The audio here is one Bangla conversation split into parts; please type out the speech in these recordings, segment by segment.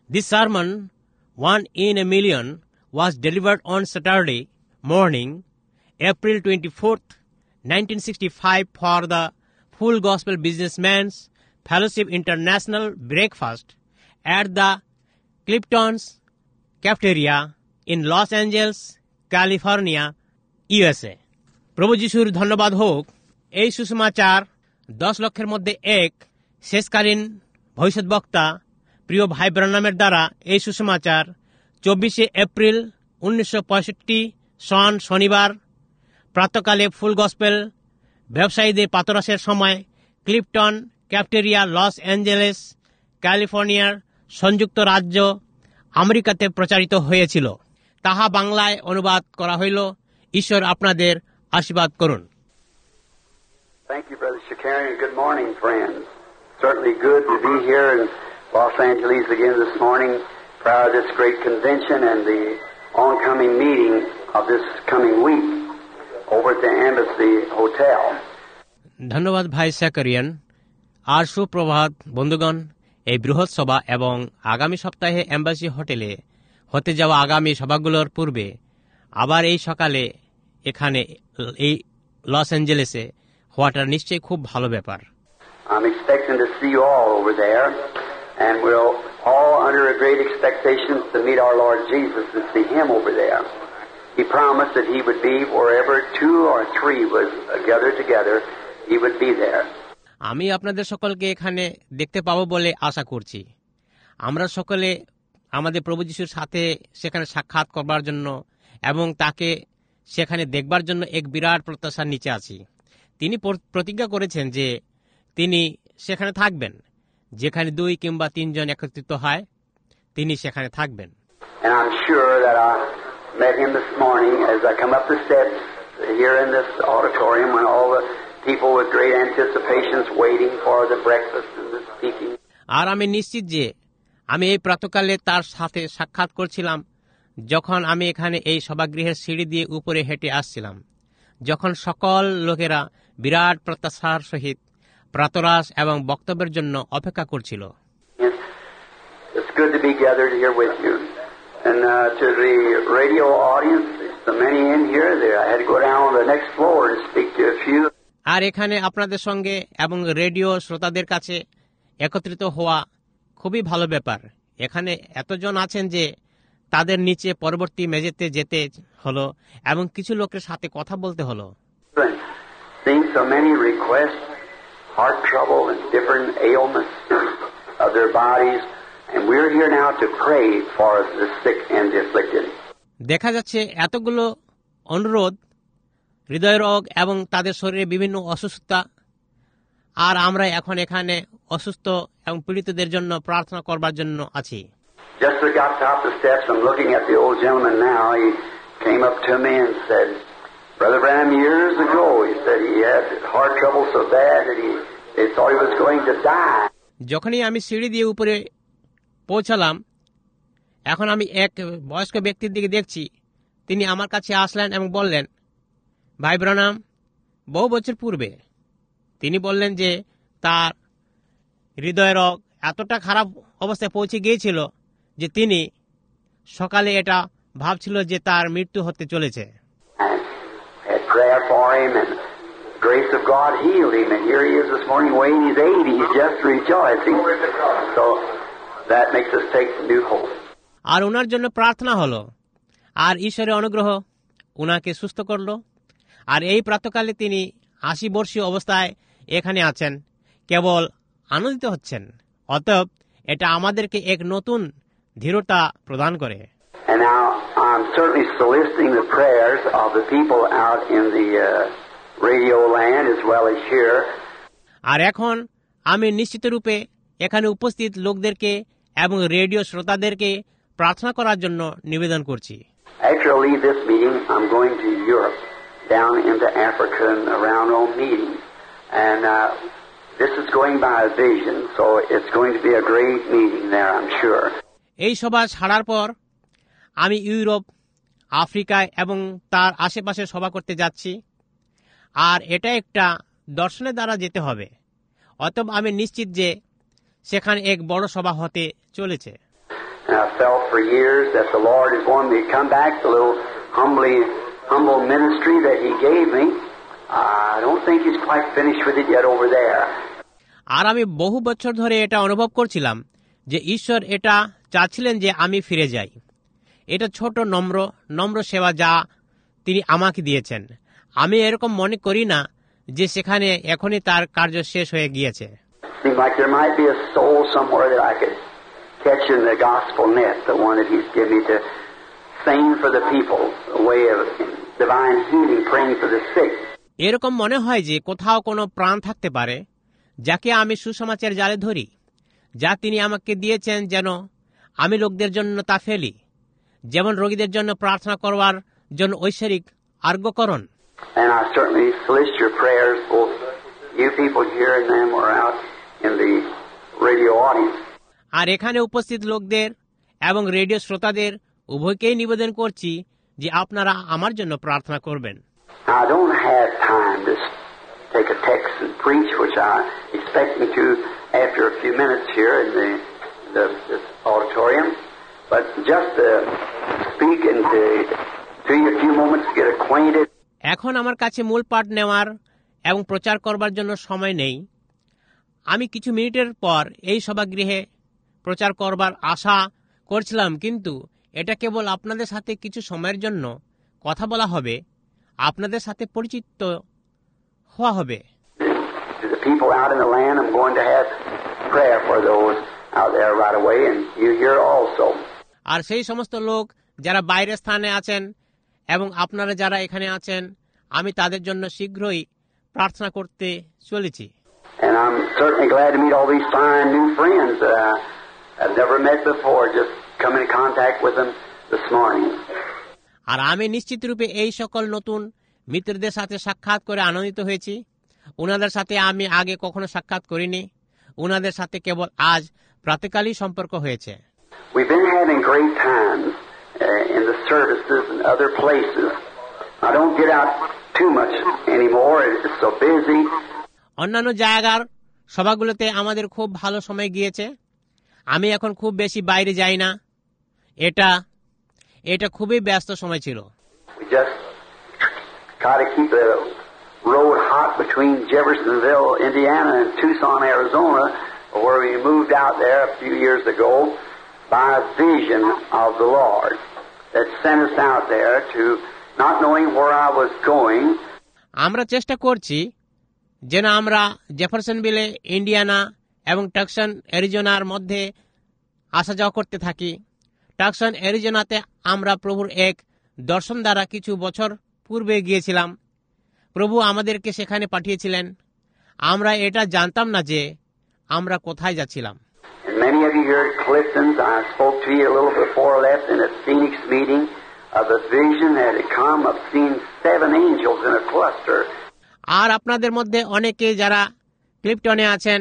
This sermon, One in a Million, was delivered on Saturday morning, April 24th, 1965 for the Full Gospel Businessmen's Fellowship International breakfast at the Clifton's Cafeteria in Los Angeles, California, USA. প্রভু যিশুর ধন্যবাদ হোক। এই সুসমাচার 10 লক্ষের মধ্যে এক শেষকালীন ভবিষ্যৎবক্তা প্রিয় ভাই ব্রানামের দ্বারা এই সুসমাচার 24 এপ্রিল 1965 সন শনিবার প্রাতকালে ফুল গসপেল ব্যবসায়ীদের প্রাতরাশের সময় ক্লিফটন ক্যাফেটেরিয়া, লস অ্যাঞ্জেলেস, ক্যালিফোর্নিয়ার সংযুক্ত রাজ্য আমেরিকাতে প্রচারিত হয়েছিল। তাহা বাংলায় অনুবাদ করা হইল। ঈশ্বর আপনাদের আশীর্বাদ করুন। Thank you, Brother Shakarian. Good morning, friends. Certainly good to be here in Los Angeles again this morning prior to this great convention and the oncoming meeting of this coming week over at the Embassy Hotel. ধন্যবাদ ভাই শাকারিয়ান। আর সুপ্রভাত বন্ধুগণ। এই বৃহৎ সভা এবং আগামী সপ্তাহে এম্বাসি হোটেলে হতে যাওয়া আগামী সভাগুলোর পূর্বে আবার এই সকালে এখানে এই লস অ্যাঞ্জেলেসে হওয়াটা নিশ্চয়ই খুব ভালো ব্যাপার। I'm expecting to see you all over there, and we're all under a great expectation to meet our Lord Jesus and see Him over there. He promised that He would be wherever 2 or 3 was gathered together, He would be there. আমি আপনাদের সকলকে এখানে দেখতে পাবো বলে আশা করছি। আমরা সকলে আমাদের প্রভু যিশুর সাথে সেখানে সাক্ষাৎ করবার জন্য এবং তাকে সেখানে দেখবার জন্য এক বিরাট প্রত্যাশার নিচে আছি। তিনি প্রতিজ্ঞা করেছেন যে তিনি সেখানে থাকবেন। যেখানে 2 কিংবা 3 জন একত্রিত হয় তিনি সেখানে থাকবেন। And I'm sure that I met Him this morning as I come up the steps here in this auditorium when all the people with great anticipations waiting for the breakfast and the speaking. আর আমি নিশ্চিত যে আমি এই প্রাতকালে তার সাথে সাক্ষাৎ করছিলাম যখন আমি এখানে এই সভাগৃহের সিঁড়ি দিয়ে উপরে হেঁটে আসছিলাম, যখন সকল লোকেরা বিরাট প্রত্যাশার সহিত প্রাতরাশ এবং বক্তব্যের জন্য অপেক্ষা করছিল। It's good to be gathered here with you. And to the radio audience, the many in here, I had to go down on the next floor to speak to a few. আর এখানে আপনাদের সঙ্গে এবং রেডিও শ্রোতাদের কাছে একত্রিত হওয়া খুবই ভালো ব্যাপার। এখানে এতজন আছেন যে তাদের নিচে পরবর্তী মেঝেতে যেতে হলো এবং কিছু লোকের সাথে কথা বলতে হলো। Seeing so many requests, heart trouble and different ailments of their bodies, and we're here now to pray for the sick and the afflicted. দেখা যাচ্ছে এতগুলো অনুরোধ, হৃদয় রোগ এবং তাদের শরীরে বিভিন্ন অসুস্থতা, আর আমরা এখন এখানে অসুস্থ এবং পীড়িতদের জন্য প্রার্থনা করবার জন্য আছি। Just as I got top of the steps, I'm looking at the old gentleman now. He came up to me and said, Brother Branham, years ago, he said he had heart trouble so bad that they thought he was going to die. যখনই আমি সিঁড়ি দিয়ে উপরে পৌঁছালাম, এখন আমি এক বয়স্ক ব্যক্তির দিকে দেখছি। তিনি আমার কাছে আসলেন এবং বললেন, ভাই ব্রানাম, বহু বছর পূর্বে তিনি বললেন যে তার হৃদয় রোগ এতটা খারাপ অবস্থায় পৌঁছে গিয়েছিল যে তিনি সকালে এটা ভাবছিল যে তার মৃত্যু হতে চলেছে। Prayer for him and grace of God healed him, and here he is this morning weighing his 80. He's just rejoicing. So that makes us take new hope. আর ওনার জন্য প্রার্থনা হলো, আর ঈশ্বরের অনুগ্রহ ওনাকে সুস্থ করলো। আর এই প্রাতকালে তিনি 80 বর্ষীয় অবস্থায় এখানে আছেন, কেবল আনন্দিত হচ্ছেন। অতএব এটা আমাদেরকে এক নতুন দৃঢ়তা প্রদান করে। And now I'm certainly soliciting the prayers of the people out in the radio land as well as here. আর এখন আমি নিশ্চিত রূপে এখানে উপস্থিত লোকদেরকে এবং রেডিও শ্রোতাদেরকে প্রার্থনা করার জন্য নিবেদন করছি। After I leave this meeting, I'm going to Europe, down into Africa and around on meetings. And this is going by a vision, so it's going to be a great meeting there, I'm sure. এই সভা ছাড়ার পর আমি ইউরোপ, আফ্রিকায় এবং তার আশেপাশে সভা করতে যাচ্ছি, আর এটা একটা দর্শনের দ্বারা যেতে হবে। অতএব আমি নিশ্চিত যে সেখানে এক বড় সভা হতে চলেছে। I felt for years that the Lord is wanting me to come back, the little humble ministry that He gave me. I don't think He's quite finished with it yet over there. আর আমি বহু বছর ধরে এটা অনুভব করছিলাম যে ঈশ্বর এটা চাচ্ছিলেন যে আমি ফিরে যাই। এটা ছোট নম্র সেবা যা তিনি আমাকে দিয়েছেন। আমি এরকম মনে করি না যে সেখানে এখনই তার কার্য শেষ হয়ে গিয়েছে। Seems like there might be a soul somewhere that I could catch in the gospel net, the one that He's given me to sing for the people, a way of divine healing, praying for the sick. এরকম মনে হয় যে কোথাও কোনো প্রাণ থাকতে পারে যাকে আমি সুসমাচার জালে ধরি, যা তিনি আমাকে দিয়েছেন যেন আমি লোকদের জন্য তা ফেলি, যেমন রোগীদের জন্য প্রার্থনা করবার জন্য ঐশ্বরিক আজ্ঞাকরণ। And I certainly solicit your prayers, both you people here and them or out in the radio audience. আর এখানে উপস্থিত লোকদের এবং রেডিও শ্রোতাদের উভয়কেই নিবেদন করছি যে আপনারা আমার জন্য প্রার্থনা করবেন। I don't have time to take a text and preach, which I expect me to after a few minutes here in the auditorium, but just to speak and to you a few moments to get acquainted. এখন আমার কাছে মূল পাঠ নেওয়ার এবং প্রচার করবার জন্য সময় নেই। আমি কিছু মিনিটের পর এই সভাগৃহে প্রচার করবার আশা করছিলাম, কিন্তু এটা কেবল আপনাদের সাথে কিছু সময়ের জন্য কথা বলা হবে, আপনাদের সাথে পরিচিত হওয়া হবে। To the people out in the land, I'm going to have prayer for those out there right away, and you here also. আর সেই সমস্ত লোক যারা বাইরের স্থানে আছেন এবং আপনারা যারা এখানে আছেন, আমি তাদের জন্য শীঘ্রই প্রার্থনা করতে চলেছি। And I'm certainly glad to meet all these fine new friends that I've never met before, just come in contact with them this morning. আর আমি নিশ্চিত রূপে এই সকল নতুন মিত্রদের সাথে সাক্ষাৎ করে আনন্দিত হয়েছি। ওনাদের সাথে আমি আগে কখনো সাক্ষাৎ করিনি, ওনাদের সাথে কেবল আজ প্রাতঃকালই সম্পর্ক হয়েছে। We've been having great times in the services and other places. I don't get out too much anymore. It's so busy. অন্যান্য জায়গার সভাগুলোতে আমাদের খুব ভালো সময় গিয়েছে। আমি এখন খুব বেশি বাইরে যাই না। এটা খুবই ব্যস্ত সময় ছিল। We just try to keep the road hot between Jeffersonville, Indiana, and Tucson, Arizona, where we moved out there a few years ago by a vision of the Lord that sent us out there to not knowing where I was going. আমরা চেষ্টা করছি যেন আমরা জেফারসনভিলে, ইন্ডিয়ানা এবং টাকসন, অ্যারিজোনার মধ্যে আসা যাওয়া করতে থাকি। টাকসন, অ্যারিজোনাতে আমরা প্রভুর এক দর্শন দ্বারা কিছু বছর পূর্বে গিয়েছিলাম। প্রভু আমাদেরকে সেখানে পাঠিয়েছিলেন। আমরা এটা জানতাম না যে আমরা কোথায় যাচ্ছিলাম। And many of you here at Clifton's, I spoke to you a little before I left in a Phoenix meeting of the vision that had come of seeing 7 angels in a cluster. আর আপনাদের মধ্যে অনেকে যারা ক্লিফটনে আছেন,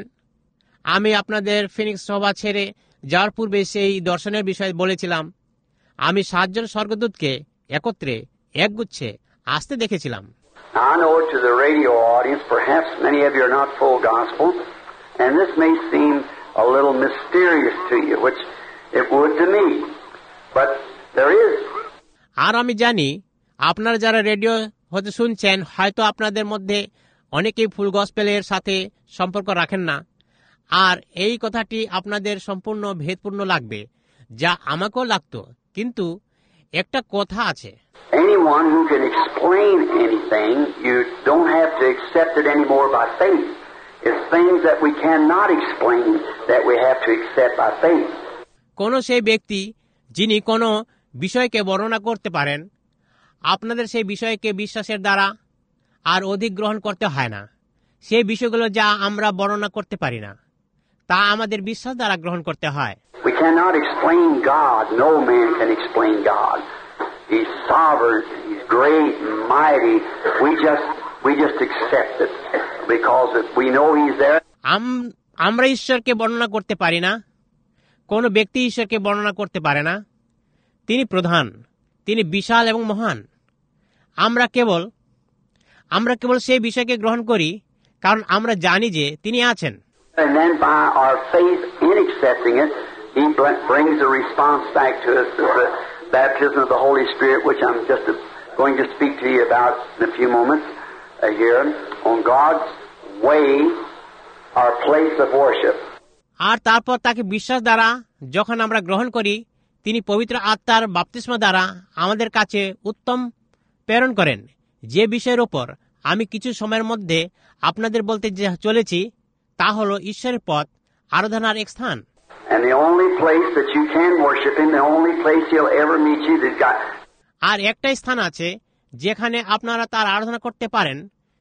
আমি আপনাদের ফিনিক্স সভা ছেড়ে যাওয়ার পূর্বে সেই দর্শনের বিষয়ে বলেছিলাম। আমি 7 জন স্বর্গদূতকে একত্রে একগুচ্ছে আসতে দেখেছিলাম। I know to the radio audience, perhaps many of you are not full gospel, and this may seem a little mysterious to you, which it would to me, but there is. আর আমি জানি আপনারা যারা রেডিও হতে শুনছেন, হয়তো আপনাদের মধ্যে অনেকেই ফুল গসপেলের সাথে সম্পর্ক রাখেন না, আর এই কথাটি আপনাদের সম্পূর্ণ ভেদপূর্ণ লাগবে, যা আমাকেও লাগতো। কিন্তু একটা কথা আছে, Anyone who can explain anything, you don't have to accept it anymore by faith. It's things that we cannot explain that we have to accept by faith. কোন সেই ব্যক্তি যিনি কোনো বিষয়কে বর্ণনা করতে পারেন, আপনাদের সেই বিষয়কে বিশ্বাসের দ্বারা আর অধিক গ্রহণ করতে হয় না। সেই বিষয়গুলো যা আমরা বর্ণনা করতে পারি না, তা আমাদের বিশ্বাস দ্বারা গ্রহণ করতে হয়। We cannot explain God. No man can explain God. He's sovereign. He's great and mighty. We just accept it because we know He's there. আমরা ঈশ্বরকে বর্ণনা করতে পারি না। কোনো ব্যক্তি ঈশ্বরকে বর্ণনা করতে পারে না। তিনি প্রধান, তিনি বিশাল এবং মহান। আমরা কেবল সেই বিষয়কে গ্রহণ করি কারণ আমরা জানি যে তিনি আছেন। And then by our faith in accepting it, He brings a response back to us of the baptism of the Holy Spirit, which I'm just going to speak to you about in a few moments here on God's way, our place of worship. আর তারপর তাকে বিশ্বাস দ্বারা যখন আমরা গ্রহণ করি, তিনি পবিত্র আত্মার বাপ্তিস্ম দ্বারা আমাদের কাছে উত্তম প্রেরণ করেন, যে বিষয়ের ওপর আমি কিছু সময়ের মধ্যে আপনাদের বলতে চলেছি তা হল ঈশ্বরের পথ, আরাধনার এক স্থান। And the only place that you can worship Him, the only place He'll ever meet you, that God. আর একটাই স্থান আছে যেখানে আপনারা তার আরাধনা করতে পারেন,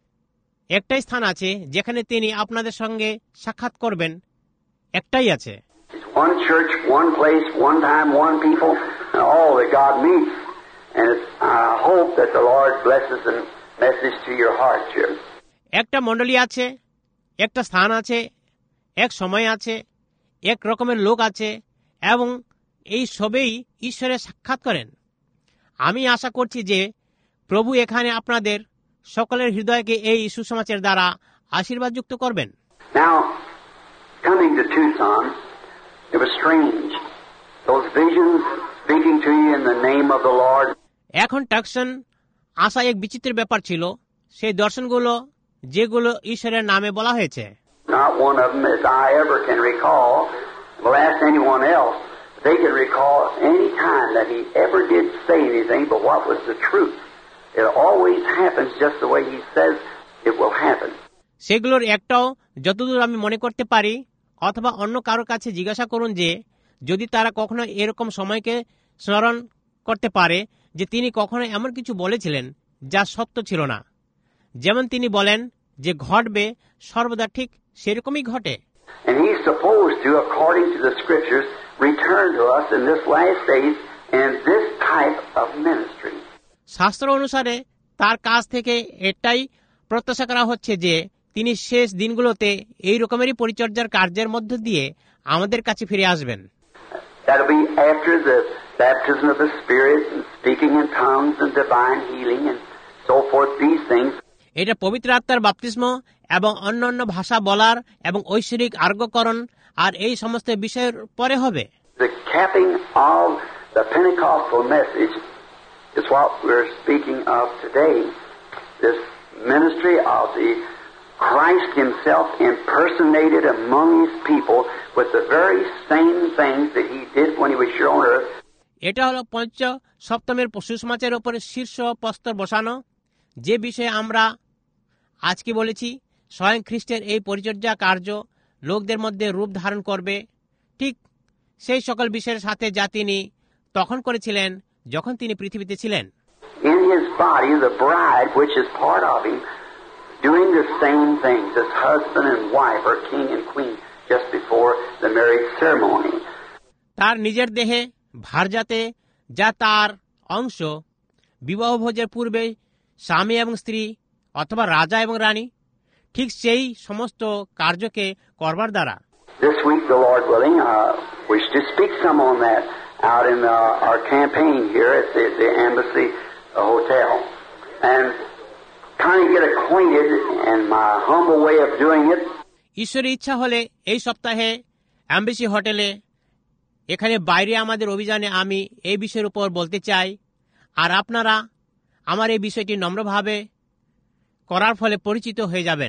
একটাই স্থান আছে যেখানে তিনি আপনাদের সঙ্গে সাক্ষাৎ করবেন, একটাই আছে। One church, one place, one time, one people, and all that God meets. And I hope that the Lord blesses the message to your heart here. একটা মণ্ডলী আছে, একটা স্থান আছে, এক সময় আছে, এক রকমের লোক আছে, এবং এই সবেই ঈশ্বরের সাক্ষাৎ করেন। আমি আশা করছি যে প্রভু এখানে আপনাদের সকলের হৃদয়কে এই সুসমাচার দ্বারা আশীর্বাদযুক্ত করবেন। Now, coming to Tucson, it was strange. Those visions speaking to you in the name of the Lord. এখন টাকসন আসা এক বিচিত্র ব্যাপার ছিল, সেই দর্শনগুলো যেগুলো ঈশ্বরের নামে বলা হয়েছে। Not one of them, as I ever can recall, will ask anyone else. They can recall any time that he ever did say anything, but what was the truth. It always happens just the way he says it will happen. সেগুলোর একটাও যতদূর আমি মনে করতে পারি, অথবা অন্য কারোর কাছে জিজ্ঞাসা করুন যে যদি তারা কখনো এরকম সময়কে স্মরণ করতে পারে যে তিনি কখনো এমন কিছু বলেছিলেন যা সত্য ছিল না, যেমন তিনি বলেন যে ঘটবে সর্বদা ঠিক সেরকমই ঘটে। And he's supposed to, according to the scriptures, return to us in this last days in this type of ministry. শাস্ত্র অনুসারে তার কাছ থেকে এটাই প্রত্যাশা করা হচ্ছে যে তিনি শেষ দিনগুলোতে এই রকমেরই পরিচর্যার কার্যের মধ্য দিয়ে আমাদের কাছে ফিরে আসবেন। That'll be after the baptism of the Spirit and speaking in tongues and divine healing and so forth, these things. এটা পবিত্র আত্মার বাপ্তিস্ম এবং অন্যান্য ভাষা বলার এবং ঐশ্বরিক আরোগ্যকরণ আর এই সমস্ত বিষয়ের পরে হবে। The capping of the Pentecostal message is what we're speaking of today. This ministry of the Christ Himself impersonated among His people with the very same things that He did when He was here on earth. এটা হলো পঞ্চ সপ্তমের সুসমাচারের উপরে শীর্ষ প্রস্তর বসানো, যে বিষয়ে আমরা আজকে বলেছি স্বয়ং খ্রিস্টের এই পরিচর্যা কার্য লোকদের মধ্যে রূপ ধারণ করবে, ঠিক সেই সকল বিষয়ের সাথে যা তিনি তখন করেছিলেন যখন তিনি পৃথিবীতে ছিলেন। In His body, the bride, which is part of Him, doing the same things as husband and wife or king and queen just before the marriage ceremony. তার নিজের দেহে ভার্যাতে যা তার অংশ, বিবাহ ভোজের পূর্বে স্বামী এবং স্ত্রী অথবা রাজা এবং রানী, ঠিক সেই সমস্ত কার্যকে করবার দ্বারা। This week, the Lord willing, wish to speak some on that out in our campaign here at the Embassy Hotel, and kind of get acquainted in my humble way of doing it. ঈশ্বরের ইচ্ছা হলে এই সপ্তাহে এমবেসি হোটেলে এখানে বাইরে আমাদের অভিযানে আমি এই বিষয়ের উপর বলতে চাই, আর আপনারা আমার এই বিষয়টি নম্রভাবে করার ফলে পরিচিত হয়ে যাবেন।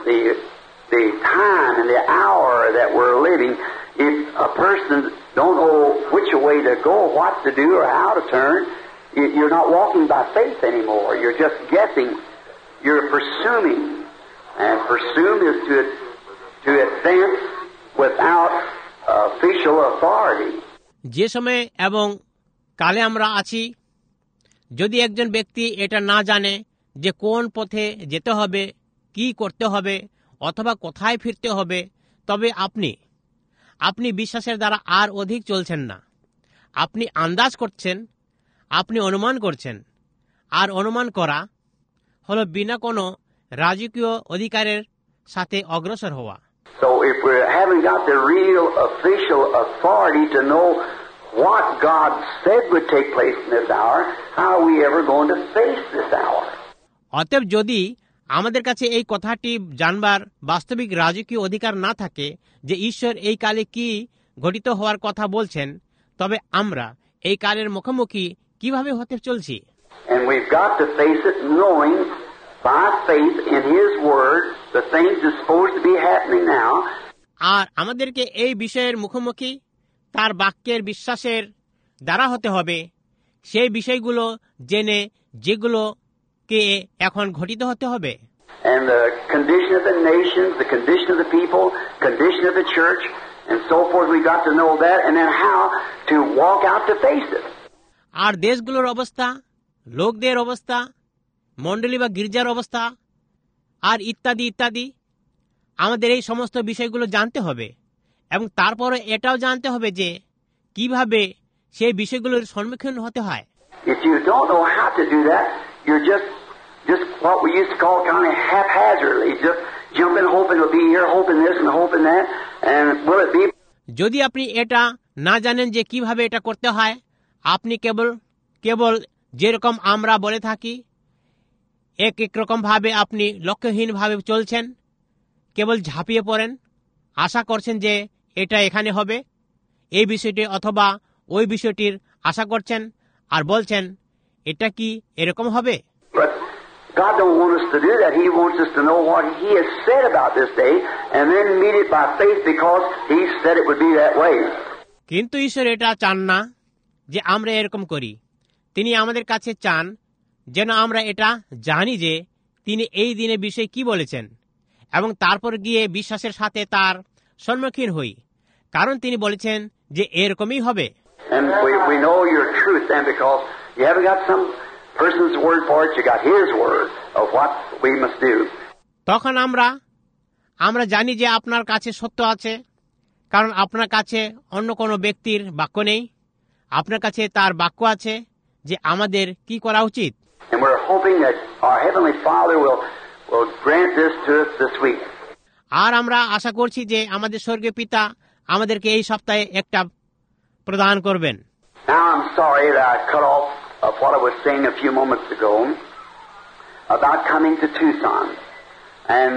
The time and the hour that we're living, if a person don't know which way to go, what to do, or how to turn, you're not walking by faith anymore. You're just guessing. You're presuming, and presume is to advance without official authority. যে সময় এবং কালে আমরা আছি, যদি একজন ব্যক্তি এটা না জানে যে কোন পথে যেতে হবে, কি করতে হবে, অথবা কোথায় ফিরতে হবে, তবে আপনি বিশ্বাসের দ্বারা আর অধিক চলছেন না। আপনি আন্দাজ করছেন, আপনি অনুমান করছেন, আর অনুমান করা হলো বিনা কোনো রাজকীয় অধিকারের সাথে অগ্রসর হওয়া। So if we haven't got the real official authority to know what God said would take place in this hour, how are we ever going to face this hour? অতএব যদি আমাদের কাছে এই কথাটি জানবার বাস্তবিক রাজকীয় অধিকার না থাকে যে ঈশ্বর এই কালে কি ঘটিত হওয়ার কথা বলছেন, তবে আমরা এই কালের মুখোমুখি কিভাবে হতে চলছি? And we've got to face it knowing by faith in His Word the things that's supposed to be happening now. আর আমাদেরকে এই বিষয়ের মুখোমুখি তার বাক্যের বিশ্বাসের দ্বারা হতে হবে, সেই বিষয়গুলো জেনে যেগুলোকে এখন ঘটিত হতে হবে। And the condition of the nations, the condition of the people, condition of the church, and so forth, we've got to know that, and then how to walk out to face it. আর দেশগুলোর অবস্থা, লোকদের অবস্থা, মণ্ডলী বা গির্জার অবস্থা, আর ইত্যাদি ইত্যাদি, আমাদের এই সমস্ত বিষয়গুলো জানতে হবে এবং তারপরে এটাও জানতে হবে যে কিভাবে সেই বিষয়গুলোর সম্মুখীন হতে হয়। If you don't know how to do that, you're just what we used to call kind of haphazardly, just jumping, hoping it'll be here, hoping this and hoping that, and will it be? যদি আপনি এটা না জানেন যে কিভাবে এটা করতে হয়, আপনি কেবল যেরকম আমরা বলে থাকি এক রকম ভাবে আপনি লক্ষ্যহীনভাবে চলছেন, কেবল ঝাঁপিয়ে পড়েন, আশা করছেন যে এটা এখানে হবে এই বিষয়টি অথবা ওই বিষয়টির আশা করছেন আর বলছেন এটা কি এরকম হবে। But God don't want us to do that. He wants us to know what He has said about this day and then meet it by faith because He said it would be that way. কিন্তু ঈশ্বর এটা চান না যে আমরা এরকম করি। তিনি আমাদের কাছে চান যেন আমরা এটা জানি যে তিনি এই দিনে বিষয়ে কি বলেছেন এবং তারপর গিয়ে বিশ্বাসের সাথে তার সম্মুখীন হই, কারণ তিনি বলেছেন যে এরকমই হবে। And we know your truth then because you haven't got some person's word for it, you got His word of what we must do. তখন আমরা জানি যে আপনার কাছে সত্য আছে, কারণ আপনার কাছে অন্য কোনো ব্যক্তির বাক্য নেই, আপনার কাছে তার বাক্য আছে যে আমাদের কি করা উচিত। And we're hoping that our Heavenly Father will grant this to us this week. আর আমরা আশা করছি যে আমাদের স্বর্গীয় পিতা আমাদেরকে এই সপ্তাহে একটা প্রদান করবেন। Now I'm sorry that I cut off of what I was saying a few moments ago about coming to Tucson. And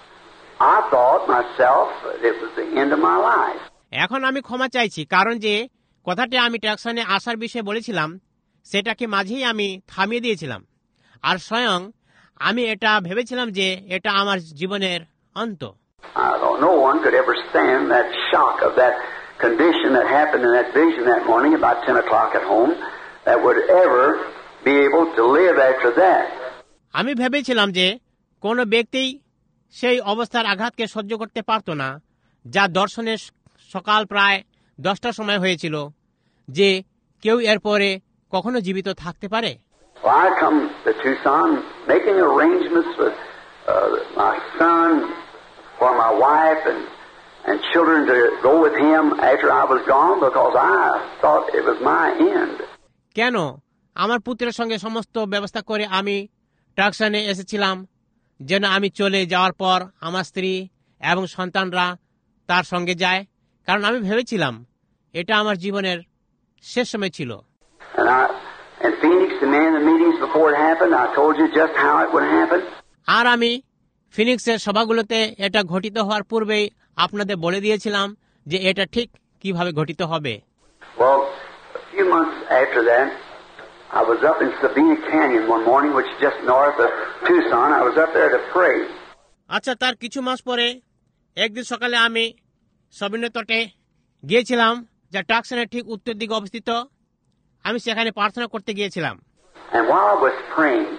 I thought myself it was the end of my life. এখন আমি ক্ষমা চাইছি, কারণ যে কথাটি আমি ট্যাক্সনে আসার বিষয়ে বলেছিলাম সেটাকে মাঝেই আমি থামিয়ে দিয়েছিলাম, আর স্বয়ং আমি এটা ভেবেছিলাম যে এটা আমার জীবনের অন্ত। I thought no one could ever stand that shock of that condition that happened in that vision that morning about 10 o'clock at home that would ever be able to live after that. আমি ভেবেছিলাম যে কোনো ব্যক্তি সেই অবস্থার আঘাতকে সহ্য করতে পারত না, যা দর্শনের সকাল প্রায় 10টার সময় হয়েছিল, যে কেউ এরপরে কখনো জীবিত থাকতে পারে। Well, I come to Tucson making arrangements with my son for my wife and children to go with him after I was gone because I thought it was my end. কেন আমার পুত্রের সঙ্গে সমস্ত ব্যবস্থা করে আমি টাক্সানে এসেছিলাম যেন আমি চলে যাওয়ার পর আমার স্ত্রী এবং সন্তানরা তার সঙ্গে যায়, কারণ আমি ভেবেছিলাম এটা আমার জীবনের শেষ সময় ছিল। And Phoenix, the man in the meetings before it happened, I told you just how it would happen. আর আমি ফিনিক্সের সভাগুলোতে এটা ঘটিত হওয়ার পূর্বেই আপনাদের বলে দিয়েছিলাম যে এটা ঠিক কিভাবে ঘটিত হবে। Well, a few months after that, I was up in Sabina Canyon one morning, which is just north of Tucson. I was up there to pray. আচ্ছা, তার কিছু মাস পরে একদিন সকালে আমি সাবিনা তটে গিয়েছিলাম, যা টাক্সানের ঠিক উত্তর দিকে অবস্থিত। আমি সেখানে প্রার্থনা করতে গিয়েছিলাম। And while I was praying,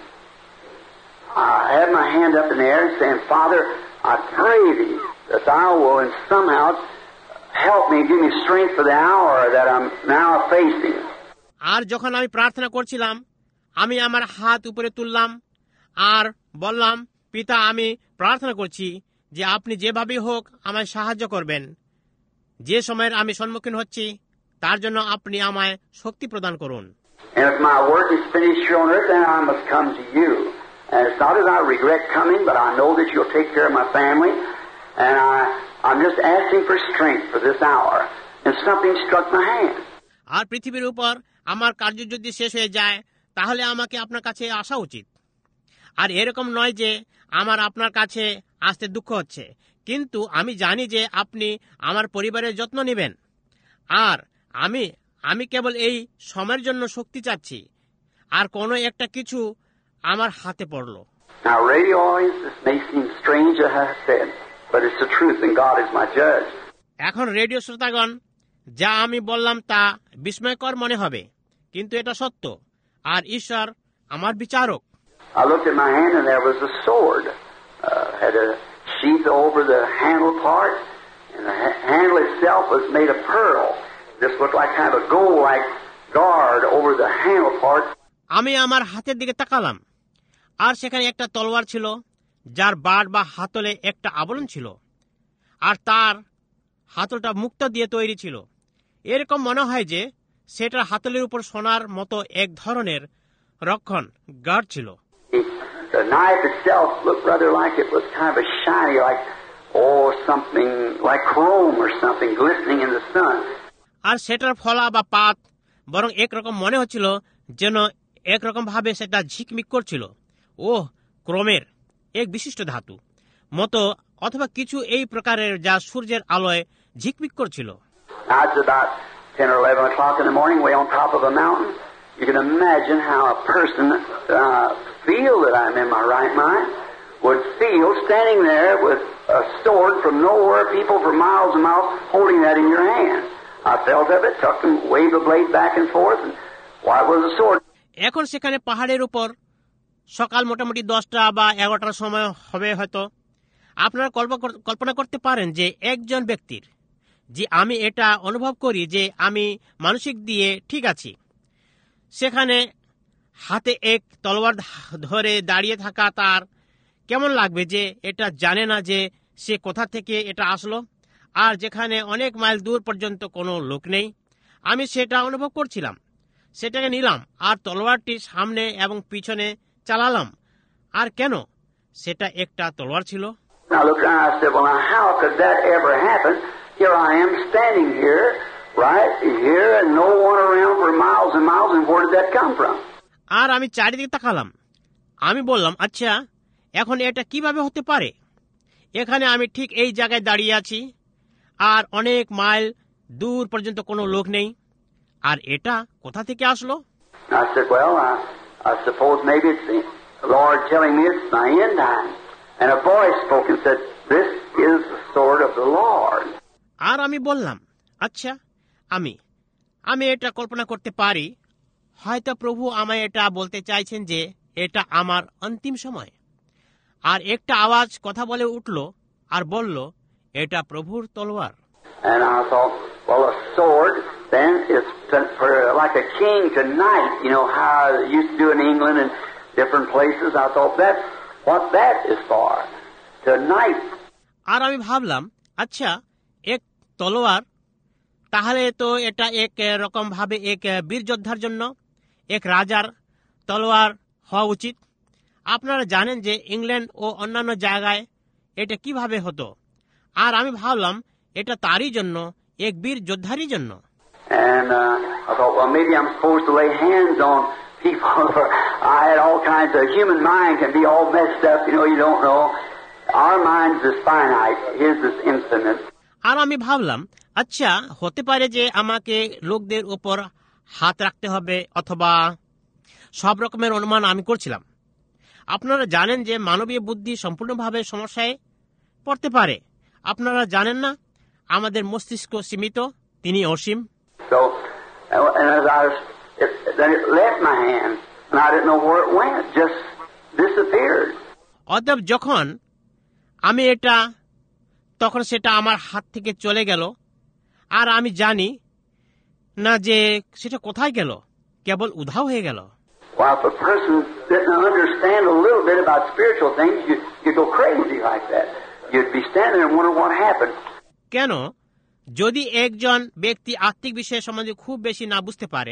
I had my hand up in the air and saying, Father, I pray thee that thou will and somehow help me, give me strength for the hour that I'm now facing. আর যখন আমি প্রার্থনা করছিলাম, আমি আমার হাত উপরে তুললাম আর বললাম, পিতা, আমি প্রার্থনা করছি যে আপনি যেভাবে হোক আমায় সাহায্য করবেন, যে সময়ের আমি সম্মুখীন হচ্ছি তার জন্য আপনি আমায় শক্তি প্রদান করুন। And if my work is finished here on earth, then I must come to you. And it's not that I regret coming, but I know that you'll take care of my family. And I'm just asking for strength for this hour. And something struck my hand. আর পৃথিবীর উপর আমার কার্য যদি শেষ হয়ে যায় তাহলে আমাকে আপনার কাছে আসা উচিত। আর এরকম নয় যে আমার আপনার কাছে আসতে দুঃখ হচ্ছে, কিন্তু আমি জানি যে আপনি আমার পরিবারের যত্ন নেবেন। আর আমি আমি কেবল এই সময়ের জন্য শক্তি চাচ্ছি, আর কোনো একটা কিছু আমার হাতে পড়ল। Now, radio audience, this may seem strange as I said, but it's the truth, and God is my judge. এখন রেডিও শ্রোতাগণ, যা আমি বললাম তা বিস্ময়কর মনে হবে, কিন্তু এটা সত্য, আর ঈশ্বর আমার বিচারক। I looked at my hand, and there was a sword. Had a sheath over the handle part, and the handle itself was made of pearl. This looked like kind of a gold-like guard over the handle part. আমি আমার হাতের দিকে তাকালাম, আর সেখানে একটা তলোয়ার ছিল, যার বাট বা হাতলে একটা আবরণ ছিল, আর তার হাতলটা মুক্তা দিয়ে তৈরি ছিল। এরকম মনে হয় যে সেটার হাতলের উপর সোনার মতো এক ধরনের রক্ষণ গার্ড ছিল। The knife itself looked rather like it was kind of a shiny, like, something like chrome or something glistening in the sun. আর সেটার ফলা বা পাত বরং একরকম মনে হচ্ছিল, যেন একরকম ভাবে সেটা ঝিকমিক করছিল। ক্রোমের এক বিশিষ্ট ধাতু মতো অথবা কিছু এই প্রকারের, যা সূর্যের আলোয় ঝিকমিক করছিল। Now it's about 10 or 11 o'clock in the morning, way on top of a mountain. You can imagine how a person feel that I'm in my right mind would feel standing there with a sword from nowhere, people for miles and miles holding that in your hand. I felt of it, took and waved the blade back and forth, and why it was a sword. এখন সেখানে পাহাড়ের উপর সকাল মোটামুটি 10টা বা 11টার সময় হবে হয়তো। আপনারা কল্পনা করতে পারেন যে একজন ব্যক্তির, যে আমি এটা অনুভব করি যে আমি মানসিক দিয়ে ঠিক আছি, সেখানে হাতে এক তলোয়ার ধরে দাঁড়িয়ে থাকা তার কেমন লাগবে, যে এটা জানে না যে সে কোথা থেকে এটা আসলো, আর যেখানে অনেক মাইল দূর পর্যন্ত কোনো লোক নেই। আমি সেটা অনুভব করছিলাম। সেটাকে নিলাম আর তলোয়ারটি সামনে এবং পিছনে চালালাম। আর কেন? সেটা একটা তলোয়ার ছিল। I looked around and I said, well, now how could that ever happen? Here I am standing here, right here, and no one around for miles and miles, and where did that come from? আর আমি চারিদিকে তাকালাম। আমি বললাম, আচ্ছা, এখন এটা কিভাবে হতে পারে? এখানে আমি ঠিক এই জায়গায় দাঁড়িয়ে আছি, আর অনেক মাইল দূর পর্যন্ত কোনো লোক নেই, আর এটা কোথা থেকে আসলো? I said, well, I suppose maybe it's the Lord telling me it's my end time. And a voice spoke and said, this is the sword of the Lord. আর আমি বললাম, আচ্ছা, আমি এটা কল্পনা করতে পারি, হয়তো প্রভু আমায় এটা বলতে চাইছেন যে এটা আমার অন্তিম সময়। আর একটা আওয়াজ কথা বলে উঠল আর বলল, এটা প্রভুর তলোয়ার। And I thought, well, a sword then is for like a king to knight, you know how they used to do in England and different places. I thought that's what that is for, to knight. আর আমি ভাবলাম, আচ্ছা, এক তলোয়ার, তাহলে তো এটা এক রকম ভাবে এক বীর যোদ্ধার জন্য, এক রাজার তলোয়ার হওয়া উচিত। আপনারা জানেন যে ইংল্যান্ড ও অন্যান্য জায়গায় এটা কিভাবে হতো। আর আমি ভাবলাম এটা তারই জন্য, এক বীর যোদ্ধারই জন্য। And I thought, well, maybe I'm supposed to lay hands on people. I had all kinds of human mind can be all messed up, you don't know. Our minds is finite, his is infinite. আর আমি ভাবলাম, আচ্ছা, হতে পারে যে আমাকে লোকদের উপর হাত রাখতে হবে, অথবা সব রকমের অনুমান আমি করছিলাম। আপনারা জানেন যে মানবীয় বুদ্ধি সম্পূর্ণভাবে সমস্যায় পড়তে পারে। আপনারা জানেন না, আমাদের মস্তিষ্ক সীমিত, তিনি অসীম। So, and as then it left my hand, and I didn't know where it went, just disappeared. অতএব যখন আমি এটা, তখন সেটা আমার হাত থেকে চলে গেল, আর আমি জানি না যে সেটা কোথায় গেল, কেবল উধাও হয়ে গেল। Well, if a person didn't understand a little bit about spiritual things, you'd go crazy like that. You'd be standing there and wonder what happened. কেন? যদি একজন ব্যক্তি আত্মিক বিষয় সম্বন্ধে খুব বেশি না বুঝতে পারে,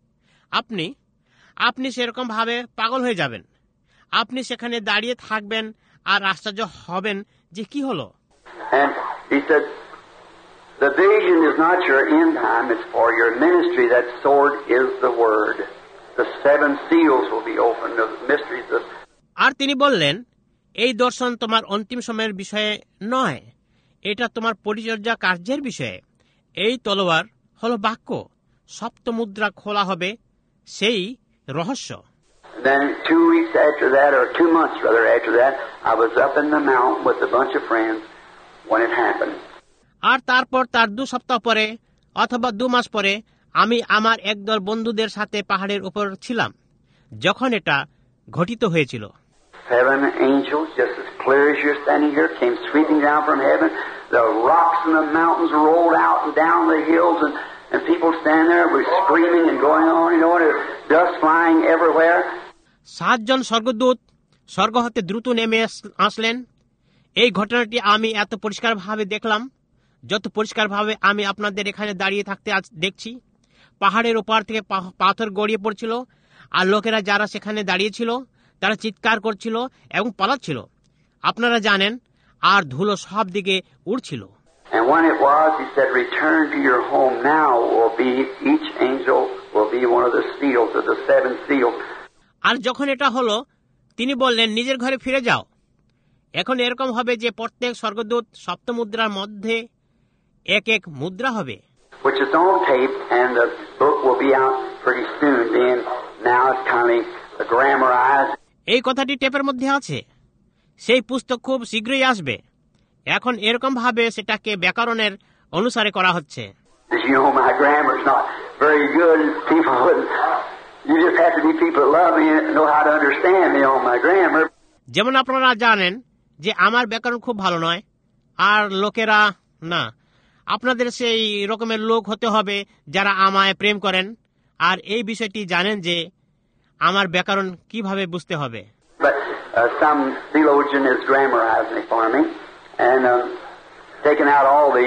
আপনি সেরকম ভাবে পাগল হয়ে যাবেন। আপনি সেখানে দাঁড়িয়ে থাকবেন আর আশ্চর্য হবেন যে কি হলো। And he said, the vision is not your end time, it's for your ministry. That sword is the word. The 7 seals will be opened, the mysteries of... আর তিনি বললেন, এই দর্শন তোমার অন্তিম সময়ের বিষয়ে নয়, এটা তোমার পরিচর্যা কার্যের বিষয়ে। এই তলোয়ার হলো বাক্য, সপ্ত মুদ্রা খোলা হবে সেই রহস্য। Then 2 weeks after that, or 2 months rather after that, I was up in the mountain with a bunch of friends when it happened. আর তারপর তার 2 সপ্তাহ পরে অথবা 2 মাস পরে আমি আমার একদল বন্ধুদের সাথে পাহাড়ের উপর ছিলাম যখন এটা ঘটিত হয়েছিল। 7 angels, just as clear as you're standing here, came sweeping down from heaven. The rocks and the mountains rolled out and down the hills, and people standing there were screaming and going on, dust flying everywhere. 7 জন স্বর্গদূত স্বর্গ হতে দ্রুত নেমে আসলেন। এই ঘটনাটি আমি এত পরিষ্কারভাবে দেখলাম, যত পরিষ্কারভাবে আমি আপনাদের এখানে দাঁড়িয়ে থাকতে দেখছি। পাহাড়ের ওপার থেকে পাথর গড়িয়ে পড়ছিল, আর লোকেরা যারা সেখানে দাঁড়িয়েছিল তারা চিৎকার করছিল এবং পালাচ্ছিল, আপনারা জানেন, আর ধুলো সব দিকে উড়ছিল। And when it was, he said, return to your home now, will be each angel will be one of the seals of the 7 seals. আর যখন এটা হলো, তিনি বললেন, নিজের ঘরে ফিরে যাও। এখন এরকম হবে যে প্রত্যেক স্বর্গদূত সপ্ত মুদ্রার মধ্যে এক এক মুদ্রা হবে। Which is on tape, and the book will be out pretty soon. Then now it's kind of grammarized. এই কথাটি টেপের মধ্যে আছে, সেই পুস্তক খুব শীঘ্রই আসবে। এখন এরকম ভাবে সেটাকে ব্যাকরণের অনুসারে করা হচ্ছে। You know, my grammar's not very good. People wouldn't. You just have to be people that love me and know how to understand me on my grammar. যেমন আপনারা জানেন যে আমার ব্যাকরণ খুব ভালো নয়, আর লোকেরা না, আপনাদের সেই রকমের লোক হতে হবে যারা আমায় প্রেম করেন আর এই বিষয়টি জানেন যে আমার ব্যাকরণ কিভাবে বুঝতে হবে। But some theologian is grammarizing it for me and taking out all the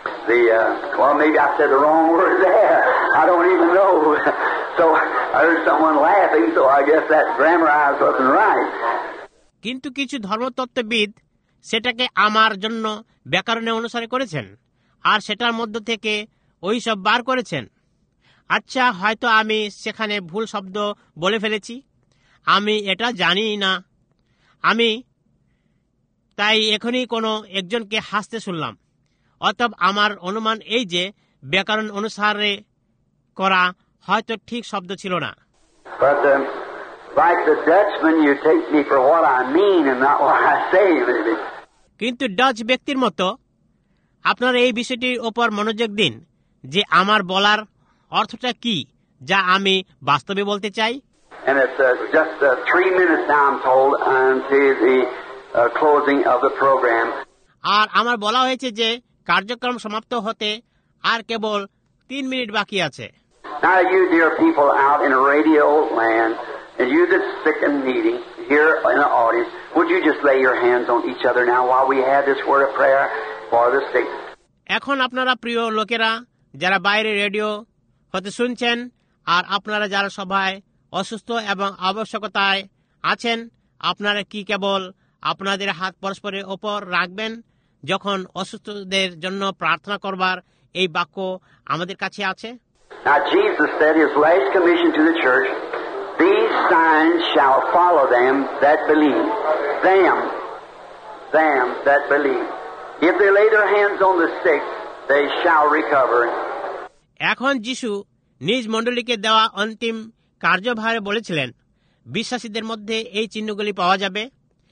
well, maybe I said the wrong word there. I don't even know. So I heard someone laughing, so I guess that grammarized wasn't right. কিন্তু কিছু ধর্মতত্ত্ববিদ সেটাকে আমার জন্য ব্যাকরণে অনুসারে করেছেন, আর সেটার মধ্য থেকে ওই সব বার করেছেন। আচ্ছা, হয়তো আমি সেখানে ভুল শব্দ বলে ফেলেছি, আমি এটা জানি না। আমি তাই এখনই কোনো একজনকে হাসতে শুনলাম। অতএব আমার অনুমান এই যে ব্যাকরণ অনুসারে করা হয়তো ঠিক শব্দ ছিল না। But like the Dutchman, you take me for what I mean and not what I say, maybe. কিন্তু ডাচ ব্যক্তির মতো আপনারা এই বিষয়টির উপর মনোযোগ দিন যে আমার বলার অর্থটা কি, যা আমি বাস্তবে বলতে চাই। And it's just 3 minutes now, I'm told, until the closing of the program. আর আমার বলা হয়েছে যে কার্যক্রম সমাপ্ত হতে আর কেবল 3 মিনিট বাকি আছে। Now, you dear people out in radio land, and you that's sick and needy here in the audience, would you just lay your hands on each other now while we have this word of prayer for the sick? এখন আপনারা প্রিয় লোকেরা যারা বাইরে রেডিও হতে শুনছেন, আর আপনারা যারা সবাই অসুস্থ এবং আবশ্যকতায় আছেন, আপনারা কি কেবল আপনাদের হাত পরস্পরের ওপর রাখবেন যখন অসুস্থদের জন্য প্রার্থনা করবার এই বাক্য আমাদের কাছে আছে? Now, Jesus said his last commission to the church, these signs shall follow them that believe. Them that believe. If they lay their hands on the sick, they shall recover. এখন যিশু নিজ মণ্ডলীকে দেওয়া অন্তিম কার্যভারে বলেছিলেন, বিশ্বাসীদের মধ্যে এই চিহ্নগুলি পাওয়া যাবে।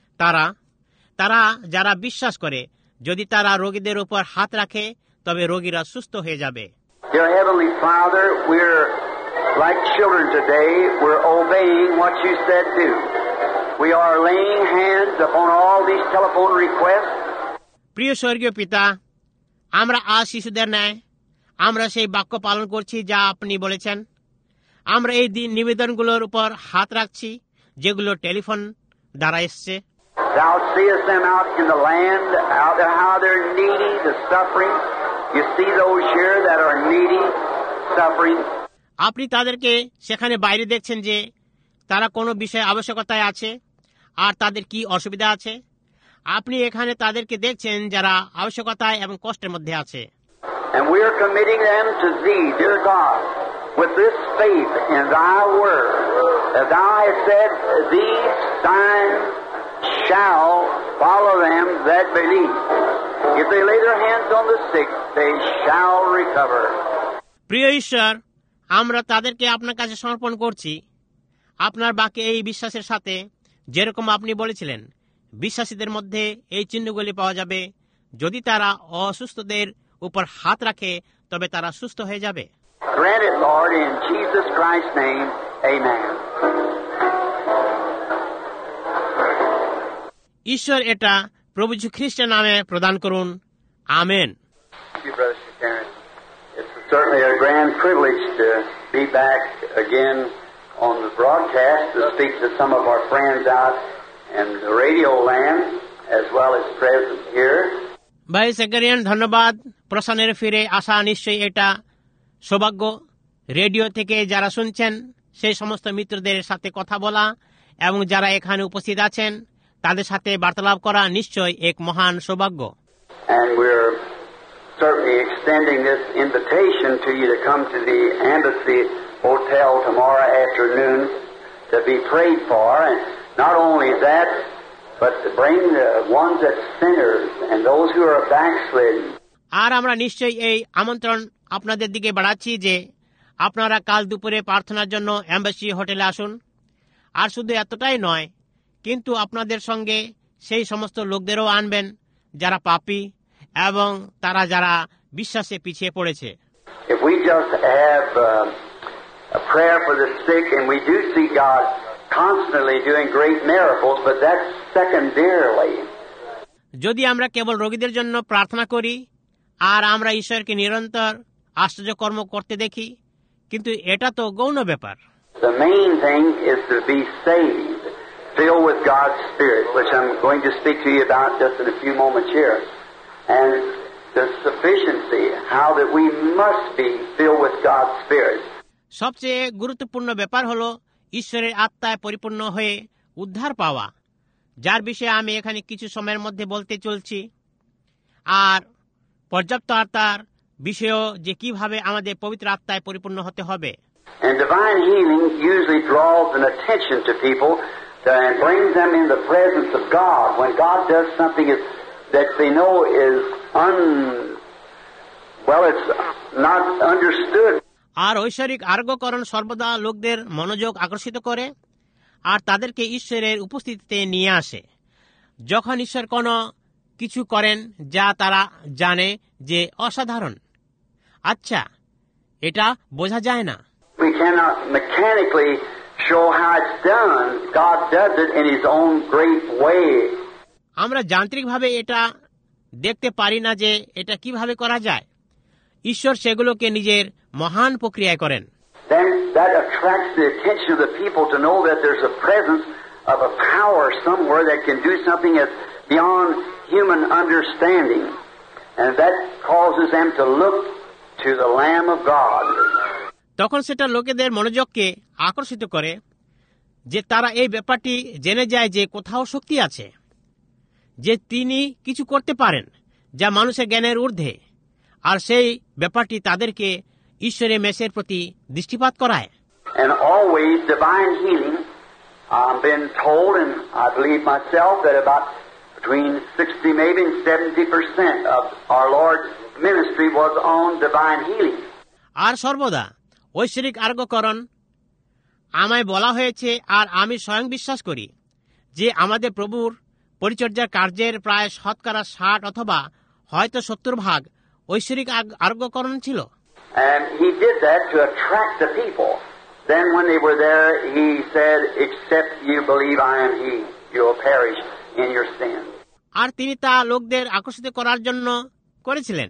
তারা যারা বিশ্বাস করে, যদি তারা রোগীদের উপর হাত রাখে তবে রোগীরা সুস্থ হয়ে যাবে। Dear Heavenly Father, we're like children today. We're obeying what you said do. We are laying hands upon all these telephone requests. প্রিয় স্বর্গীয় পিতা, আমরা আজ শিশুদের ন্যায় আমরা সেই বাক্য পালন করছি যা আপনি বলেছেন। আমরা এই নিবেদনগুলোর উপর হাত রাখছি যেগুলো টেলিফোন দ্বারা এসছে। Thou seest them out in the land, out there how they're needy, the suffering. You see those here that are needy, suffering. আপনি তাদেরকে সেখানে বাইরে দেখছেন যে তারা কোনো বিষয়ে আবশ্যকতায় আছে আর তাদের কি অসুবিধা আছে। আপনি এখানে তাদেরকে দেখছেন যারা আবশ্যকতায় এবং কষ্টের মধ্যে আছে। And we are committing them to Thee, dear God, with this faith in Thy word. As Thou hast said, these signs shall follow them that believe. If they lay their hands on the sick, they shall recover. প্রিয় ঈশ্বর, আমরা তাদেরকে আপনার কাছে সমর্পণ করছি। আপনার বাক্যে এই বিশ্বাসের সাথে, যেরকম আপনি বলেছিলেন, বিশ্বাসীদের মধ্যে এই চিহ্নগুলি পাওয়া যাবে। যদি তারা অসুস্থদের উপর হাত রাখে তবে তারা সুস্থ হয়ে যাবে। Grant it, Lord, in Jesus Christ's name. Amen. ঈশ্বর এটা প্রভু যীশু খ্রিস্টের নামে প্রদান করুন। Amen. Thank you, Brother Sharon. It's certainly a grand privilege to be back again on the broadcast to speak to some of our friends out in the radio land as well as present here. ভাই সেকারিয়ান, ধন্যবাদ। প্রশ্নের ফিরে আসা নিশ্চয়ই এটা সৌভাগ্য। রেডিও থেকে যারা শুনছেন সেই সমস্ত মিত্রদের সাথে কথা বলা এবং যারা এখানে উপস্থিত আছেন তাদের সাথে বার্তালাপ করা নিশ্চয়ই এক মহান সৌভাগ্য। And we're certainly extending this invitation to you to come to the Embassy Hotel tomorrow afternoon to be prayed for. And not only that, but to bring the ones that's sinners and those who are backslidden. আর আমরা নিশ্চয়ই এই আমন্ত্রণ আপনাদের দিকে বাড়াচ্ছি যে আপনারা কাল দুপুরে প্রার্থনার জন্য এম্বাসি হোটেলে আসুন। আর শুধু এতটাই নয়, কিন্তু আপনাদের সঙ্গে সেই সমস্ত লোকদেরও আনবেন যারা পাপী এবং তারা যারা বিশ্বাসে পিছিয়ে পড়েছে। If we just have a prayer for the sick, and we do see God constantly doing great miracles, but that's secondarily. যদি আমরা কেবল রোগীদের জন্য প্রার্থনা করি আর আমরা ঈশ্বরকে নিরন্তর আশ্চর্যকর্ম করতে দেখি, কিন্তু এটা তো গৌণ ব্যাপার। The main thing is to be saved, filled with God's Spirit, which I'm going to speak to you about just in a few moments here. And the sufficiency, how that we must be filled with God's Spirit. সবচেয়ে গুরুত্বপূর্ণ ব্যাপার হলো ঈশ্বরের আত্মায় পরিপূর্ণ হয়ে উদ্ধার পাওয়া, যার বিষয়ে আমি এখানে কিছু সময়ের মধ্যে বলতে চলছি। আর পর্যাপ্ত আত্মার বিষয়েও যে কিভাবে আমাদের পবিত্র আত্মায় পরিপূর্ণ হতে হবে। And divine healing usually draws an attention to people and brings them in the presence of God. When God does something that they know is it's not understood. আর ঐশ্বরিক আরোগ্যকরণ সর্বদা লোকদের মনোযোগ আকর্ষিত করে আর তাদেরকে ঈশ্বরের উপস্থিতিতে নিয়ে আসে। যখন ঈশ্বর কোনো কিছু করেন যা তারা জানে যে অসাধারণ, আচ্ছা, এটা বোঝা যায় না। We cannot mechanically show how it's done. God does it in His own great way. আমরা যান্ত্রিকভাবে এটা দেখতে পারি না যে এটা কিভাবে করা যায়। ঈশ্বর সেগুলোকে নিজের মহান প্রক্রিয়ায় করেন। Then that attracts the attention of the people to know that there's a presence of a power somewhere that can do something that's beyond human understanding. And that causes them to look to the Lamb of God. তখন সেটা লোকেদের মনোযোগকে আকর্ষিত করে যে তারা এই ব্যাপারটি জেনে যায় যে কোথাও শক্তি আছে, যে তিনি কিছু করতে পারেন যা মানুষের জ্ঞানের ঊর্ধ্বে, আর সেই ব্যাপারটি তাদেরকে ঈশ্বরের মেসের প্রতি দৃষ্টিপাত করায়। And always divine healing, I've been told, and I believe myself, that about between 60 maybe and 70% of our Lord's ministry was on divine healing. আর সর্বদা ঐশ্বরিক আরোগ্যকরণ আমায় বলা হয়েছে, আর আমি স্বয়ং বিশ্বাস করি যে আমাদের প্রভুর পরিচর্যার কার্যের প্রায় 60% অথবা হয়তো 70% ঐশ্বরিক আরোগ্যকরণ ছিল। And He did that to attract the people. Then when they were there, He said, "Except you believe I am He, you will perish in your sins." আর তিনি তা লোকদের আকর্ষিত করার জন্য করেছিলেন।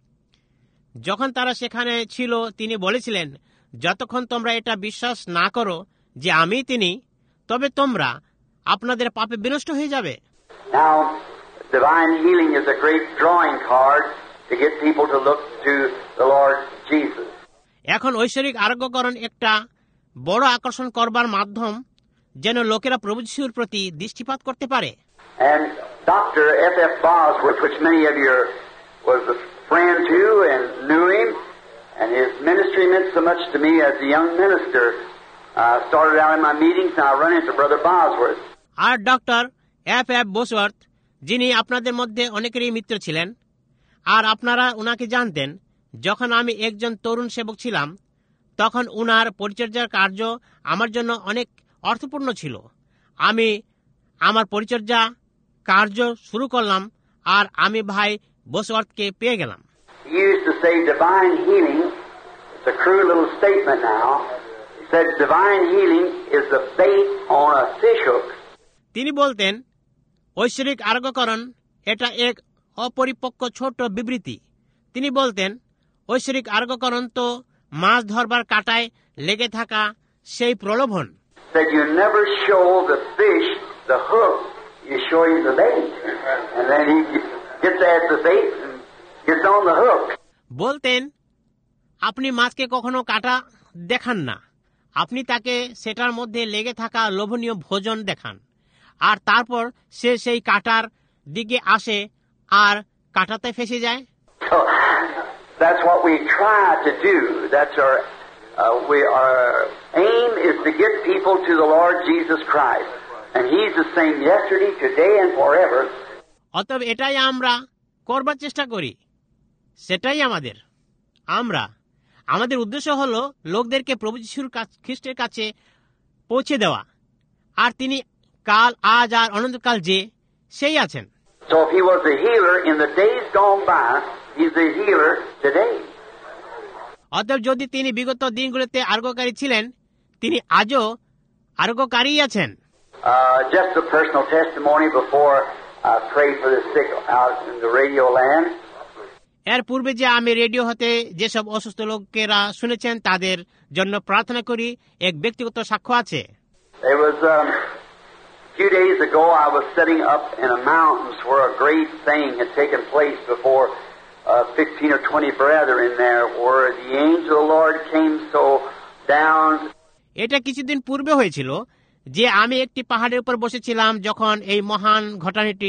যখন তারা সেখানে ছিল তিনি বলেছিলেন, যতক্ষণ তোমরা এটা বিশ্বাস না করো যে আমি তিনি, তবে তোমরা আপনাদের পাপে বিনষ্ট হয়ে যাবে। Now, divine healing is a great drawing card to get people to look to the Lord Jesus. এখন ঐশ্বরিক আরোগ্যকরণ একটা বড় আকর্ষণ করবার মাধ্যম, যেন লোকেরা প্রভু যিশুর প্রতি দৃষ্টিপাত করতে পারে। And Dr. F.F. Bosworth, which many of you was a friend to and knew him, and his ministry meant so much to me as a young minister. Started out in my meetings, and I run into Brother Bosworth. আর ডক্টর F.F. বোসওয়ার্থ, যিনি আপনাদের মধ্যে অনেকেরই মিত্র ছিলেন, আর আপনারা উনাকে জানতেন যখন আমি একজন তরুণ সেবক ছিলাম তখন উনার পরিচর্যার কার্য আমার জন্য অনেক অর্থপূর্ণ ছিল। আমি আমার পরিচর্যা কার্য শুরু করলাম আর আমি ভাই বসওয়ার্থকে পেয়ে গেলাম। He used to say divine healing, it's a crude little statement now, he said divine healing is the bait on a fish hook. তিনি বলতেন ঐশ্বরিক আরোগ্যকরণ এটা এক অপরিপক্ক ছোট বিবৃতি। তিনি বলতেন ঐশ্বরিক আরোগ্যকরণ তো মাছ ধরবার কাঁটায় লেগে থাকা সেই প্রলোভন। Said you never show the fish the hook, you show him the bait, and then he gets at the bait and gets on the hook. বলতেন আপনি মাছকে কখনো কাঁটা দেখান না, আপনি তাকে সেটার মধ্যে লেগে থাকা লোভনীয় ভোজন দেখান, আর তারপর সে সেই কাঁটার দিকে আসে আর কাঁটাতে ফেসে যায়। So that's what we try to do. That's our aim is to get people to the Lord Jesus Christ, and He's the same yesterday, today, and forever. অতএব এটাই আমরা করবার চেষ্টা করি, সেটাই আমাদের উদ্দেশ্য হলো লোকদেরকে প্রভু যীশুর খ্রিস্টের কাছে পৌঁছে দেওয়া, আর তিনি কাল আজ আর অনন্তকাল যে সেই আছেন। So if He was a healer in the days gone by, He's a healer today. অতএব যদি তিনি বিগত দিনগুলোতে আরোগ্যকারী ছিলেন, তিনি আজও আরোগ্যকারী আছেন। Just a personal testimony before I pray for the sick out in the radio land. এর পূর্বে যে আমি রেডিও হতে যেসব অসুস্থ লোকেরা শুনেছেন তাদের জন্য প্রার্থনা করি, এক ব্যক্তিগত সাক্ষ্য আছে। It was a few days ago I was sitting up in the mountains where a great thing had taken place before 15 or 20 brethren there, where the angel of the Lord came so down. এটা কিছুদিন পূর্বে হয়েছিল যে আমি একটি পাহাড়ের উপর বসেছিলাম যখন এই মহান ঘটনাটি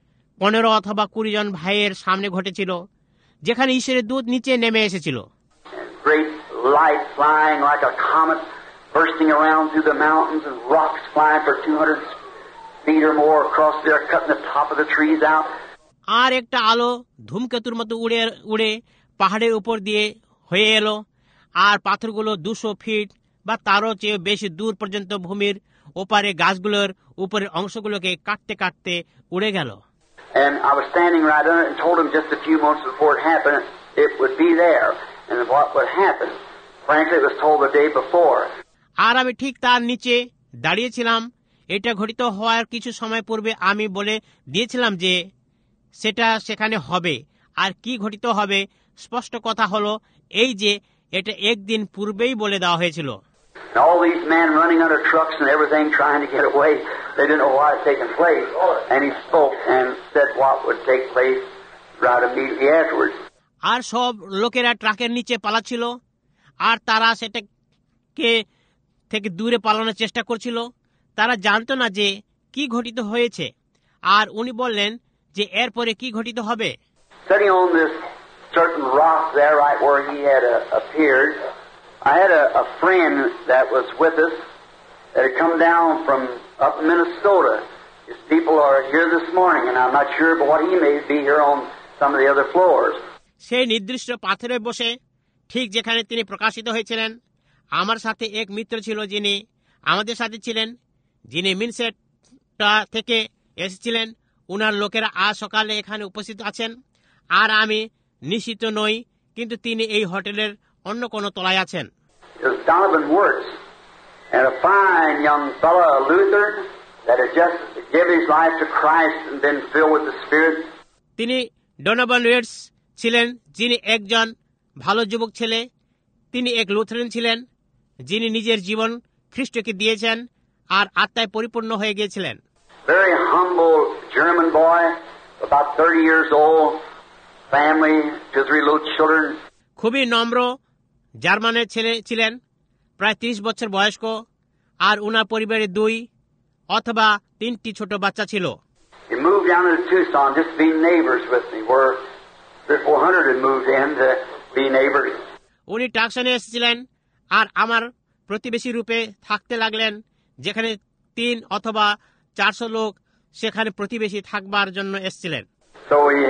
15 অথবা 20 জন ভাইয়ের সামনে ঘটেছিল, যেখানে ঈশ্বরের দূত নিচে নেমে এসেছিল। Great light flying like a comet, bursting around through the mountains, and rocks flying for 200 feet or more across there, cutting the top of the trees out. আর একটা আলো ধূমকেতুর মতো উড়ে পাহাড়ের উপর দিয়ে হয়ে এলো, আর পাথরগুলো 200 ফিট বা তারও চেয়ে বেশি দূর পর্যন্ত ভূমির ওপারে গাছগুলোর উপরের অংশগুলোকে কাটতে কাটতে উড়ে গেল। And I was standing right under it and told him just a few months before it happened, it would be there and what would happen. Frankly, it was told the day before. আর আমি ঠিক তার নিচে দাঁড়িয়েছিলাম। এটা ঘটিত হওয়ার কিছু সময় পূর্বে আমি বলে দিয়েছিলাম যে সেটা সেখানে হবে, আর কি ঘটিত হবে স্পষ্ট কথা হলো এই যে এটা একদিন পূর্বেই বলে দেওয়া হয়েছিল। And all these men running under trucks and everything trying to get away, they didn't know what had taken place. And he spoke and said what would take place right immediately afterwards. আর সব লোকেরা ট্রাকের নিচে পালাচ্ছিল, আর তারা সেটাকে থেকে দূরে পালানোর চেষ্টা করছিল। তারা জানতো না যে কি ঘটিত হয়েছে, আর উনি বললেন যে এরপরে কি ঘটিত হবে। Sitting on this certain rock there right where he had appeared, I had a friend that was with us that had come down from up in Minnesota. His people are here this morning, and I'm not sure, but what he may be here on some of the other floors. সেই নির্দিষ্ট পাথরে বসে ঠিক যেখানে তিনি প্রকাশিত হয়েছিলেন, আমার সাথে এক মিত্র ছিল যিনি আমাদের সাথে ছিলেন, যিনি মিনসেটা থেকে এসেছিলেন। উনার লোকেরা আজ সকালে এখানে উপস্থিত আছেন, আর আমি নিশ্চিত নই, কিন্তু তিনি এই হোটেলের অন্য কোনো তলায় আছেন। It was Donovan Wirtz, and a fine young fellow, a Lutheran, that had just given his life to Christ and been filled with the Spirit. তিনি ডোনাভান উইটস ছিলেন, যিনি একজন ভালো যুবক ছেলে। তিনি এক লুথেরান ছিলেন, যিনি নিজের জীবন খ্রিস্টকে দিয়েছেন আর আত্মায় পরিপূর্ণ হয়ে গিয়েছিলেন। Very humble German boy, about 30 years old, family, 2-3 little children. খুবই নম্র জার্মানের ছেলে ছিলেন, প্রায় 30 বছর বয়স্ক, আর উনার পরিবারে 2 অথবা 3টি ছোট বাচ্চা ছিল। He moved down to Tucson just to be neighbors with me, where 300-400 had moved in to be neighbors. উনি টাকসনে এসেছিলেন আর আমার প্রতিবেশী রূপে থাকতে লাগলেন, যেখানে 3 অথবা 400 লোক সেখানে প্রতিবেশী থাকবার জন্য এসেছিলেন। So we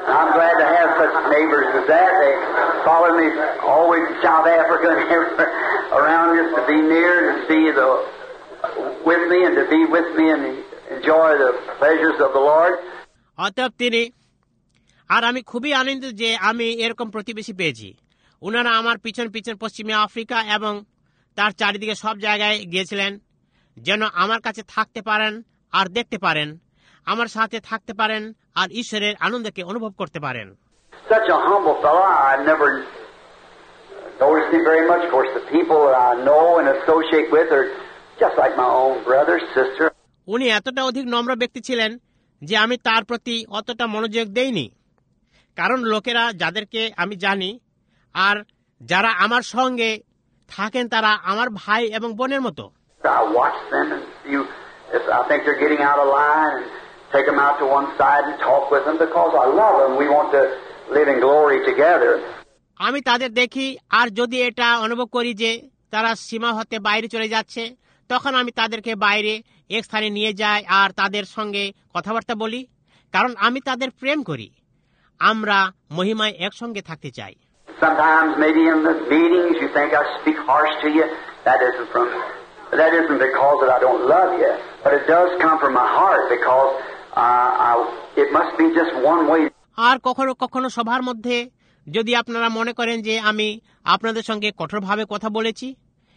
I'm glad to have such neighbors as that. They follow me always to South Africa and everywhere around just to be near and to see with me and to be with me and enjoy the pleasures of the Lord. অতএব তিনি আর আমি খুবই আনন্দিত যে আমি এরকম প্রতিবেশী পেয়েছি। ওনারা আমার পিছন পিছন পশ্চিমে আফ্রিকা এবং তার চারিদিকে সব জায়গায় গিয়েছিলেন যেন আমার কাছে থাকতে পারেন আর দেখতে পারেন, আমার সাথে থাকতে পারেন আর ঈশ্বরের আনন্দকে অনুভব করতে পারেন। Such a humble fellow, I never noticed him very much. Of course, the people that I know and associate with are just like my own brother, sister. উনি এতটা অধিক নম্র ব্যক্তি ছিলেন যে আমি তার প্রতি অতটা মনোযোগ দেইনি, কারণ লোকেরা যাদেরকে আমি জানি আর যারা আমার সঙ্গে থাকেন তারা আমার ভাই এবং বোনের মতো। I watch them and see if I think they're getting out of line and take them out to one side and talk with them because I love them. We want to live in glory together. আমি তাদের দেখি আর যদি এটা অনুভব করি যে তারা সীমা হতে বাইরে চলে যাচ্ছে, তখন আমি তাদেরকে বাইরে এক স্থানে নিয়ে যাই আর তাদের সঙ্গে কথাবার্তা বলি, কারণ আমি তাদের প্রেম করি। আমরা মহিমায় একসঙ্গে থাকতে চাই। Sometimes maybe in the meetings you think I speak harsh to you. That isn't because that I don't love you, but it does come from my heart because it must be just one way. আর কখনো কখনো সভার মধ্যে যদি আপনারা মনে করেন যে আমি আপনাদের সঙ্গে কঠোরভাবে কথা বলেছি,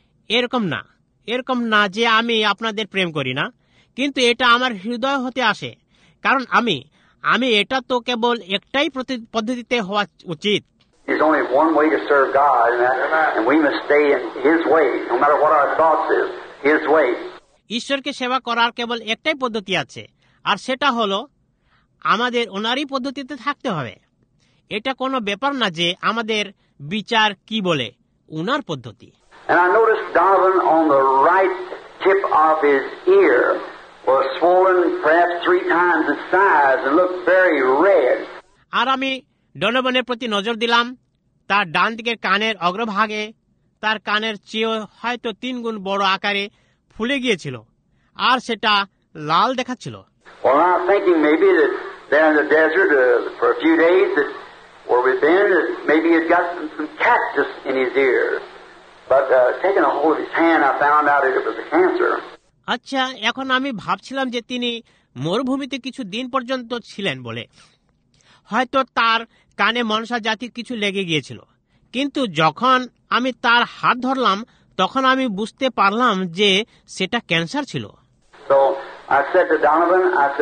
এরকম না যে আমি আপনাদের প্রেম করি না, কিন্তু এটা আমার হৃদয় হতে আসে, কারণ আমি এটা তো কেবল একটাই পদ্ধতিতে হওয়া উচিত। There's only one way to serve God, and we must stay in His way, no matter what our thoughts is, His way. ঈশ্বরকে সেবা করার কেবল একটাই পদ্ধতি আছে, আর সেটা হলো আমাদের ওনারই পদ্ধতিতে থাকতে হবে। এটা কোনো ব্যাপার না যে আমাদের বিচার কি বলে, ওনার পদ্ধতি। And I noticed Donovan on the right tip of his ear was swollen perhaps 3 times the size and looked very red. আর আমি ডনোভানের প্রতি নজর দিলাম, তার ডান দিকের কানের অগ্রভাগে তার কানের চেয়ে হয়তো 3 গুণ বড় আকারে ফুলে গিয়েছিল আর সেটা লাল দেখাচ্ছিল। Well, I'm thinking maybe that there in the desert for a few days that where we've been, that maybe he'd got some cactus in his ear. But taking a hold of his hand, I found out that it was a cancer. আচ্ছা, এখন আমি ভাবছিলাম যে তিনি মরুভূমিতে কিছু দিন পর্যন্ত ছিলেন বলে হয়তো তার কানে মনসা জাতির কিছু লেগে গিয়েছিল, কিন্তু যখন আমি তার হাত ধরলাম তখন আমি বুঝতে পারলাম যে সেটা ক্যান্সার ছিল। So I said to Donovan,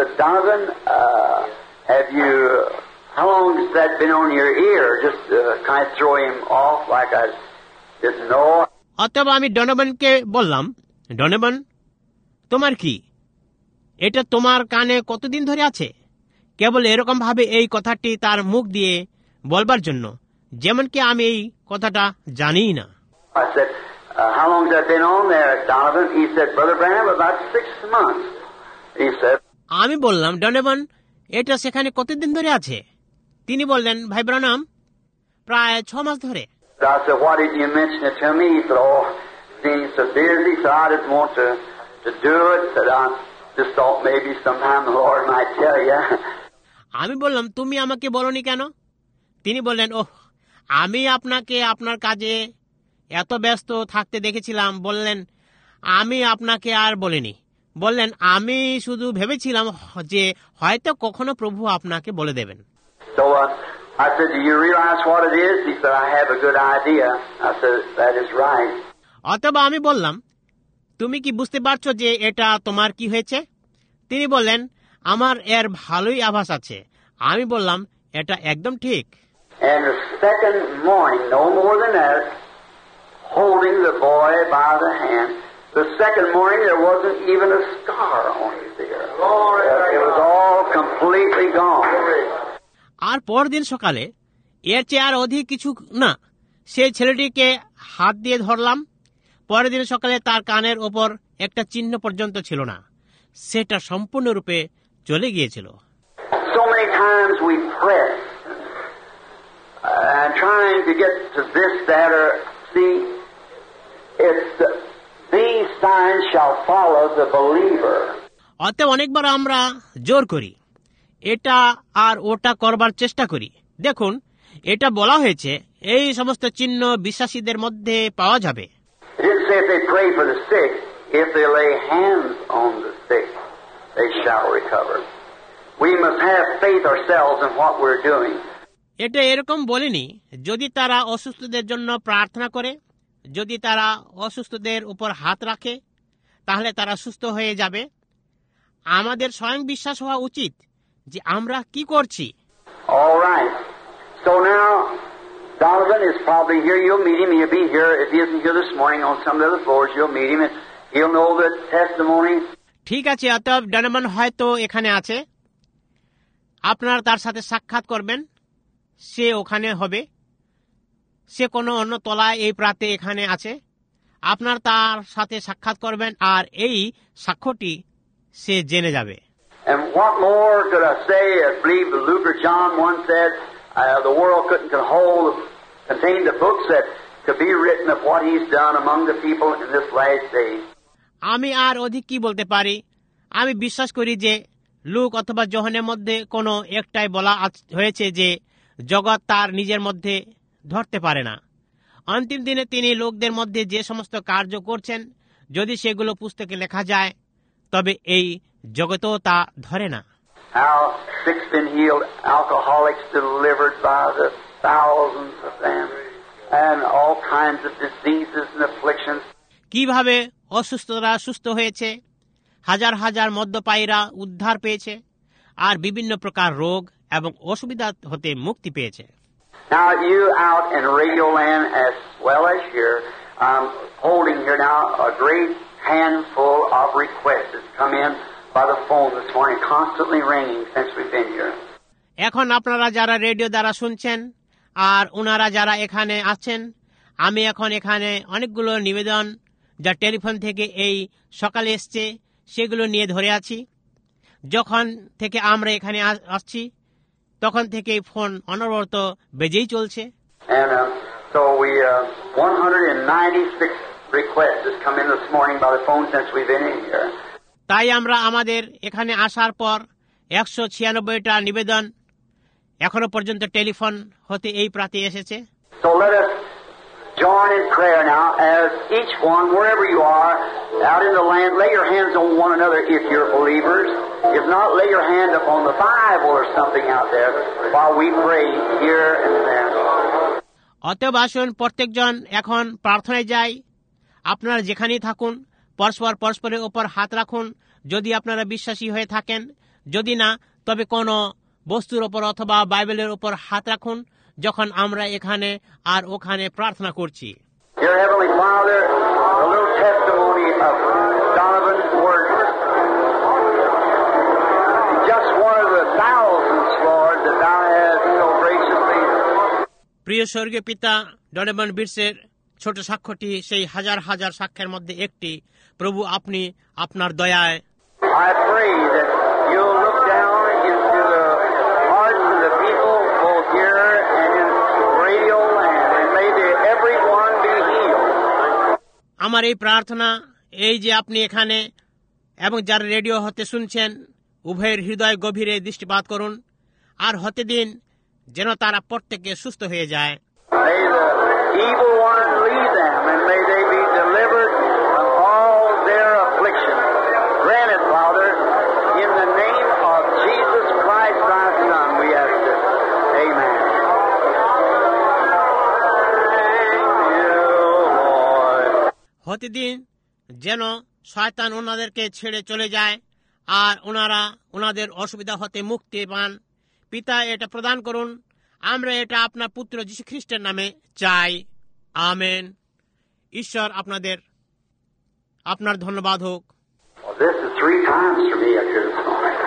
how long has that been on your ear? Just kind of throw him off like I didn't know. অতএব আমি ডনোভানকে বললাম, ডনোভান, তোমার কি এটা তোমার কানে কতদিন ধরে আছে? কেবল এরকম ভাবে এই কথাটি তার মুখ দিয়ে বলবার জন্য, যেমন কি আমি এই কথাটা জানিই না। I said, how long has that been on there, Donovan? He said, Brother Branham, about 6 months. He said, আমি বললাম, ডনোভান, এটা সেখানে কতদিন ধরে আছে? তিনি বললেন, ভাই ব্রানাম, প্রায় 6 মাস ধরে। I said, why didn't you mention it to me? He said, oh, being so busy, so I didn't want to do it. Said, I just thought maybe sometime the Lord might tell you. আমি বললাম, তুমি আমাকে বলনি কেন? তিনি বললেন, ওহ, আমি আপনাকে আপনার কাজে এত ব্যস্ত থাকতে দেখেছিলাম। বললেন, আমি আপনাকে আর বলিনি। বললেন, আমি শুধু ভেবেছিলাম যে হয়তো কখনো প্রভু আপনাকে বলে দেবেন। So I said, do you realize what it is? He said, I have a good idea. I said, that is right. অথবা আমি বললাম, তুমি কি বুঝতে পারছো যে এটা তোমার কি হয়েছে? তিনি বললেন, আমার এর ভালোই আভাস আছে। আমি বললাম, এটা একদম ঠিক। And the second morning, no more than that, holding the boy by the hand, the second morning there wasn't even a scar on his ear. It was all completely gone. আর পরদিন সকালে এর চেয়ে আর অধিক কিছু না, সেই ছেলেটিকে হাত দিয়ে ধরলাম। পরের দিন সকালে তার কানের ওপর একটা চিহ্ন পর্যন্ত ছিল না, সেটা সম্পূর্ণরূপে চলে গিয়েছিল। So many times we press and trying to get to this, that, or see, it's these signs shall follow the believer. অতএব অনেকবার আমরা জোর করি এটা আর ওটা করবার চেষ্টা করি। দেখুন, এটা বলা হয়েছে এই সমস্ত চিহ্ন বিশ্বাসীদের মধ্যে পাওয়া যাবে। It didn't say if they pray for the sick, if they lay hands on the sick, they shall recover. We must have faith ourselves in what we're doing. এটা এরকম বলেনি যদি তারা অসুস্থদের জন্য প্রার্থনা করে, যদি তারা অসুস্থদের উপর হাত রাখে তাহলে তারা সুস্থ হয়ে যাবে। আমাদের স্বয়ং বিশ্বাস হওয়া উচিত যে আমরা কি করছি। All right. So now, Donovan is probably here. You'll meet him. He'll be here. If he isn't here this morning on some of the other floors, you'll meet him and he'll know the testimony. ঠিক আছে, অতএব ডনোভান হয়তো এখানে আছে, আপনারা তার সাথে সাক্ষাৎ করবেন। সে ওখানে হবে, সে কোনো অন্য তলায় এই প্রাতে এখানে আছে। আপনার তার সাথে সাক্ষাৎ করবেন আর এই সাক্ষ্যটি সে জেনে যাবে। And what more could I say? I believe Luke or John once said the world couldn't contain the books that could be written of what he's done among the people in this last day. আমি আর অধিক কি বলতে পারি? আমি বিশ্বাস করি যে লুক অথবা যোহনের মধ্যে কোনো একটাই বলা হয়েছে যে জগৎ তার নিজের মধ্যে ধরতে পারে না। অন্তিম দিনে তিনি লোকদের মধ্যে যে সমস্ত কার্য করছেন, যদি সেগুলো পুস্তকে লেখা যায় তবে এই জগতেও তা ধরে না। How sick's been healed, alcoholics delivered by the thousands of them, and all kinds of diseases and afflictions. কিভাবে অসুস্থরা সুস্থ হয়েছে, হাজার হাজার মদ্যপায়ীরা উদ্ধার পেয়েছে, আর বিভিন্ন প্রকার রোগ এবং অসুবিধা হতে মুক্তি পেয়েছে। Now you out in Radio Land as well as here, I'm holding here now a great handful of requests that's come in by the phone this morning, constantly ringing since we've been here. এখন আপনারা যারা রেডিও দ্বারা শুনছেন আর ওনারা যারা এখানে আছেন, আমি এখন এখানে অনেকগুলো নিবেদন যা টেলিফোন থেকে এই সকালে এসছে সেগুলো নিয়ে ধরে আছি। যখন থেকে আমরা এখানে আসছি তখন থেকে ফোন অনবরত বেজেই চলছে। And so we 196 requests has come in this morning by the phone since we've been in here. তাই আমরা আমাদের এখানে আসার পর 196টা নিবেদন এখনো পর্যন্ত টেলিফোন হতে এই প্রাতে এসেছে। So let us join in prayer now as each one, wherever you are, out in the land, lay your hands on one another if you're believers. If not, lay your hand up on the Bible or something out there while we pray here and there. অতএব আসুন প্রত্যেকজন এখন প্রার্থনায় যাই। আপনারা যেখানেই থাকুন পরস্পরের ওপর হাত রাখুন যদি আপনারা বিশ্বাসী হয়ে থাকেন, যদি না তবে কোনো বস্তুর ওপর অথবা বাইবেলের ওপর হাত রাখুন যখন আমরা এখানে আর ওখানে প্রার্থনা করছি। Dear Heavenly Father, a little testimony of Donovan's words. Just one of the thousands, Lord, that Thou hast so graciously. প্রিয় স্বর্গীয় পিতা, ডনোভান বিটসের ছোট সাক্ষ্যটি সেই হাজার হাজার সাক্ষ্যের মধ্যে একটি। প্রভু, আপনি আপনার দয়ায় I pray that you'll look down into the hearts of the people both here and in Radio Land, and may everyone be healed. আমার এই প্রার্থনা এই যে আপনি এখানে এবং যারা রেডিও হতে শুনছেন উভয়ের হৃদয় গভীরে দৃষ্টিপাত করুন আর হতে দিন যেন তারা প্রত্যেকে সুস্থ হয়ে যায়। May the evil one leave them, and may they be delivered from all their affliction. Grant it, Father, in the name of Jesus Christ, Thy Son, we ask it. Amen. Thank you, Lord. হতে দিন যেন শয়তান ওনাদেরকে ছেড়ে চলে যায় আর ওনারা ওনাদের অসুবিধা হতে মুক্তি পান। পিতা, এটা প্রদান করুন। আমরা এটা আপনার পুত্র যীশু খ্রিস্টের নামে চাই, আমেন। ঈশ্বর আপনার ধন্যবাদ হোক। Well, this is 3 times for me up here this morning.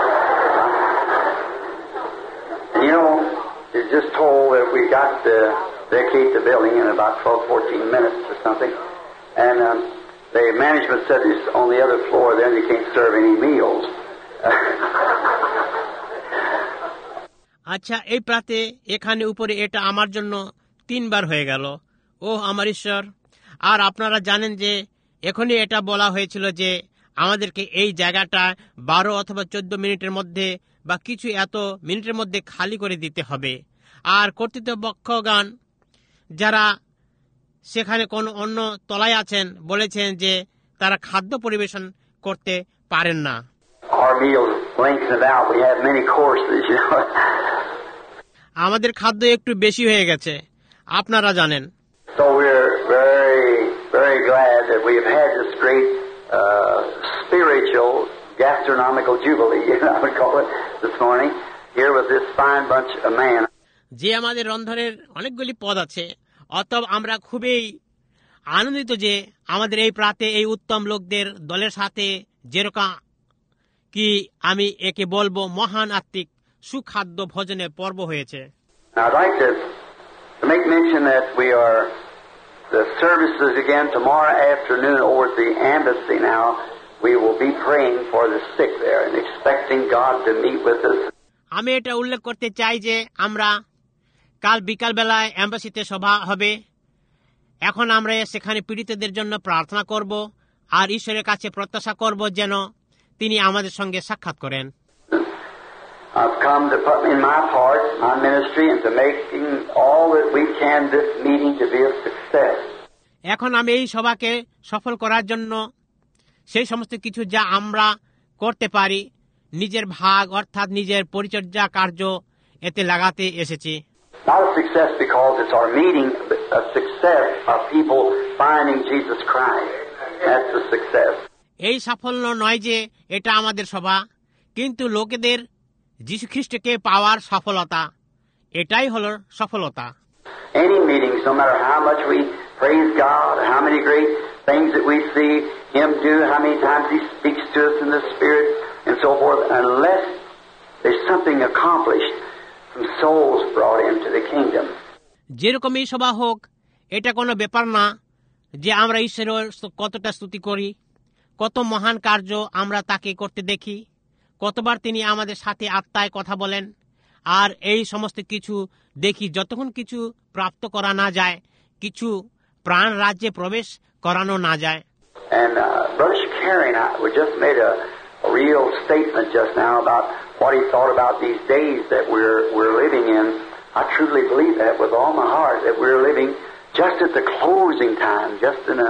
And you know, it's just told that we got to vacate the building in about 12-14 minutes or something. And the management said it's on the other floor there and they can't serve any meals. আচ্ছা, এই প্রাতে এখানে উপরে এটা আমার জন্য 3 বার হয়ে গেল। ও আমার ঈশ্বর, আর আপনারা জানেন যে এখনই এটা বলা হয়েছিল যে আমাদেরকে এই জায়গাটা 12 অথবা 14 মিনিটের মধ্যে বা কিছু এত মিনিটের মধ্যে খালি করে দিতে হবে। আর কর্তৃপক্ষগণ যারা সেখানে কোন অন্য তলায় আছেন বলেছেন যে তারা খাদ্য পরিবেশন করতে পারেন না। আমাদের খাদ্য একটু বেশি হয়ে গেছে, আপনারা জানেন। So we're very, very glad that we have had this great spiritual gastronomical jubilee, I would call it, this morning, here with this fine bunch of men. যে আমাদের রন্ধনের অনেকগুলি পদ আছে, অতএব আমরা খুবই আনন্দিত যে আমাদের এই প্রাতে এই উত্তম লোকদের দলের সাথে যেরকম কি আমি একে বলবো মহান আত্মিক সুখাদ্য ভোজনের পর্ব হয়েছে। I'd like to make mention that we are the services again tomorrow afternoon over at the embassy. Now we will be praying for the sick there and expecting God to meet with us. আমি এটা উল্লেখ করতে চাই যে আমরা কাল বিকাল বেলায় এম্বাসিতে সভা হবে। এখন আমরা সেখানে পীড়িতদের জন্য প্রার্থনা করব আর ঈশ্বরের কাছে প্রত্যাশা করব যেন তিনি আমাদের সঙ্গে সাক্ষাৎ করেন। I've come to put in my part, my ministry, and to making all that we can this meeting to be a success. এখন আমি এই সভাকে সফল করার জন্য সেই সমস্ত কিছু যা আমরা করতে পারি নিজের ভাগ অর্থাৎ নিজের পরিচর্যা কার্য এতে লাগাতে এসেছি। Not a success because it's our meeting, but a success of people finding Jesus Christ. That's the success. এই সাফল্য নয় যে এটা আমাদের সভা, কিন্তু লোকেদের যীশু খ্রিস্টকে পাওয়ার সফলতা, এটাই হলো সফলতা। Any meetings, no matter how much we praise God, how many great things that we see Him do, how many times He speaks to us in the Spirit, and so forth, unless there's something accomplished, some souls brought into the kingdom. যেরকমই সভা হোক, এটা কোনো ব্যাপার না যে আমরা ঈশ্বরের কতটা স্তুতি করি, কত মহান কার্য আমরা তাকে করতে দেখি, কতবার তিনি আমাদের সাথে আত্মায় কথা বলেন, আর এই সমস্ত কিছু দেখি যতক্ষণ কিছু প্রাপ্ত করা না যায়, কিছু প্রাণ রাজ্যে প্রবেশ করানো না যায়। And Brother Shakarian, we just made a real statement just now about what he thought about these days that we're living in. I truly believe that with all my heart, that we're living just at the closing time, just in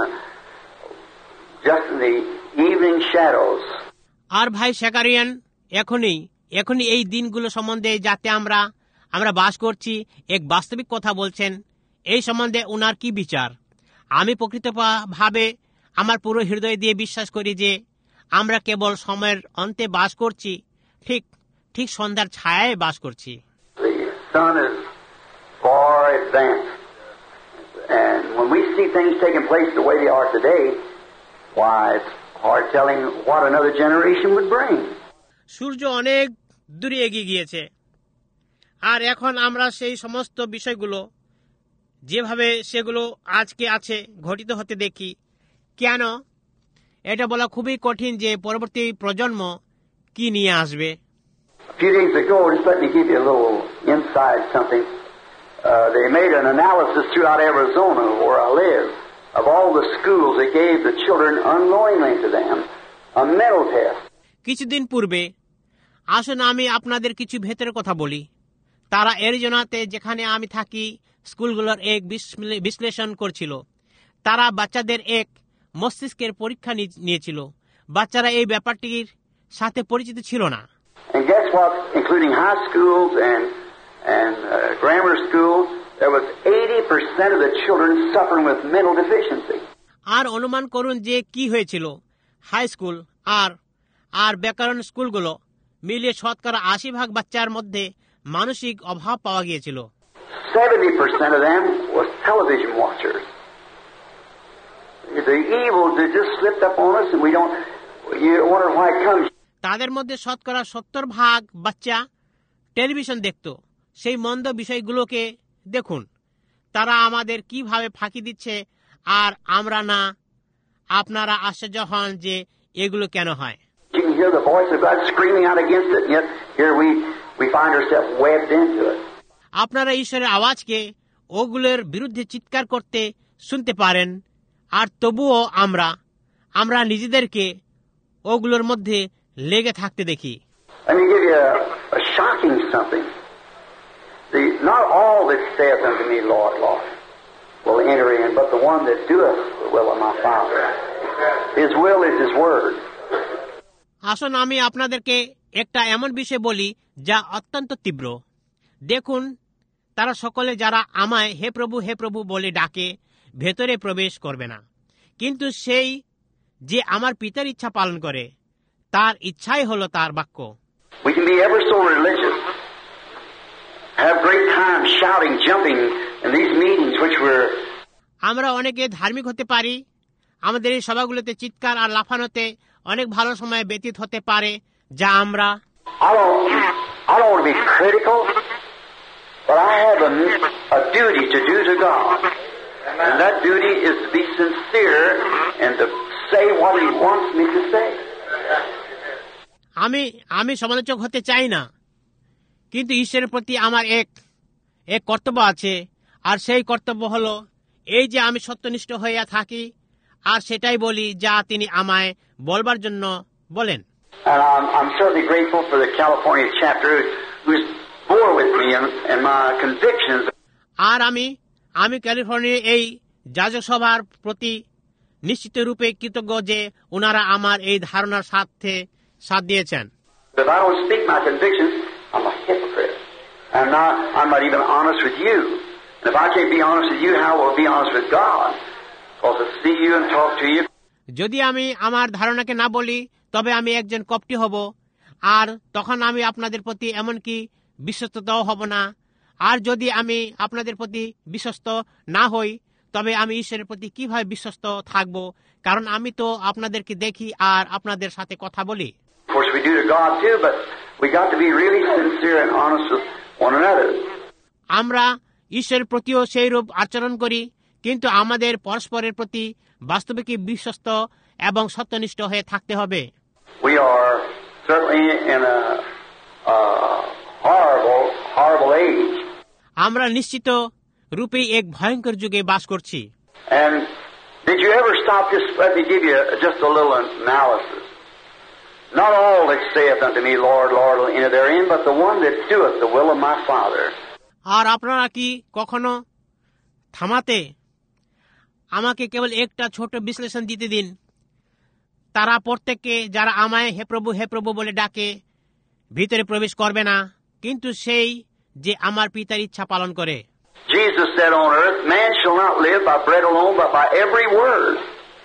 the evening shadows. আর ভাই শেকারিয়ান এখনই এই দিনগুলো সম্বন্ধে যাতে আমরা বাস করছি এক বাস্তবিক কথা বলছেন, এই সম্বন্ধে উনার কি বিচার? আমি প্রকৃতভাবে আমার পুরো হৃদয় দিয়ে বিশ্বাস করি যে আমরা কেবল সময়ের অন্তে বাস করছি, ঠিক সন্ধ্যার ছায়ায় বাস করছি। The sun is far advanced, and when we see things taking place the way they are today, why, it's hard telling what another generation would bring. সূর্য অনেক দূরে এগিয়ে গিয়েছে, আর এখন আমরা সেই সমস্ত বিষয়গুলো যেভাবে সেগুলো আজকে আছে ঘটিত হতে দেখি। কেন এটা বলা খুবই কঠিন যে পরবর্তী প্রজন্ম কি নিয়ে আসবে। A few days ago, just let me give you a little inside something. They made an analysis throughout Arizona, where I live, of all the schools that gave the children unknowingly to them a mental test. কিছুদিন পূর্বে আসুন আমি আপনাদের কিছু ভেতরের কথা বলি। তারা অ্যারিজোনাতে যেখানে আমি থাকি স্কুলগুলোর এক বিশ্লেষণ করছিল। তারা বাচ্চাদের এক মস্তিষ্কের পরীক্ষা নিয়েছিল। বাচ্চারা এই ব্যাপারটির সাথে পরিচিত ছিল না। And guess what? Including high schools and grammar schools, there was 80% of the children suffering with mental deficiency. আর অনুমান করুন যে কি হয়েছিল। হাই স্কুল আর ব্যাকরণ স্কুলগুলো মিলিয়ে শতকরা 80% বাচ্চার মধ্যে মানসিক অভাব পাওয়া গিয়েছিল। 70% of them was television watchers. The evil that just slipped up on us, and you wonder why it comes. তাদের মধ্যে শতকরা 70% বাচ্চা টেলিভিশন দেখত। সেই মন্দ বিষয়গুলোকে দেখুন, তারা আমাদের কিভাবে ফাঁকি দিচ্ছে, আর আমরা না। আপনারা আশ্চর্য হন যে এগুলো কেন হয়। You can hear the voice of God screaming out against it, and yet here we find ourselves webbed into it. আপনারা ঈশ্বরের আওয়াজকে ওগুলোর বিরুদ্ধে চিৎকার করতে শুনতে পারেন, আর তবুও আমরা নিজেদেরকে ওগুলোর মধ্যে লেগে থাকতে দেখি। Let me give you a shocking something. Not all that saith unto me, Lord, Lord, will enter in, but the one that doeth the will of my Father. His will is His word. আসুন আমি আপনাদেরকে একটা এমন বিষয় বলি যা অত্যন্ত তীব্র। দেখুন, তারা সকলে যারা আমায় হে প্রভু বলে ডাকে ভেতরে প্রবেশ করবে না, কিন্তু সেই যে আমার পিতার ইচ্ছা পালন করে তার ইচ্ছাই হলো তার বাক্য। We can be ever so religious, have great time shouting, jumping in these meetings which we're... আমরা অনেকে ধার্মিক হতে পারি, আমাদের এই সভাগুলোতে চিৎকার আর লাফানোতে অনেক ভালো সময় ব্যতীত হতে পারে, যা আমরা... I don't want to be critical, but I have a duty to do to God. And that duty is to be sincere and to say what He wants me to say. আমি সমালোচক হতে চাই না, কিন্তু ঈশ্বরের প্রতি আমার এক কর্তব্য আছে, আর সেই কর্তব্য হলো এই যে আমি সত্যনিষ্ঠ হইয়া থাকি আর সেটাই বলি যা তিনি আমায় বলবার জন্য বলেন। And I'm certainly grateful for the California chapter who's bore with me and my convictions. আর আমি ক্যালিফোর্নিয়ার এই যাজক সভার প্রতি নিশ্চিত রূপে কৃতজ্ঞ যে ওনারা আমার এই ধারণার সাথে সাথ দিয়েছেন। If I don't speak my convictions, I'm a hypocrite. I'm not even honest with you. And if I can't be honest with you, how will I be honest with God? Because I see you and talk to you. যদি আমি আমার ধারণাকে না বলি তবে আমি একজন কপটি হব, আর তখন আমি আপনাদের প্রতি এমনকি বিশ্বস্ততাও হব না। আর যদি আমি আপনাদের প্রতি বিশ্বস্ত না হই তবে আমি ঈশ্বরের প্রতি কিভাবে বিশ্বস্ত থাকব, কারণ আমি তো আপনাদেরকে দেখি আর আপনাদের সাথে কথা বলি। Of course we do to God too, but we got to be really sincere and honest with one another. আমরা ঈশ্বরের প্রতিও সেই রূপ আচরণ করি, কিন্তু আমাদের পরস্পরের প্রতি বাস্তবিক বিশ্বস্ত এবং সত্যনিষ্ঠ হয়ে থাকতে হবে। We are certainly in a horrible age. আমরা নিশ্চিত রূপেই এক ভয়ঙ্কর যুগে বাস করছি। And did you ever stop just let me give you just a little analysis. Not all that saith unto me, Lord, Lord, will enter therein, but the one that doeth the will of my Father. আর আপনারা কি কখনো থামাতে আমাকে কেবল একটা ছোট বিশ্লেষণ দিতে দিন। তারা প্রত্যেককে যারা আমায় হে প্রভু বলে ডাকে ভিতরে প্রবেশ করবে না, কিন্তু সেই যে আমার পিতার ইচ্ছা পালন করে। Jesus said on earth, man shall not live by bread alone, but by every word.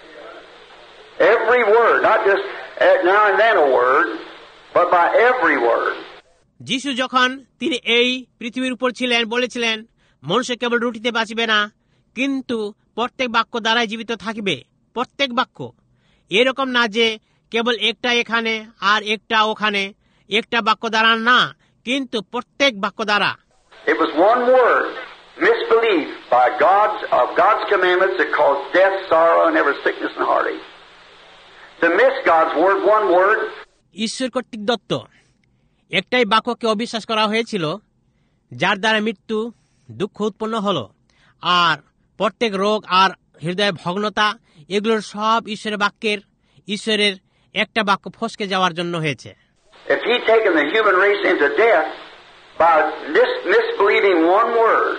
Every word, not just now and then a word, but by every word. যিশু যখন তিনি এই পৃথিবীর উপর ছিলেন বলেছিলেন, মনুষ্য কেবল রুটিতে বাঁচবে না, কিন্তু প্রত্যেক বাক্য দ্বারাই জীবিত থাকবে। প্রত্যেক বাক্য, এরকম না যে কেবল একটা এখানে আর একটা ওখানে, একটা বাক্য দ্বারা না, কিন্তু প্রত্যেক বাক্য দ্বারা। It was one word, misbelief by God's commandments that caused death, sorrow, and every sickness and heartache. To miss God's word, one word. ঈশ্বর কর্তৃক দত্ত একটাই বাক্যকে অবিশ্বাস করা হয়েছিল, যার দ্বারা মৃত্যু, দুঃখ উৎপন্ন হলো, আর প্রত্যেক রোগ আর হৃদয় ভগ্নতা, এগুলোর সব ঈশ্বরের একটা বাক্য ফসকে যাওয়ার জন্য হয়েছে। If he'd taken the human race into death by misbelieving one word,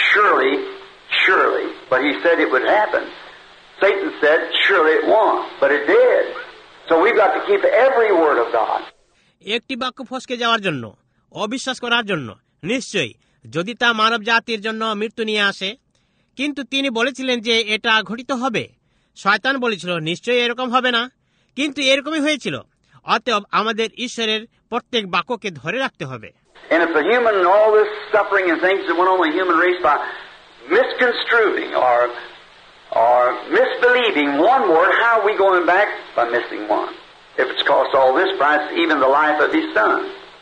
surely, but he said it would happen. Satan said, surely it won't, but it did. So we've got to keep every word of God. একটি বাক্য ফসকে যাওয়ার জন্য, অবিশ্বাস করার জন্য, নিশ্চয়ই যদি তা মানব জাতির জন্য মৃত্যু নিয়ে আসে, কিন্তু তিনি বলেছিলেন যে এটা ঘটিত হবে। শয়তান বলেছিল নিশ্চয়ই এরকম হবে না, কিন্তু এরকমই হয়েছিল। অতএব আমাদের ঈশ্বরের প্রত্যেক বাক্যকে ধরে রাখতে হবে। And if the human and all this suffering and things that went on in the human race by misconstruing or misbelieving one word, how are we going back? By missing one. If it's cost all this price, even the life of His Son.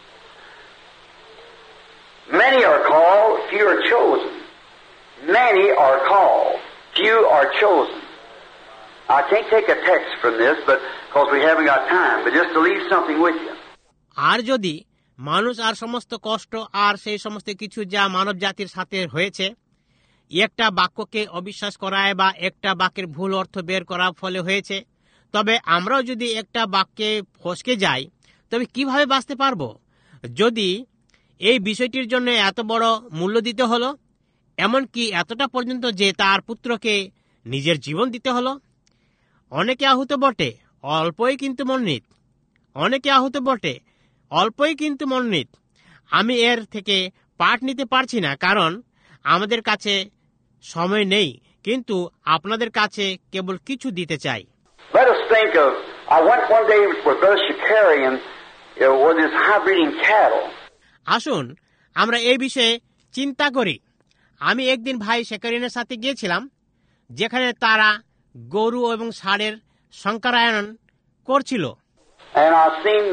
Many are called, few are chosen. Many are called, few are chosen. I can't take a text from this, but because we haven't got time, but just to leave something with you. আর যদি মানুষ আর সমস্ত কষ্ট আর সেই সমস্ত কিছু যা মানব জাতির সাথে হয়েছে একটা বাক্যকে অবিশ্বাস করায় বা একটা বাক্যের ভুল অর্থ বের করার ফলে হয়েছে, তবে আমরাও যদি একটা বাক্যে ফসকে যাই তবে কিভাবে বাঁচতে পারবো যদি এই বিষয়টির জন্য এত বড় মূল্য দিতে হলো, এমনকি এতটা পর্যন্ত যে তার পুত্রকে নিজের জীবন দিতে হলো? অনেকে আহত বটে, অল্পই কিন্তু মনোনীত। অনেকে আহত বটে, অল্পই কিন্তু মনোনীত। আমি এর থেকে পাঠ নিতে পারছি না, কারণ আমাদের কাছে সময় নেই, কিন্তু আপনাদের কাছে কেবল কিছু দিতে চাই। Let us think of, I went one day with Brother Shakarian with his high-breeding cattle. আসুন আমরা এই বিষয়ে চিন্তা করি। আমি একদিন ভাই শেকারিনের সাথে গিয়েছিলাম, যেখানে তারা গরু এবং ষাঁড়ের সংকরায়ন করছিল। And I've seen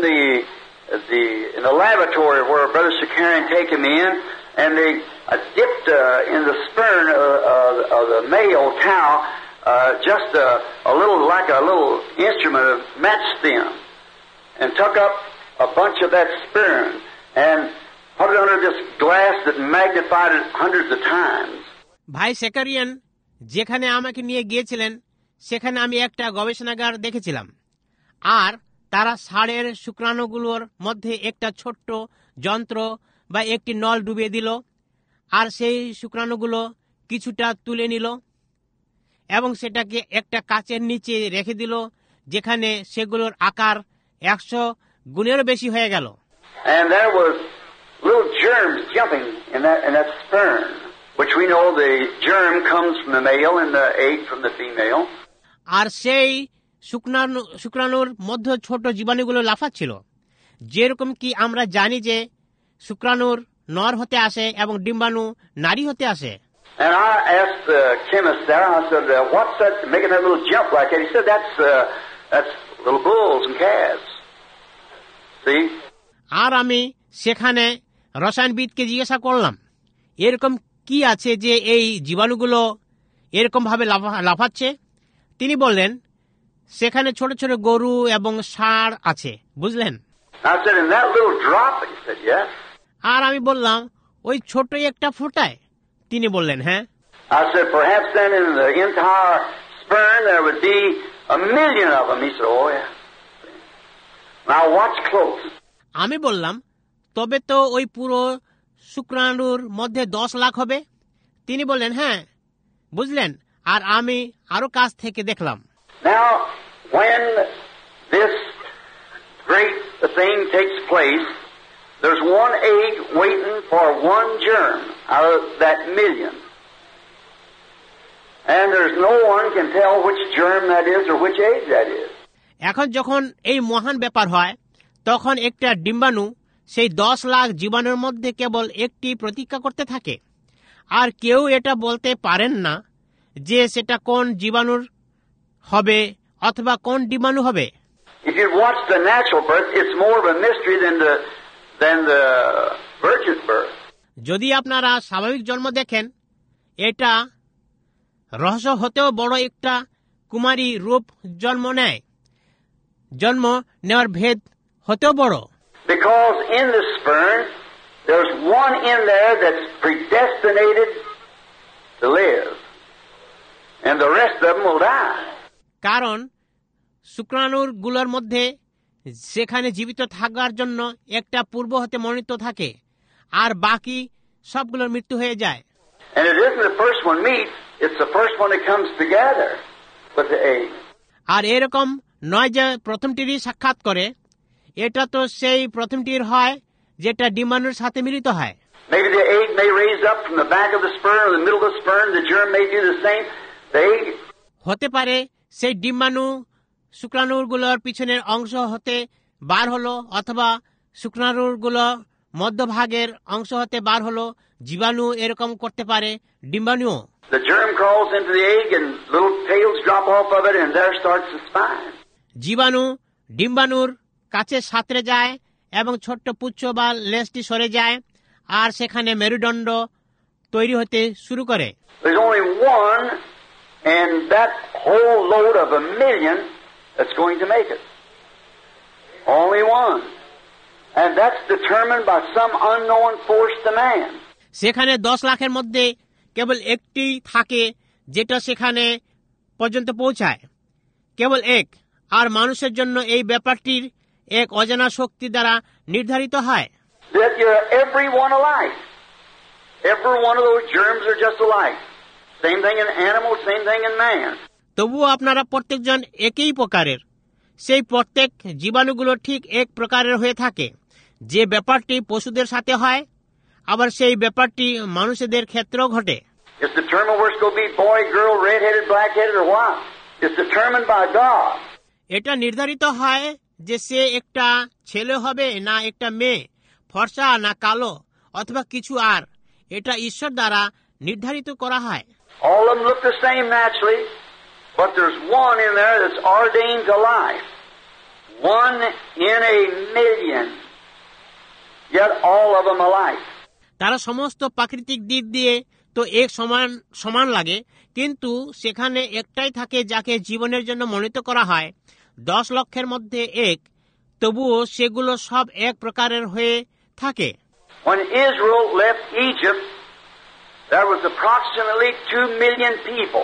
in the laboratory where Brother Shakarian taken me in, and they dipped in the sperm of the male cow just a little, like a little instrument of match stem, and took up a bunch of that sperm and put it under this glass that magnified it hundreds of times. ভাই শেকারিয়ান যেখানে আমাকে নিয়ে গিয়েছিলেন, সেখানে আমি একটা গবেষণাগার দেখেছিলাম, আর তারা ষাঁড়ের শুক্রাণুগুলোর মধ্যে একটা ছোট্ট যন্ত্র বা একটি নল ডুবিয়ে দিল, আর সেই শুক্রাণুগুলো কিছুটা তুলে নিল এবং সেটাকে একটা কাচের নিচে রেখে দিল, যেখানে সেগুলোর আকার 100 গুণেরও বেশি হয়ে গেল। And there was little germs jumping in that sperm, which we know the germ comes from the male and the egg from the female. আর সেই শুক্রাণুর মধ্যে ছোট জীবাণুগুলো লাফাচ্ছিল, যেরকম কি আমরা জানি যে শুক্রাণুর নর হতে আসে এবং ডিম্বাণু নারী হতে আসে। And I asked the chemist there, I said, what's that making that little jump like that? He said, that's little bulls and calves. See? আর আমি সেখানে রসায়নবিদকে জিজ্ঞাসা করলাম, এরকম কি আছে যে এই জীবাণুগুলো এরকম ভাবে লাফাচ্ছে? তিনি বললেন, সেখানে ছোট ছোট গরু এবং ষাঁড় আছে, বুঝলেন? I said, in that little drop? He said, yes. আর আমি বললাম, ওই ছোট্টই একটা ফোঁটায়? তিনি বললেন, হ্যাঁ। I said, perhaps then in the entire sperm there would be 1,000,000 of them. He said, oh yeah. Now watch close. আমি বললাম, তবে তো ওই পুরো শুক্রাণুর মধ্যে 10 লাখ হবে। তিনি বললেন, হ্যাঁ, বুঝলেন? আর আমি আরো কাছ থেকে দেখলাম। Now, when this great thing takes place, there's one egg waiting for one germ out of that 1,000,000. And there's no one can tell which germ that is or which egg that is. এখন যখন এই মহান ব্যাপার হয়, তখন একটা ডিম্বাণু সেই 10 লাখ জীবাণুর মধ্যে কেবল একটি প্রতীক্ষা করতে থাকে, আর কেউ এটা বলতে পারেন না যে সেটা কোন জীবাণুর হবে অথবা কোন ডিম্বাণু হবে। If you watch the natural birth, it's more of a mystery than the virgin birth. যদি আপনারা স্বাভাবিক জন্ম দেখেন, এটা রহস্য হতেও বড় একটা কুমারী রূপ জন্ম নেওয়ার ভেদ হতেও বড়। Because in the sperm, there's one in there that's predestinated to live, and the rest of them will die. কারণ শুক্রাণুর গুলোর মধ্যে সেখানে জীবিত থাকার জন্য একটা পূর্ব হতে মনোনীত থাকে, আর বাকি সবগুলোর মৃত্যু হয়ে যায়। And it isn't the first one meets, it's the first one that comes together with the egg. আর এরকম নয় যে প্রথমটিরই সাক্ষাৎ করে, এটা তো সেই প্রথমটির হয় যেটা ডিম্বাণুর সাথে মিলিত হয়। Maybe the egg may raise up from the back of the sperm or the middle of the sperm, the germ may do the same. The egg হতে পারে সেই ডিম্বাণু শুক্রাণুগুলোর পিছনের অংশ হতে বার হলো, অথবা শুক্রাণুগুলো মধ্যভাগের অংশ হতে বার হলো। জীবাণু এরকম করতে পারে, ডিম্বাণুও। The germ crawls into the egg and little tails drop off of it and there starts the spine. জীবাণু ডিম্বাণুর কাছে সাঁতরে যায় এবং ছোট্ট পুচ্ছ বা লেজটি সরে যায়, আর সেখানে মেরুদণ্ড তৈরি হতে শুরু করে। There's only one and that whole load of 1,000,000 that's going to make it. Only one. And that's determined by some unknown force to man. সেখানে 10 লাখের মধ্যে কেবল একটি থাকে যেটা সেখানে পর্যন্ত পৌঁছায়, কেবল এক। আর মানুষের জন্য এই ব্যাপারটির এক অজানা শক্তি দ্বারা নির্ধারিত হয়। That you're everyone alike. Every one of those germs are just alike. Same thing in animals, same thing in man. তবুও আপনারা প্রত্যেকজন একই প্রকারের, সেই প্রত্যেক জীবাণুগুলো ঠিক এক প্রকারের হয়ে থাকে। যে ব্যাপারটি পশুদের সাথে হয়, আবার সেই ব্যাপারটি মানুষদের ক্ষেত্রেও ঘটে। It's determined whether it's going to be boy, girl, red-headed, black-headed, or what. It's determined by God. এটা নির্ধারিত হয় যে সে একটা ছেলে হবে না একটা মেয়ে, ফর্সা না কালো অথবা কিছু, আর এটা ঈশ্বর দ্বারা নির্ধারিত করা হয়। All of them look the same naturally, but there's one in there that's ordained to life. 1 in a million. Yet all of them alike. তারা সমস্ত প্রাকৃতিক দিক দিয়ে তো এক সমান লাগে, কিন্তু সেখানে একটাই থাকে যাকে জীবনের জন্য মনোনীত করা হয় 10 লক্ষের মধ্যে এক, তবুও সেগুলো সব এক প্রকারের হয়ে থাকে। When Israel left Egypt, there was approximately 2 million people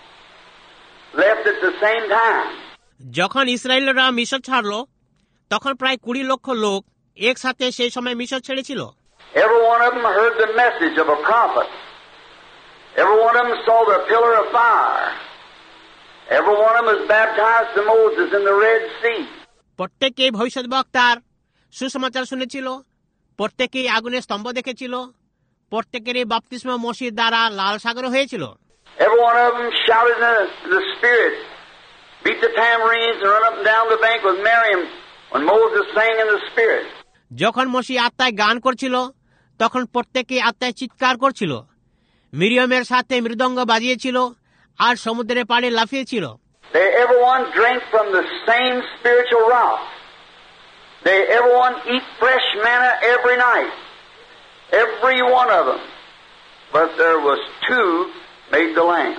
left at the same time. যখন ইসরায়েলরা মিশর ছাড়লো, তখন প্রায় 20 লক্ষ লোক একসাথে সেই সময় মিশর ছেড়েছিল। Every one of them heard the message of a prophet. Every one of them saw the pillar of fire. Every one of them was baptized to Moses in the Red Sea. প্রত্যেকেই ভবিষ্যৎবক্তার সুসমাচার শুনেছিল, প্রত্যেকেই আগুনের স্তম্ভ দেখেছিল, প্রত্যেকেরই বাপ্তিস্ম মসির দ্বারা লাল সাগর হয়েছিল। Every one of them shouted in the Spirit, beat the tambourines and run up and down the bank with Miriam when Moses sang in the Spirit. যখন মসি আত্মায় গান করছিল, তখন প্রত্যেকেই আত্মায় চিৎকার করছিল, মিরিয়মের সাথে মৃদঙ্গ বাজিয়েছিল আর সমুদ্রের পাড়ে লাফিয়েছিল। They everyone drank from the same spiritual rock. They everyone eat fresh manna every night. Every one of them. But there was 2 made the land.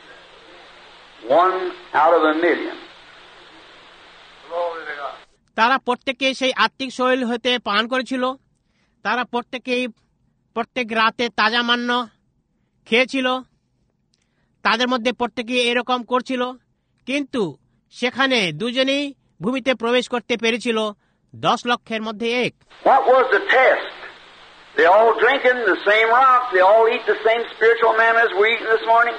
1 out of a million. Glory to God. তারা প্রত্যেকে সেই আত্মিক শৈল হতে পান করেছিল। তারা প্রত্যেক রাতে তাজা মান্য খেয়েছিল। তাদের মধ্যে প্রত্যেকে এরকম করছিল, কিন্তু সেখানে দুজনেই ভূমিতে প্রবেশ করতে পেরেছিল 10 লক্ষের মধ্যে এক। What was the test? They all drinking the same rock. They all eat the same spiritual manna as we're eating this morning.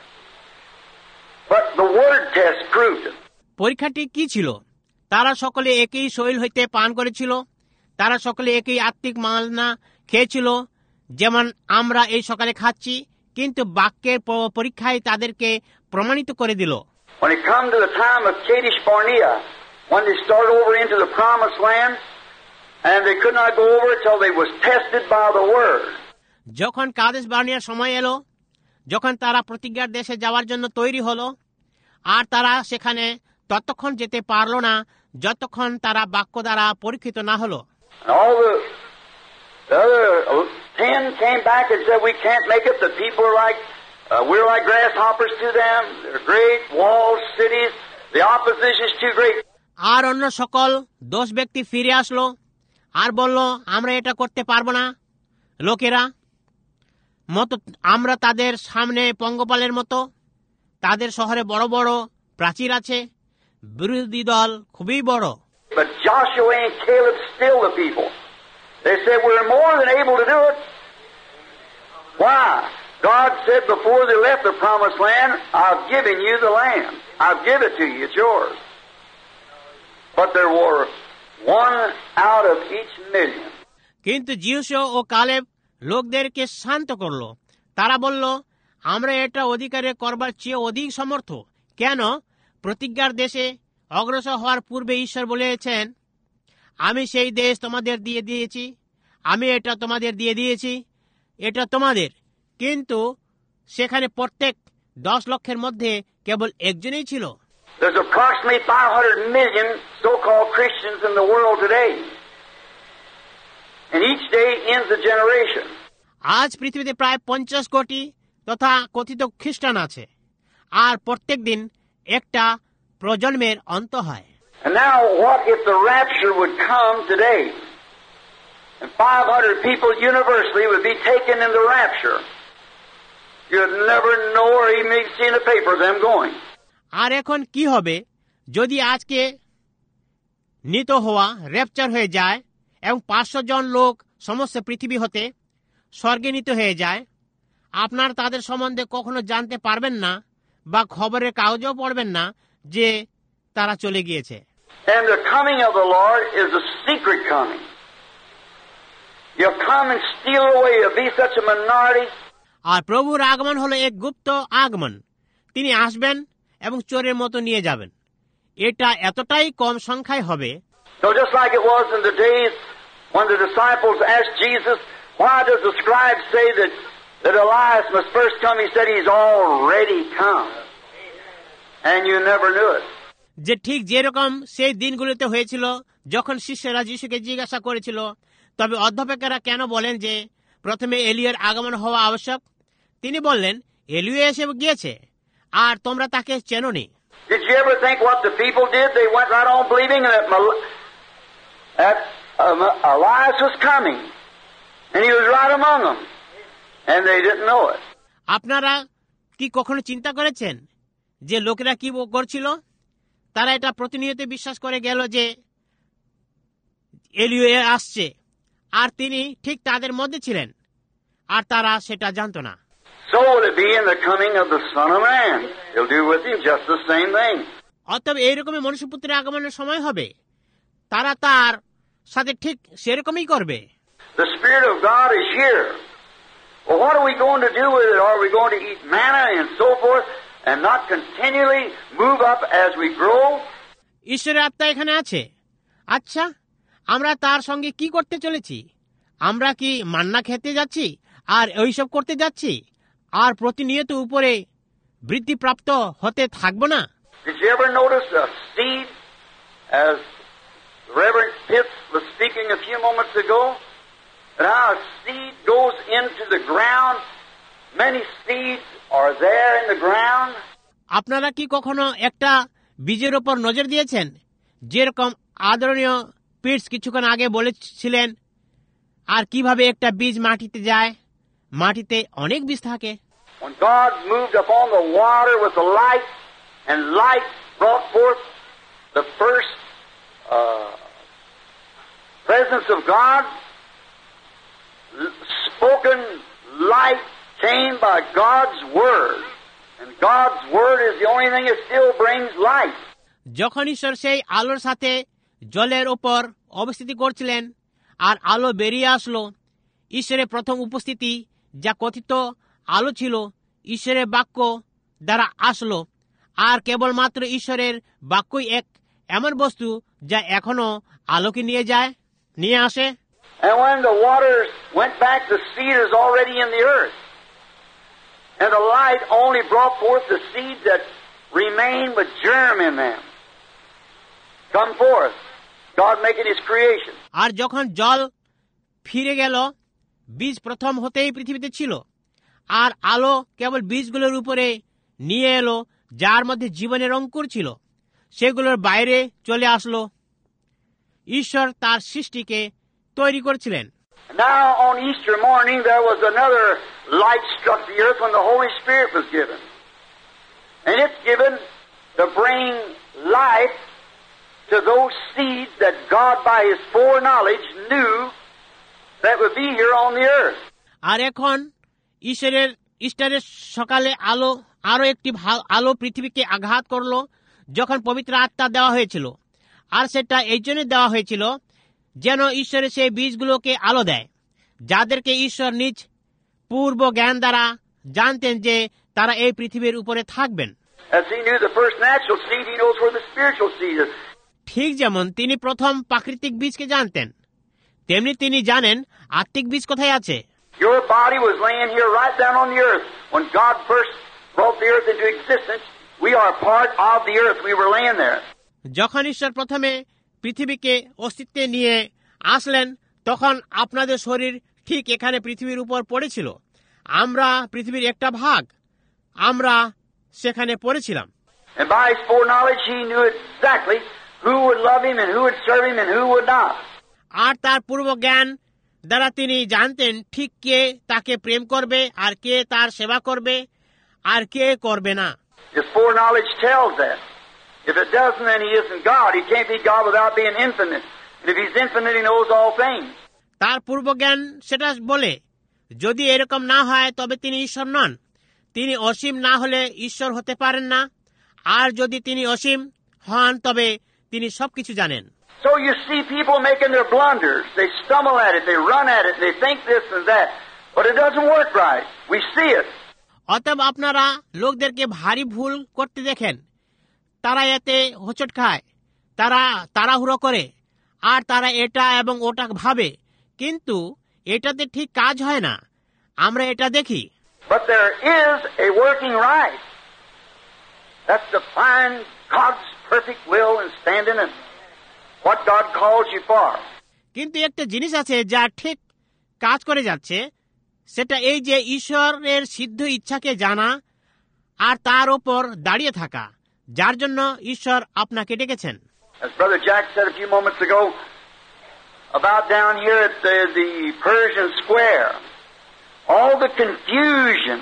But the word test proved it. পরীক্ষাটি কি ছিল? তারা সকলে একই শৈল হইতে পান করেছিল, তারা সকলে একই আত্মিক মান্না খেয়েছিল, যেমন আমরা এই সকালে খাচ্ছি, কিন্তু বাক্যের পরীক্ষায় তাদেরকে প্রমাণিত করে দিল। When it come to the time of Kadesh Barnea, when they started over into the promised land, and they could not go over until they was tested by the word. যখন কাদেশ বার্নিয়ার সময় এলো, যখন তারা প্রতিজ্ঞার দেশে যাওয়ার জন্য তৈরি হলো, আর তারা সেখানে ততক্ষণ যেতে পারল না যতক্ষণ তারা বাক্য দ্বারা পরীক্ষিত না হলো। All the other 10 came back and said, "We can't make it. The people are like we're like grasshoppers to them. They're great walls, cities. The opposition is too great." আর অন্য সকল 10 ব্যক্তি ফিরে আসলো আর বলল, আমরা এটা করতে পারবো না। লোকেরা মতো আমরা তাদের সামনে পঙ্গপালের মতো, তাদের শহরে বড় বড় প্রাচীর আছে, বিরোধী দল খুবই বড়। But Joshua and Caleb still the people. They said, "We're more than able to do it." Why? God said before they left the promised land, "I've given you the land. I've given it to you. It's yours." But there were 1 out of each million. কিন্তু জিহুশু ও কালেব লোকদেরকে শান্ত করলো। তারা বলল, আমরা এটা অধিকারে করবার চেয়ে অধিক সমর্থ। কেন? প্রতিজ্ঞার দেশে অগ্রসর হওয়ার পূর্বে ঈশ্বর বলেছেন, আমি সেই দেশ তোমাদের দিয়ে দিয়েছি, আমি এটা তোমাদের দিয়ে দিয়েছি, এটা তোমাদের। কিন্তু সেখানে প্রত্যেক 10 লক্ষের মধ্যে কেবল একজনই ছিল। There's approximately 500 million so-called Christians in the world today. And each day ends a generation. আজ পৃথিবীতে প্রায় 50 কোটি তথা কথিত খ্রিস্টান আছে, আর প্রত্যেক দিন একটা প্রজন্মের অন্ত হয়। And now what if the rapture would come today? And 500 people universally would be taken in the rapture. You'd never know or even see in the paper them going. আর এখন কি হবে যদি আজকে নিত হওয়া, র্যাপচার হয়ে যায় এবং 500 জন লোক সমস্ত পৃথিবী হতে স্বর্গে নিত হয়ে যায়, আপনার তাদের সম্বন্ধে কখনো জানতে পারবেন না বা খবরের কাগজও পড়বেন না যে তারা চলে গিয়েছে। And the coming of the Lord is a secret coming. He'll come and steal away. He'll be such a minority. আর প্রভুর আগমন হলো এক গুপ্ত আগমন। তিনি আসবেন এবং চোরের মতো নিয়ে যাবেন। এটা এতটাই কম সংখ্যায় হবে। So just like it was in the days when the disciples asked Jesus, why does the scribe say that Elias must first come? He said he's already come. And you never knew it. যে ঠিক যেরকম সেই দিনগুলিতে হয়েছিল যখন শিষ্যরা যিশুকে জিজ্ঞাসা করেছিল, তবে অধ্যাপকেরা কেন বলেন যে প্রথমে এলিয়ার আগমন হওয়া আবশ্যক? তিনি বললেন, এলিয়া এসে গিয়েছে আর তোমরা তাকে চেনোনি। Did you ever think what the people did? They went right on believing that Elias was coming, and he was right among them, and they didn't know it. আপনারা কি কখনো চিন্তা করেছেন যে লোকেরা কি করছিল? তারা এটা প্রতিনিয়ত বিশ্বাস করে গেল যে এলিয়া আসছে, আর তিনি ঠিক তাদের মধ্যে ছিলেন, আর তারা সেটা জানত না। So will it be in the coming of the Son of Man. He'll do with him just the same thing. অতএব এইরকমই মনুষ্যপুত্রের আগমনের সময় হবে, তারা তার সাথে ঠিক সেরকমই করবে। The Spirit of God is here. Well, what are we going to do with it? Are we going to eat manna and so forth and not continually move up as we grow? ঈশ্বরের আত্মা এখানে আছে। আচ্ছা, আমরা তার সঙ্গে কি করতে চলেছি? আমরা কি মান্না খেতে যাচ্ছি আর ওইসব করতে যাচ্ছি আর প্রতিনিয়ত উপরে বৃদ্ধিপ্রাপ্ত হতে থাকবো না? Did you ever notice a seed, as Reverend Pitts was speaking a few moments ago, that how a seed goes into the ground? Many seeds are there in the ground. আপনারা কি কখনো একটা বীজের ওপর নজর দিয়েছেন? যেরকম আদরণীয় পিটস কিছুক্ষণ আগে বলেছিলেন, আর কিভাবে একটা বীজ মাটিতে যায়, মাটিতে অনেক বীজ থাকে। When God moved upon the water with the light, and light brought forth the first presence of God, spoken light came by God's Word. And God's Word is the only thing that still brings light. যখন ঈশ্বর সেই আলোর সাথে জলের ওপর অবস্থিতি করছিলেন আর আলো বেরিয়ে আসলো, ঈশ্বরের প্রথম উপস্থিতি যা কথিত আলো ছিল, ঈশ্বরের বাক্য দ্বারা আসলো, আর কেবলমাত্র ঈশ্বরের বাক্যই এক এমন বস্তু যা এখনো আলোকে নিয়ে আসে। And when the waters went back, the seed is already in the earth. And the light only brought forth the seeds that remain with germ in them. Come forth. God making His creation. আর যখন জল ফিরে গেল, বীজ প্রথম হতেই পৃথিবীতে ছিল, আর আলো কেবল বীজগুলোর উপরে নিয়ে এলো, যার মধ্যে জীবনের অঙ্কুর ছিল, সেগুলোর বাইরে চলে আসলো। ঈশ্বর তার সৃষ্টিকে তৈরি করেছিলেন। Now on Easter morning there was another light struck the earth when the Holy Spirit was given. And it's given to bring life to those seeds that God by His foreknowledge knew that would be here on the earth. আর এখন ইস্টারের সকালে আরো একটি আলো পৃথিবীকে আঘাত করলো যখন পবিত্র আত্মা দেওয়া হয়েছিল। আর সেটা এই জন্য দেওয়া হয়েছিল যেন ঈশ্বরের সেই বীজগুলোকে আলো দেয়, যাদেরকে ঈশ্বর নিজ পূর্ব জ্ঞান দ্বারা জানতেন যে তারা এই পৃথিবীর উপরে থাকবেন। As He knew the first natural seed, He knows where the spiritual seed is. ঠিক যেমন তিনি প্রথম প্রাকৃতিক বীজকে জানতেন, তেমনি তিনি জানেন আত্মিক বীজ কোথায় আছে। Your body was laying here right down on the earth. When God first brought the earth into existence, we are part of the earth. We were laying there. যখন ঈশ্বর প্রথমে পৃথিবীকে অস্তিত্বে নিয়ে আসলেন, তখন আপনাদের শরীর ঠিক এখানে পৃথিবীর উপর পড়েছিল। আমরা পৃথিবীর একটা ভাগ, আমরা সেখানে পড়েছিলাম। And by His foreknowledge, He knew exactly who would love Him and who would serve Him and who would not. আর তার পূর্ব জ্ঞান দ্বারা তিনি জানতেন ঠিক কে তাকে প্রেম করবে আর কে তার সেবা করবে আর কে করবে না। His foreknowledge tells that. If it doesn't, then he isn't God. He can't be God without being infinite. And if he's infinite, he knows all things. তার পূর্বজ্ঞান সেটা বলে, যদি এরকম না হয় তবে তিনি ঈশ্বর নন। তিনি অসীম না হলে ঈশ্বর হতে পারেন না, আর যদি তিনি অসীম হন তবে তিনি সবকিছু জানেন। So you see people making their blunders. They stumble at it, they run at it, they think this and that. But it doesn't work right. We see it. অতএব আপনারা লোকদেরকে ভারী ভুল করতে দেখেন। তারা এতে হোঁচট খায়, তারা তাড়াহুড়ো করে, আর তারা এটা এবং ওটা ভাবে, কিন্তু এটাতে ঠিক কাজ হয় না। আমরা এটা দেখি। But there is a working right. That's to find God's perfect will and stand in it. What God calls you for. কিন্তু একটা জিনিস আছে যা ঠিক কাজ করে যাচ্ছে, সেটা এই যে ঈশ্বরের সিদ্ধ ইচ্ছাকে জানা আর তার উপর দাঁড়িয়ে থাকা, যার জন্য ঈশ্বর আপনাকে ডেকেছেন। As Brother Jack said a few moments ago, about down here at the Persian Square, all the confusion,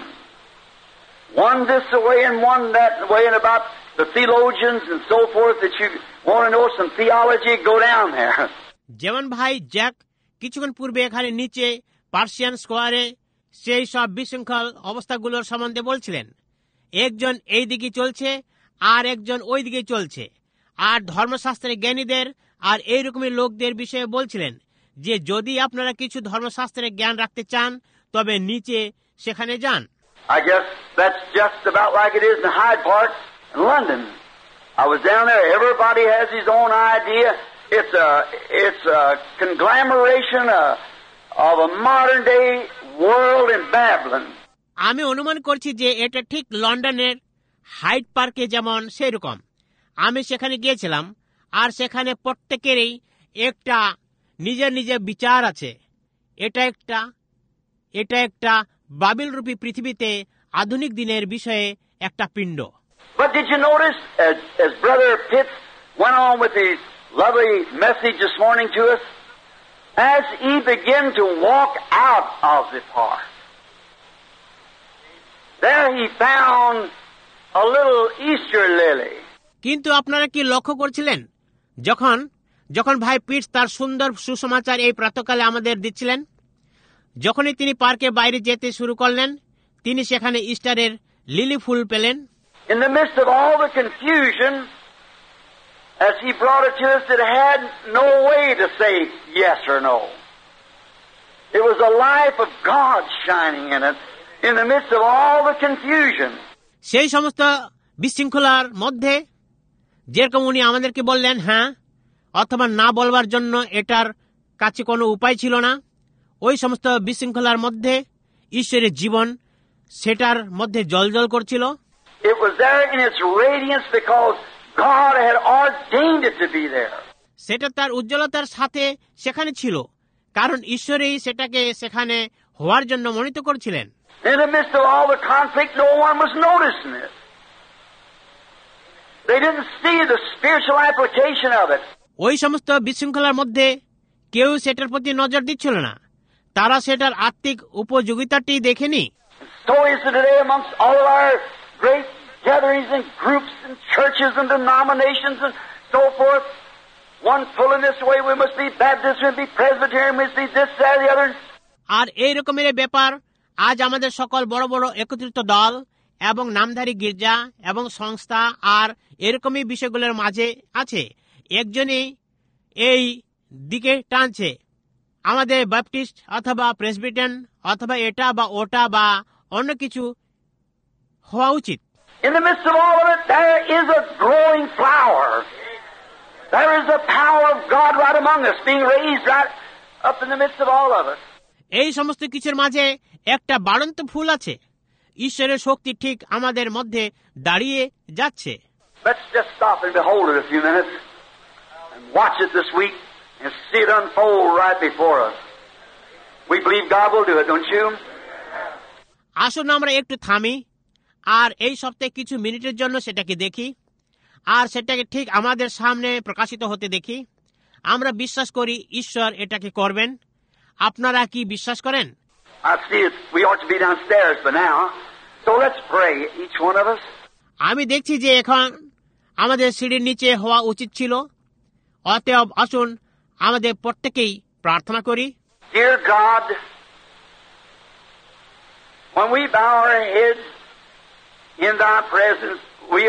one this way and one that way, and about the theologians and so forth, that you want to know some theology, go down there. যেমন ভাই জ্যাক কিছুক্ষণ পূর্বে এখানে নিচে পার্সিয়ান স্কোয়ারে সেই সব বিশৃঙ্খল অবস্থাগুলোর সম্বন্ধে বলছিলেন। একজন এই দিকে চলছে আর একজন ওই দিকে চলছে, আর ধর্মশাস্ত্রের জ্ঞানীদের আর এইরকমই লোকদের বিষয়ে বলছিলেন যে যদি আপনারা কিছু ধর্মশাস্ত্রের জ্ঞান রাখতে চান তবে নিচে সেখানে যান। I guess that's just about like it is in Hyde Park in London. I was down there. Everybody has his own idea. It's a conglomeration of a modern day world in Babylon. আমি অনুমান করছি যে এটা ঠিক লন্ডনের হাইড পার্কে যেমন সেই রকম। আমি সেখানে গিয়েছিলাম, আর সেখানে প্রত্যেকেরই একটা নিজের নিজের বিচার আছে। এটা একটা বাবিলরূপী পৃথিবীতে আধুনিক দিনের বিষয়ে একটা পিণ্ড। But did you notice, as Brother Pitts went on with his lovely message this morning to us, as he began to walk out of the park, there he found a little Easter lily. কিন্তু আপনারা কি লক্ষ্য করছিলেন, যখন ভাই পিটস তার সুন্দর সুসমাচার এই প্রাতকালে আমাদের দিচ্ছিলেন, যখনই তিনি পার্কে বাইরে যেতে শুরু করলেন, তিনি সেখানে ইস্টারের লিলি ফুল পেলেন। In the midst of all the confusion, as he brought it to us, it had no way to say yes or no. It was the life of God shining in it, in the midst of all the confusion. সেই সমস্ত বিশৃঙ্খলার মধ্যে যেরকম উনি আমাদেরকে বললেন হ্যাঁ অথবা না বলবার জন্য এটার কাছে কোনো উপায় ছিল না, ওই সমস্ত বিশৃঙ্খলার মধ্যে ঈশ্বরের জীবন সেটার মধ্যে জ্বলজ্বল করছিল। It was there in its radiance because God had ordained it to be there. সেটা তার উজ্জ্বলতার সাথে সেখানে ছিল, কারণ ঈশ্বরই সেটাকে সেখানে হওয়ার জন্য মনোনীত করেছিলেন। In the midst of all the conflict, no one was noticing it. They didn't see the spiritual application of it. ওই সমস্ত বিশৃঙ্খলার মধ্যে কেউ সেটার প্রতি নজর দিচ্ছিল না, তারা সেটার আত্মিক উপযোগিতাটি দেখেনি। So is it today amongst all of our great gatherings and groups and churches and denominations and so forth. One pulling this way, we must be Baptist, we must be Presbyterian, we must be this, that, the other. আর এই রকমের ব্যাপার আজ আমাদের সকল বড় বড় একত্রিত দল এবং নামধারী গির্জা এবং সংস্থা আর এরকমই বিষয়গুলোর মাঝে আছে। একজনই এই দিকে টানছে, আমাদের ব্যাপটিস্ট অথবা প্রেসবিটেরিয়ান অথবা এটা বা ওটা বা অন্য কিছু হওয়া উচিত। In the midst of all of it, there is a growing flower. There is the power of God right among us, being raised right up in the midst of all of us. এই সমস্ত কিছুর মাঝে একটা বাড়ন্ত ফুল আছে, ঈশ্বরের শক্তি ঠিক আমাদের মধ্যে দাঁড়িয়ে যাচ্ছে। Let's just stop and behold it a few minutes and watch it this week and see it unfold right before us. We believe God will do it, don't you? আসুন আমরা একটু থামি আর এই সপ্তাহে কিছু মিনিটের জন্য সেটাকে দেখি, আর সেটাকে ঠিক আমাদের সামনে প্রকাশিত হতে দেখি। আমরা বিশ্বাস করি ঈশ্বর এটাকে করবেন। আপনারা কি বিশ্বাস করেন? I see it. We ought to be downstairs by now. So let's pray, each one of us. আমি দেখছি যে এখন আমাদের সিঁড়ির নিচে হওয়া উচিত ছিল। অতএব আসুন আমাদের প্রত্যেকেই প্রার্থনা করি। Dear God, when we bow our heads in Thy presence, we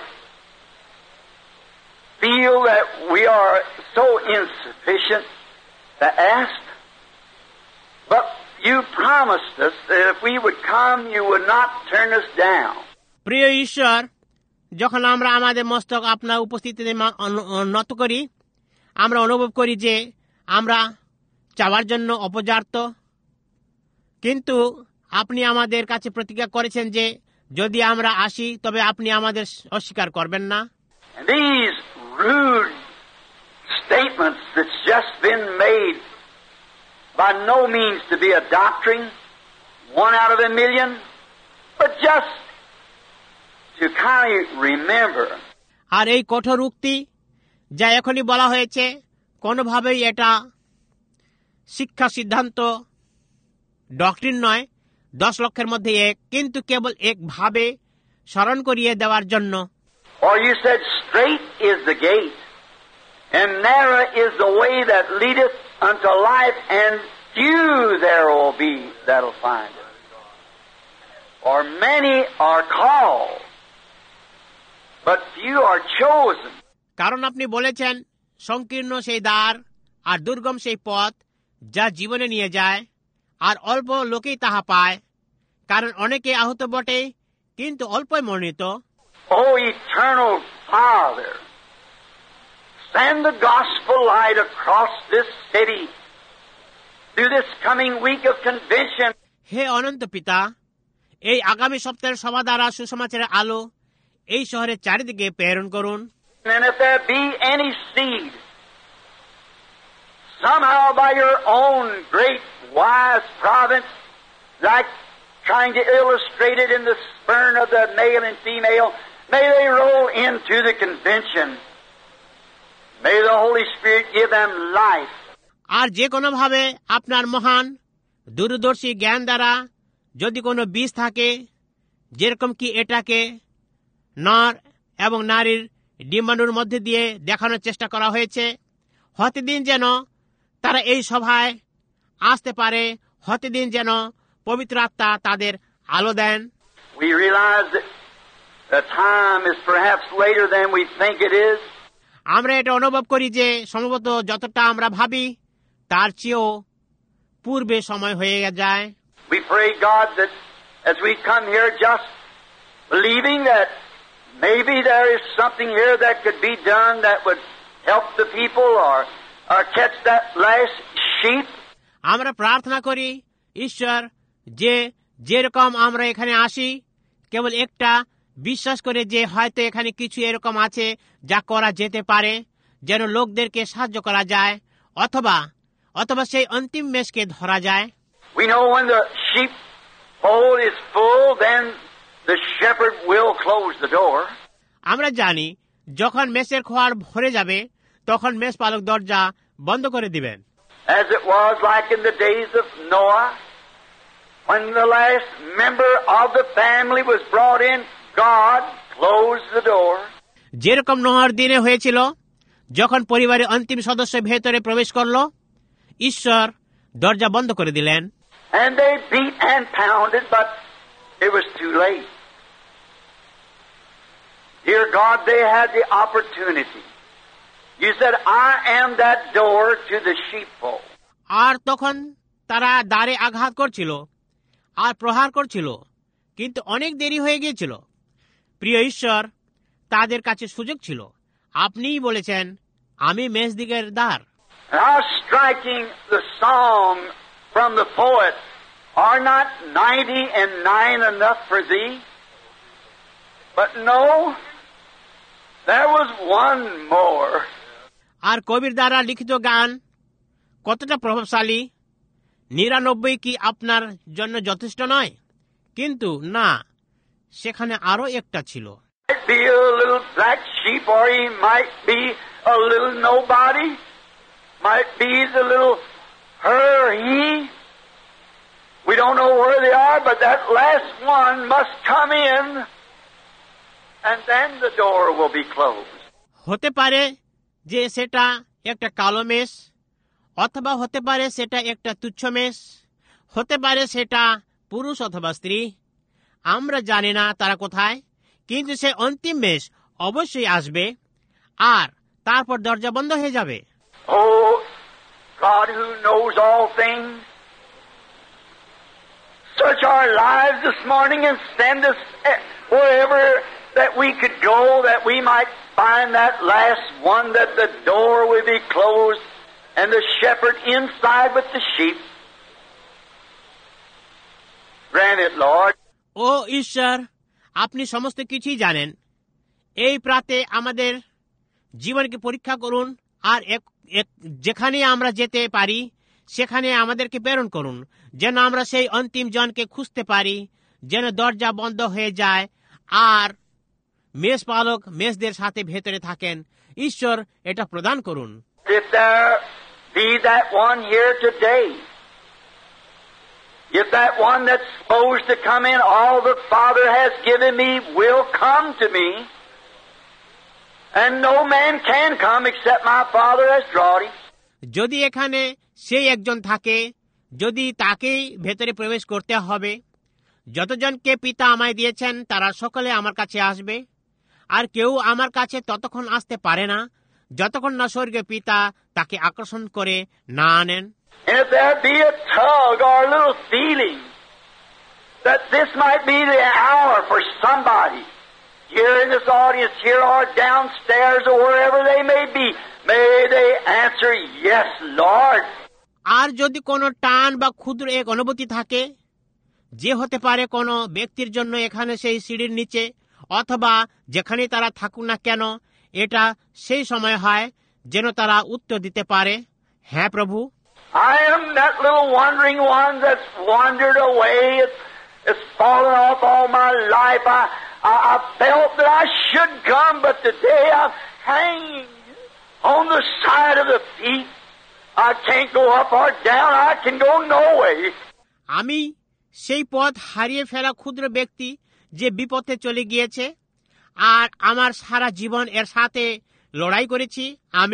feel that we are so insufficient to ask, but You promised us that if we would come, You would not turn us down. প্রিয় ঈশ্বর, যখন আমরা আমাদের মস্তক আপনার উপস্থিতিতে নত করি, আমরা অনুভব করি যে আমরা চাওয়ার জন্য অপর্যাপ্ত, কিন্তু আপনি আমাদের কাছে প্রতিজ্ঞা করেছেন যে যদি আমরা আসি তবে আপনি আমাদের অস্বীকার করবেন না। And these rude statements that's just been made, by no means to be a doctrine, one out of a million, but just to kind of remember. আর এই কঠোর উক্তি যা এখনই বলা হয়েছে, কোনোভাবেই এটা শিক্ষা সিদ্ধান্ত ডক্ট্রিন নয়, 10 লক্ষের মধ্যে এক, কিন্তু কেবল একভাবে স্মরণ করিয়ে দেওয়ার জন্য। For You said, straight is the gate, and narrow is the way that leadeth unto life, and few there will be that'll find it. For many are called, but few are chosen. কারণ আপনি বলেছেন, সংকীর্ণ সেই দ্বার আর দুর্গম সেই পথ যা জীবনে নিয়ে যায়, আর অল্প লোকেই তাহা পায়, কারণ অনেকে আহত বটে কিন্তু অল্পই মনোনীত। Oh, eternal Father, send the gospel light across this city through this coming week of convention. হে অনন্ত পিতা, এই আগামী সপ্তাহের সভা দ্বারা সুসমাচারের আলো এই শহরের চারিদিকে প্রেরণ করুন। And if there be any seed, somehow by Your own great wise providence, like trying to illustrate it in the sperm of the male and female, may they roll into the convention. May the Holy Spirit give them life. আর যে কোনোভাবে আপনার মহান দূরদর্শী জ্ঞান দ্বারা যদি কোনো বীজ থাকে, যেরকম কি এটাকে নর এবং নারীর ডিম্বাণুর মধ্যে দিয়ে দেখানোর চেষ্টা করা হয়েছে, হতে দিন যেন তারা এই সভায় আসতে পারে, হতে দিন যেন পবিত্র আত্মা তাদের আলো দেন। We realize that the time is perhaps later than we think it is. আমরা এটা অনুভব করি যে সম্ভবত যতটা আমরা ভাবি তার চেয়েও পূর্বে সময় হয়ে যায়। We pray, God, that as we come here just believing that maybe there is something here that could be done that would help the people or catch that last sheep. আমরা প্রার্থনা করি ঈশ্বর, যে যেরকম আমরা এখানে আসি কেবল একটা বিশ্বাস করে যে হয়তো এখানে কিছু এরকম আছে যা করা যেতে পারে যেন লোকদেরকে সাহায্য করা যায়, অথবা সেই অন্তিম মেষকে ধরা যায়। We know when the sheep fold is full, then the shepherd will close the door. আমরা জানি যখন মেষের খোয়ার ভরে যাবে তখন মেষ পালক দরজা বন্ধ করে দিবেন। As it was like in the days of Noah, when the last member of the family was brought in, God closed the door. যেরকম নোয়ার দিনে হয়েছিল, যখন পরিবারের অন্তিম সদস্য ভেতরে প্রবেশ করল, ঈশ্বর দরজা বন্ধ করে দিলেন। And they beat and pounded, but it was too late. Dear God, they had the opportunity. You said, I am that door to the sheepfold. আর তখন তারা দ্বারে আঘাত করছিল আর প্রহার করছিল, কিন্তু অনেক দেরি হয়ে গিয়েছিল। প্রিয় ঈশ্বর, তাদের কাছে সুযোগ ছিল। আপনিই বলেছেন, আমি মেষদিগের দ্বার। How striking the song from the poet, are not 99 enough for thee? But no, there was one more. আর কবির দ্বারা লিখিত গান কতটা প্রভাবশালী! 99 কি আপনার জন্য যথেষ্ট নয়? কিন্তু না, সেখানে আরো একটা ছিল। Might be a little black sheep, or he might be a little nobody, might be the little her or he. We don't know where they are, but that last one must come in. and then the door will be closed. হতে পারে যে সেটা একটা কালো মেষ, অথবা হতে পারে সেটা একটা তুচ্ছ মেষ, হতে পারে সেটা পুরুষ অথবা স্ত্রী। আমরা জানি না তারা কোথায়, কিন্তু সে অন্তিম মেষ অবশ্যই আসবে আর তারপর দরজা বন্ধ হয়ে যাবে। Oh, God who knows all things, search our lives this morning and send us wherever that we could go, that we might find that last one, that the door will be closed and the shepherd inside with the sheep. Grant it, Lord. ও ঈশ্বর, আপনি সমস্ত কিছুই জানেন। এই প্রাতে আমাদের জীবনকে পরীক্ষা করুন আর যেখানে আমরা যেতে পারি সেখানে আমাদেরকে প্রেরণ করুন, যেন আমরা সেই অন্তিম জনকে খুঁজতে পারি, যেন দরজা বন্ধ হয়ে যায় আর মেষ পালক মেষদের সাথে ভেতরে থাকেন। ঈশ্বর এটা প্রদান করুন। If there be that one here today, if that one that's supposed to come in, all the Father has given me will come to me, and no man can come except my Father has drawn him. যদি এখানে সেই একজন থাকে, যদি তাকেই ভেতরে প্রবেশ করতে হবে। যতজনকে পিতা আমায় দিয়েছেন তারা সকলে আমার কাছে আসবে, আর কেউ আমার কাছে ততক্ষণ আসতে পারে না যতক্ষণ না স্বর্গীয় পিতা তাকে আকর্ষণ করে না আনেন। And if there be a tug or a little feeling that this might be the hour for somebody here in this audience here or downstairs or wherever they may be, may they answer, yes, Lord. আর যদি কোনো টান বা ক্ষুদ্র এক অনুভূতি থাকে, যে হতে পারে কোনো ব্যক্তির জন্য এখানে সেই সিঁড়ির নিচে অথবা যেখানে তারা থাকুক না কেন, এটা সেই সময় হয় যেন তারা উত্তর দিতে পারে, হ্যাঁ প্রভু। I am that little wandering one that's wandered away. It's fallen off all my life. I felt that I should come, but today I'm hanging on the side of the feet. I can't go up or down. I can go no way. আমি সেই পথ হারিয়ে ফেলা ক্ষুদ্র ব্যক্তি যে বিপথে চলে গিয়েছে আর আমার সারা জীবন এর সাথে লড়াই করেছি।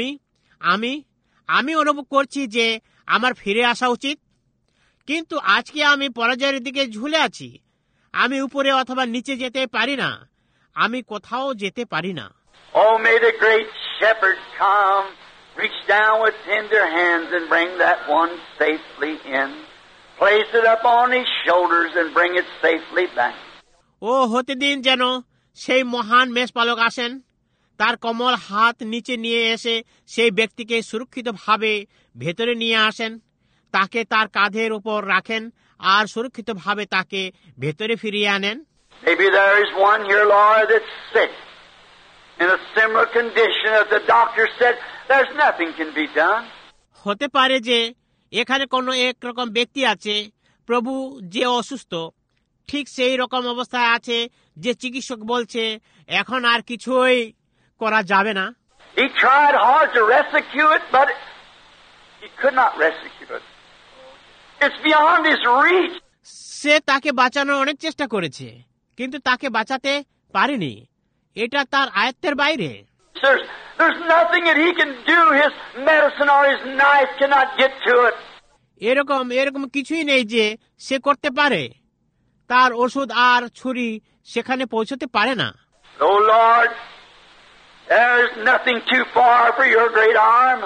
আমি অনুভব করছি যে আমার ফিরে আসা উচিত, কিন্তু আজকে আমি পরাজয়ের দিকে ঝুলে আছি। আমি উপরে অথবা নিচে যেতে পারি না, আমি কোথাও যেতে পারি না। Oh, may the great shepherd come, reach down with tender hands and bring that one safely in. Place it up on his shoulders and bring it safely back. ও হতে দিন যেন সেই মহান মেষপালক আসেন, তার কোমল হাত নিচে নিয়ে এসে সেই ব্যক্তিকে সুরক্ষিতভাবে ভেতরে নিয়ে আসেন, তাকে তার কাঁধের উপর রাখেন আর সুরক্ষিতভাবে তাকে ভেতরে ফিরিয়ে আনেন। Maybe there is one here, Lord, that's sick in a similar condition that the doctor said there's nothing can be done. হতে পারে যে এখানে কোনো একরকম ব্যক্তি আছে প্রভু যে অসুস্থ, ঠিক সেই রকম অবস্থায় আছে যে চিকিৎসক বলছে এখন আর কিছুই করা যাবে না। He tried hard to rescue it, but he could not rescue it. It's beyond his reach. সে তাকে বাঁচানোর অনেক চেষ্টা করেছে, কিন্তু তাকে বাঁচাতে পারেনি, এটা তার আয়ত্তের বাইরে। There's nothing that he can do. His medicine or his knife cannot get to it. এরকম কিছুই নেই যে সে করতে পারে, তার ওষুধ আর ছুরি সেখানে পৌঁছতে পারে না। Oh Lord, there's nothing too far for your great arm.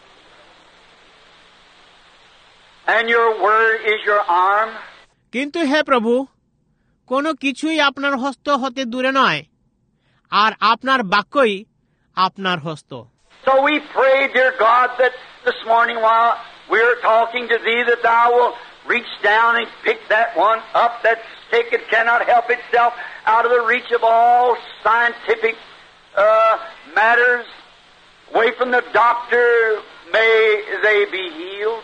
And your word is your arm. কিন্তু হে প্রভু, কোনো কিছুই আপনার হস্ত হতে দূরে নয়, আর আপনার বাক্যই আপনার হস্ত। So we pray, dear God, that this morning while we're talking to thee, that thou will reach down and pick that one up that's sick and cannot help itself out of the reach of all scientific matters, away from the doctor. May they be healed.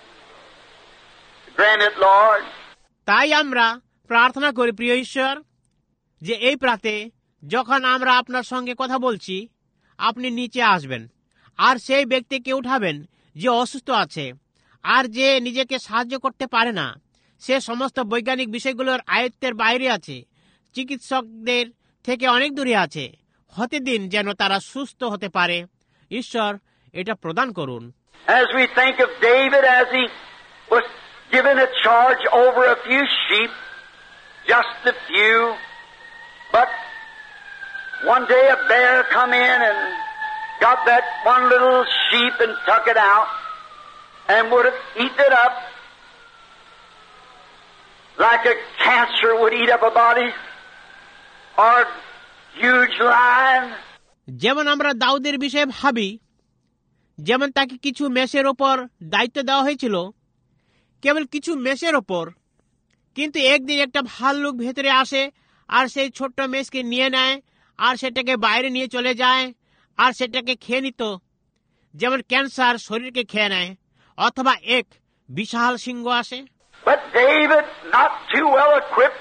Grant it, Lord. তাই আমরা প্রার্থনা করি প্রিয় ঈশ্বর, যে এই প্রাতে যখন আমরা আপনার সঙ্গে কথা বলছি, আপনি নিচে আসবেন আর সেই ব্যক্তিকে উঠাবেন যে অসুস্থ আছে আর যে নিজেকে সাহায্য করতে পারে না, সে সমস্ত বৈজ্ঞানিক বিষয়গুলোর আয়ত্তের বাইরে আছে। চিকিৎসকদের থেকে অনেক দূরে আছে। হতে দিন যেন তারা সুস্থ হতে পারে। ঈশ্বর এটা প্রদান করুন। As we think of David as he was given a charge over a few sheep, just a few, but one day a bear come in and got that one little sheep and took it out and would have eaten it up like a cancer would eat up a body or a huge lion. যেমন আমরা দাউদের বিষয়ে ভাবি, যেমন তাকে কিছু মেষের ওপর দায়িত্ব দেওয়া হয়েছিল, কেবল কিছু মেষের ওপর, কিন্তু একদিন একটা ভাল্লুক ভেতরে আসে আর সেই ছোট্ট মেষকে নিয়ে নেয় আর সেটাকে বাইরে নিয়ে চলে যায় আর সেটাকে খেয়ে নিত, যেমন ক্যান্সার শরীরকে খেয়ে নেয়, অথবা এক বিশাল সিংহ আসে। But David, not too well equipped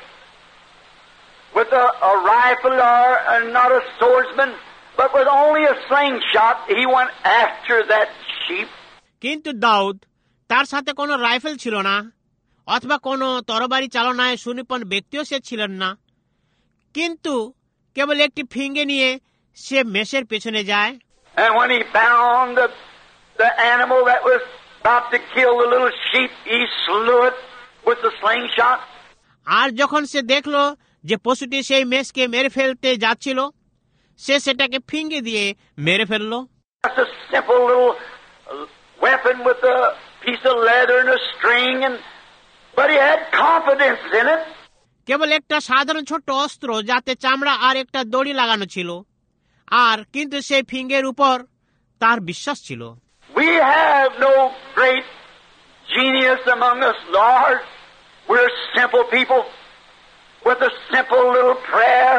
with a rifle or not a swordsman, but with only a slingshot, he went after that sheep. কিন্তু দাউদ, তার সাথে কোনো রাইফেল ছিল না, অথবা কোনো তরবারি চালনায় সুনিপুণ ব্যক্তিও সে ছিলেন না, কিন্তু কেবল একটি ফিঙ্গে নিয়ে সে মেষের পেছনে যায়। And when he found the animal that was about to kill the little sheep, he slew it with the slingshot. আর যখন সে দেখলো যে পশুটি সেই মেষকে মেরে ফেলতে যাচ্ছিল, সে সেটাকে ফিঙ্গে দিয়ে মেরে ফেললো। Just a simple little weapon with a piece of leather and a string, but he had confidence in it. কেবল একটা সাধারণ ছোট্ট অস্ত্র যাতে চামড়া আর একটা দড়ি লাগানো ছিল, আর কিন্তু সেই ফিঙ্গের উপর তার বিশ্বাস ছিল। We have no great genius among us, Lord. We're simple people with a simple little prayer.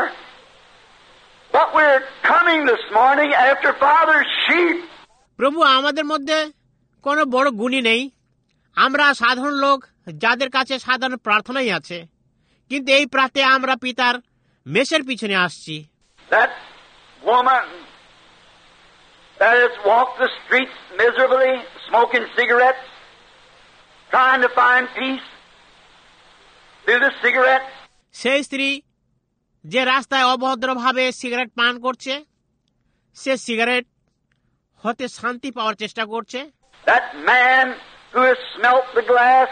But we're coming this morning after Father's sheep. প্রভু, আমাদের মধ্যে কোনো বড় গুণী নেই, আমরা সাধারণ লোক যাদের কাছে সাধারণ প্রার্থনাই আছে, কিন্তু এই প্রাতে আমরা পিতার মেষের পিছনে আসছি। That woman that has walked the streets miserably, smoking cigarettes, trying to find peace through the cigarette. সেই স্ত্রী যে রাস্তায় অভদ্রভাবে সিগারেট পান করছে, সে সিগারেট হতে শান্তি পাওয়ার চেষ্টা করছে। That man who has smelt the glass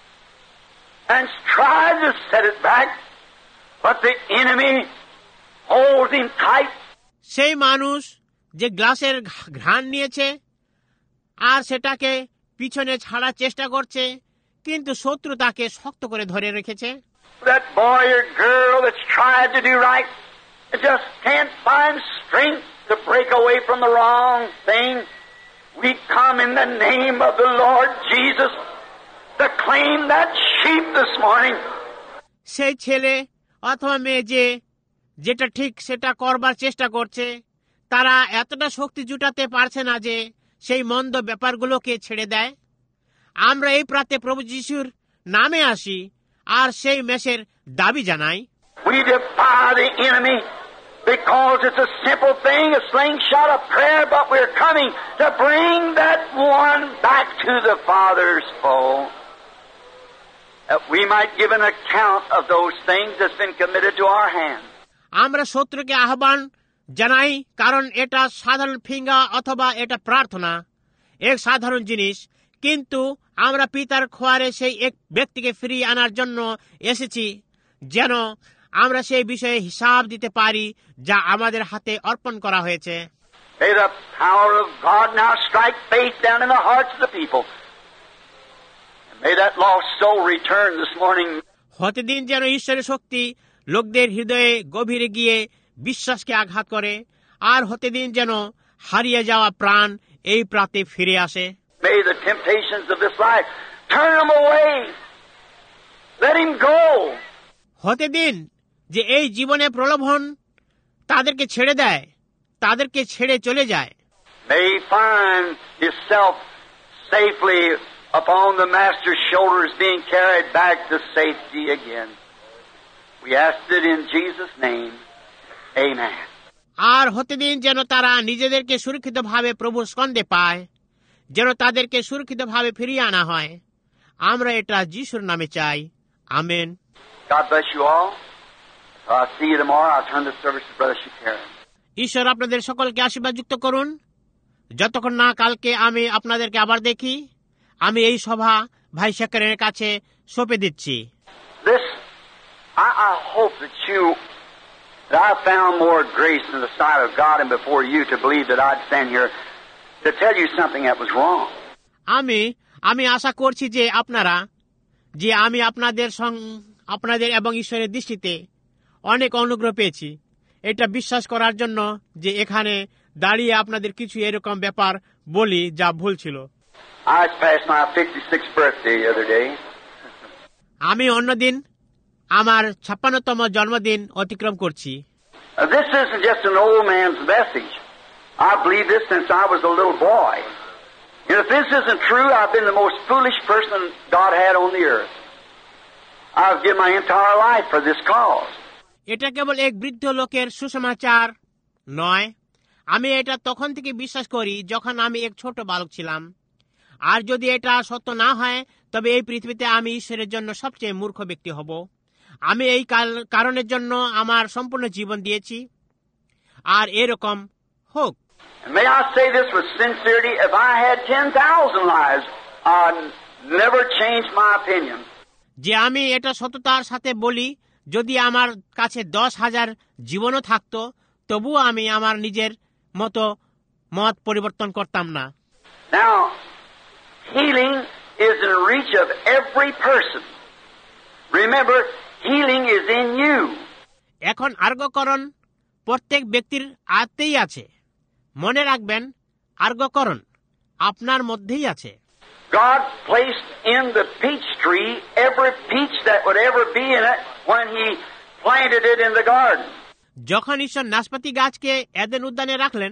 and tried to set it back, but the enemy holds him tight. সেই মানুষ যে গ্লাসের ঘ্রাণ নিয়েছে আর সেটাকে পিছনে ছাড়ার চেষ্টা করছে, কিন্তু শত্রু তাকে শক্ত করে ধরে রেখেছে। That boy or girl that's tried to do right and just can't find strength to break away from the wrong thing. We come in the name of the Lord Jesus to claim that sheep this morning. সেই ছেলে অথবা মেয়ে যেটা ঠিক সেটা করবার চেষ্টা করছে, তারা এতটা শক্তি জুটাতে পারছে না যে সেই মন্দ ব্যাপারগুলোকে ছেড়ে দেয়। আমরা এই প্রাতে প্রভু যিশুর নামে আসি আর সেই মেষের দাবি জানাই। We defy the enemy because it's a simple thing, a slingshot of prayer, but we're coming to bring that one back to the Father's fold, that we might give an account of those things that's been committed to our hands. আমরা শত্রুকে আহ্বান জানাই, কারণ এটা সাধারণ ফিঙ্গা অথবা এটা প্রার্থনা, এক সাধারণ জিনিস, কিন্তু আমরা পিতার খোয়ারে সেই এক ব্যক্তিকে ফিরিয়ে আনার জন্য এসেছি, যেন আমরা সেই বিষয়ে হিসাব দিতে পারি যা আমাদের হাতে অর্পণ করা হয়েছে। May the power of God now strike faith down in the hearts of the people. And may that lost soul return this morning. হতে দিন যেন ঈশ্বরের শক্তি লোকদের হৃদয়ে গভীরে গিয়ে বিশ্বাসকে আঘাত করে, আর হতে দিন যেন হারিয়ে যাওয়া প্রাণ এই প্রাতে ফিরে আসে। May the temptations of this life turn them away. Let him go. হতে দিন যে এই জীবনে প্রলোভন তাদেরকে ছেড়ে দেয়, তাদেরকে ছেড়ে চলে যায়। May he find himself safely upon the Master's shoulders, being carried back to safety again. We ask it in Jesus' name. Amen. আর হতে দিন যেন তারা নিজেদেরকে সুরক্ষিতভাবে প্রভুর স্কন্ধে পায়, যেন তাদেরকে সুরক্ষিতভাবে ফিরিয়ে আনা হয়। আমরা এটা যিশুর নামে চাই। Amen. God bless you all. I'll see you tomorrow. I'll turn the service to Brother Shakarian. ঈশ্বর আপনাদের সকলকে আশীর্বাদযুক্ত করুন। যতক্ষণ না কালকে আমি আপনাদেরকে আবার দেখি, আমি এই সভা ভাই শেখারের কাছে সঁপে দিচ্ছি। I hope that I found more grace in the sight of God and before you to believe that I'd stand here to tell you something that was wrong. আমি আশা করছি যে আমি আপনাদের এবং ঈশ্বরের দৃষ্টিতে অনেক অনুগ্রহ পেয়েছি এটা বিশ্বাস করার জন্য যে এখানে দাঁড়িয়ে আপনাদের কিছু এরকম ব্যাপার বলি যা ভুল ছিল। I passed my 56th birthday the other day. আমি অন্যদিন আমার 56তম জন্মদিন অতিক্রম করছি। This isn't just an old man's message. I believe this since I was a little boy. And if this isn't true, I've been the most foolish person God had on the earth. I've given my entire life for this cause. এটা কেবল এক বৃদ্ধ লোকের সুসমাচার নয়, আমি এটা তখন থেকে বিশ্বাস করি যখন আমি এক ছোট বালক ছিলাম। আর যদি এটা সত্য না হয় তবে এই পৃথিবীতে আমি ঈশ্বরের জন্য সবচেয়ে মূর্খ ব্যক্তি হব। আমি এই কারণের জন্য আমার সম্পূর্ণ জীবন দিয়েছি, আর এরকম হোক। May I say this with sincerity, if I had 10,000 lives, I'd never change my opinion. যে আমি এটা সততার সাথে বলি, যদি আমার কাছে 10,000 জীবনও থাকতো তবুও আমি আমার নিজের মত পরিবর্তন করতাম না। Now, healing is in reach of every person. Remember, healing is in you. এখন আরোগ্যকরণ প্রত্যেক ব্যক্তির আত্মেই আছে। মনে রাখবেন, আরোগ্যকরণ আপনার মধ্যেই আছে। God placed in the peach tree every peach that would ever be in it when He planted it in the garden. যখন ঈশ্বর নাশপাতি গাছকে এদেন উদ্যানে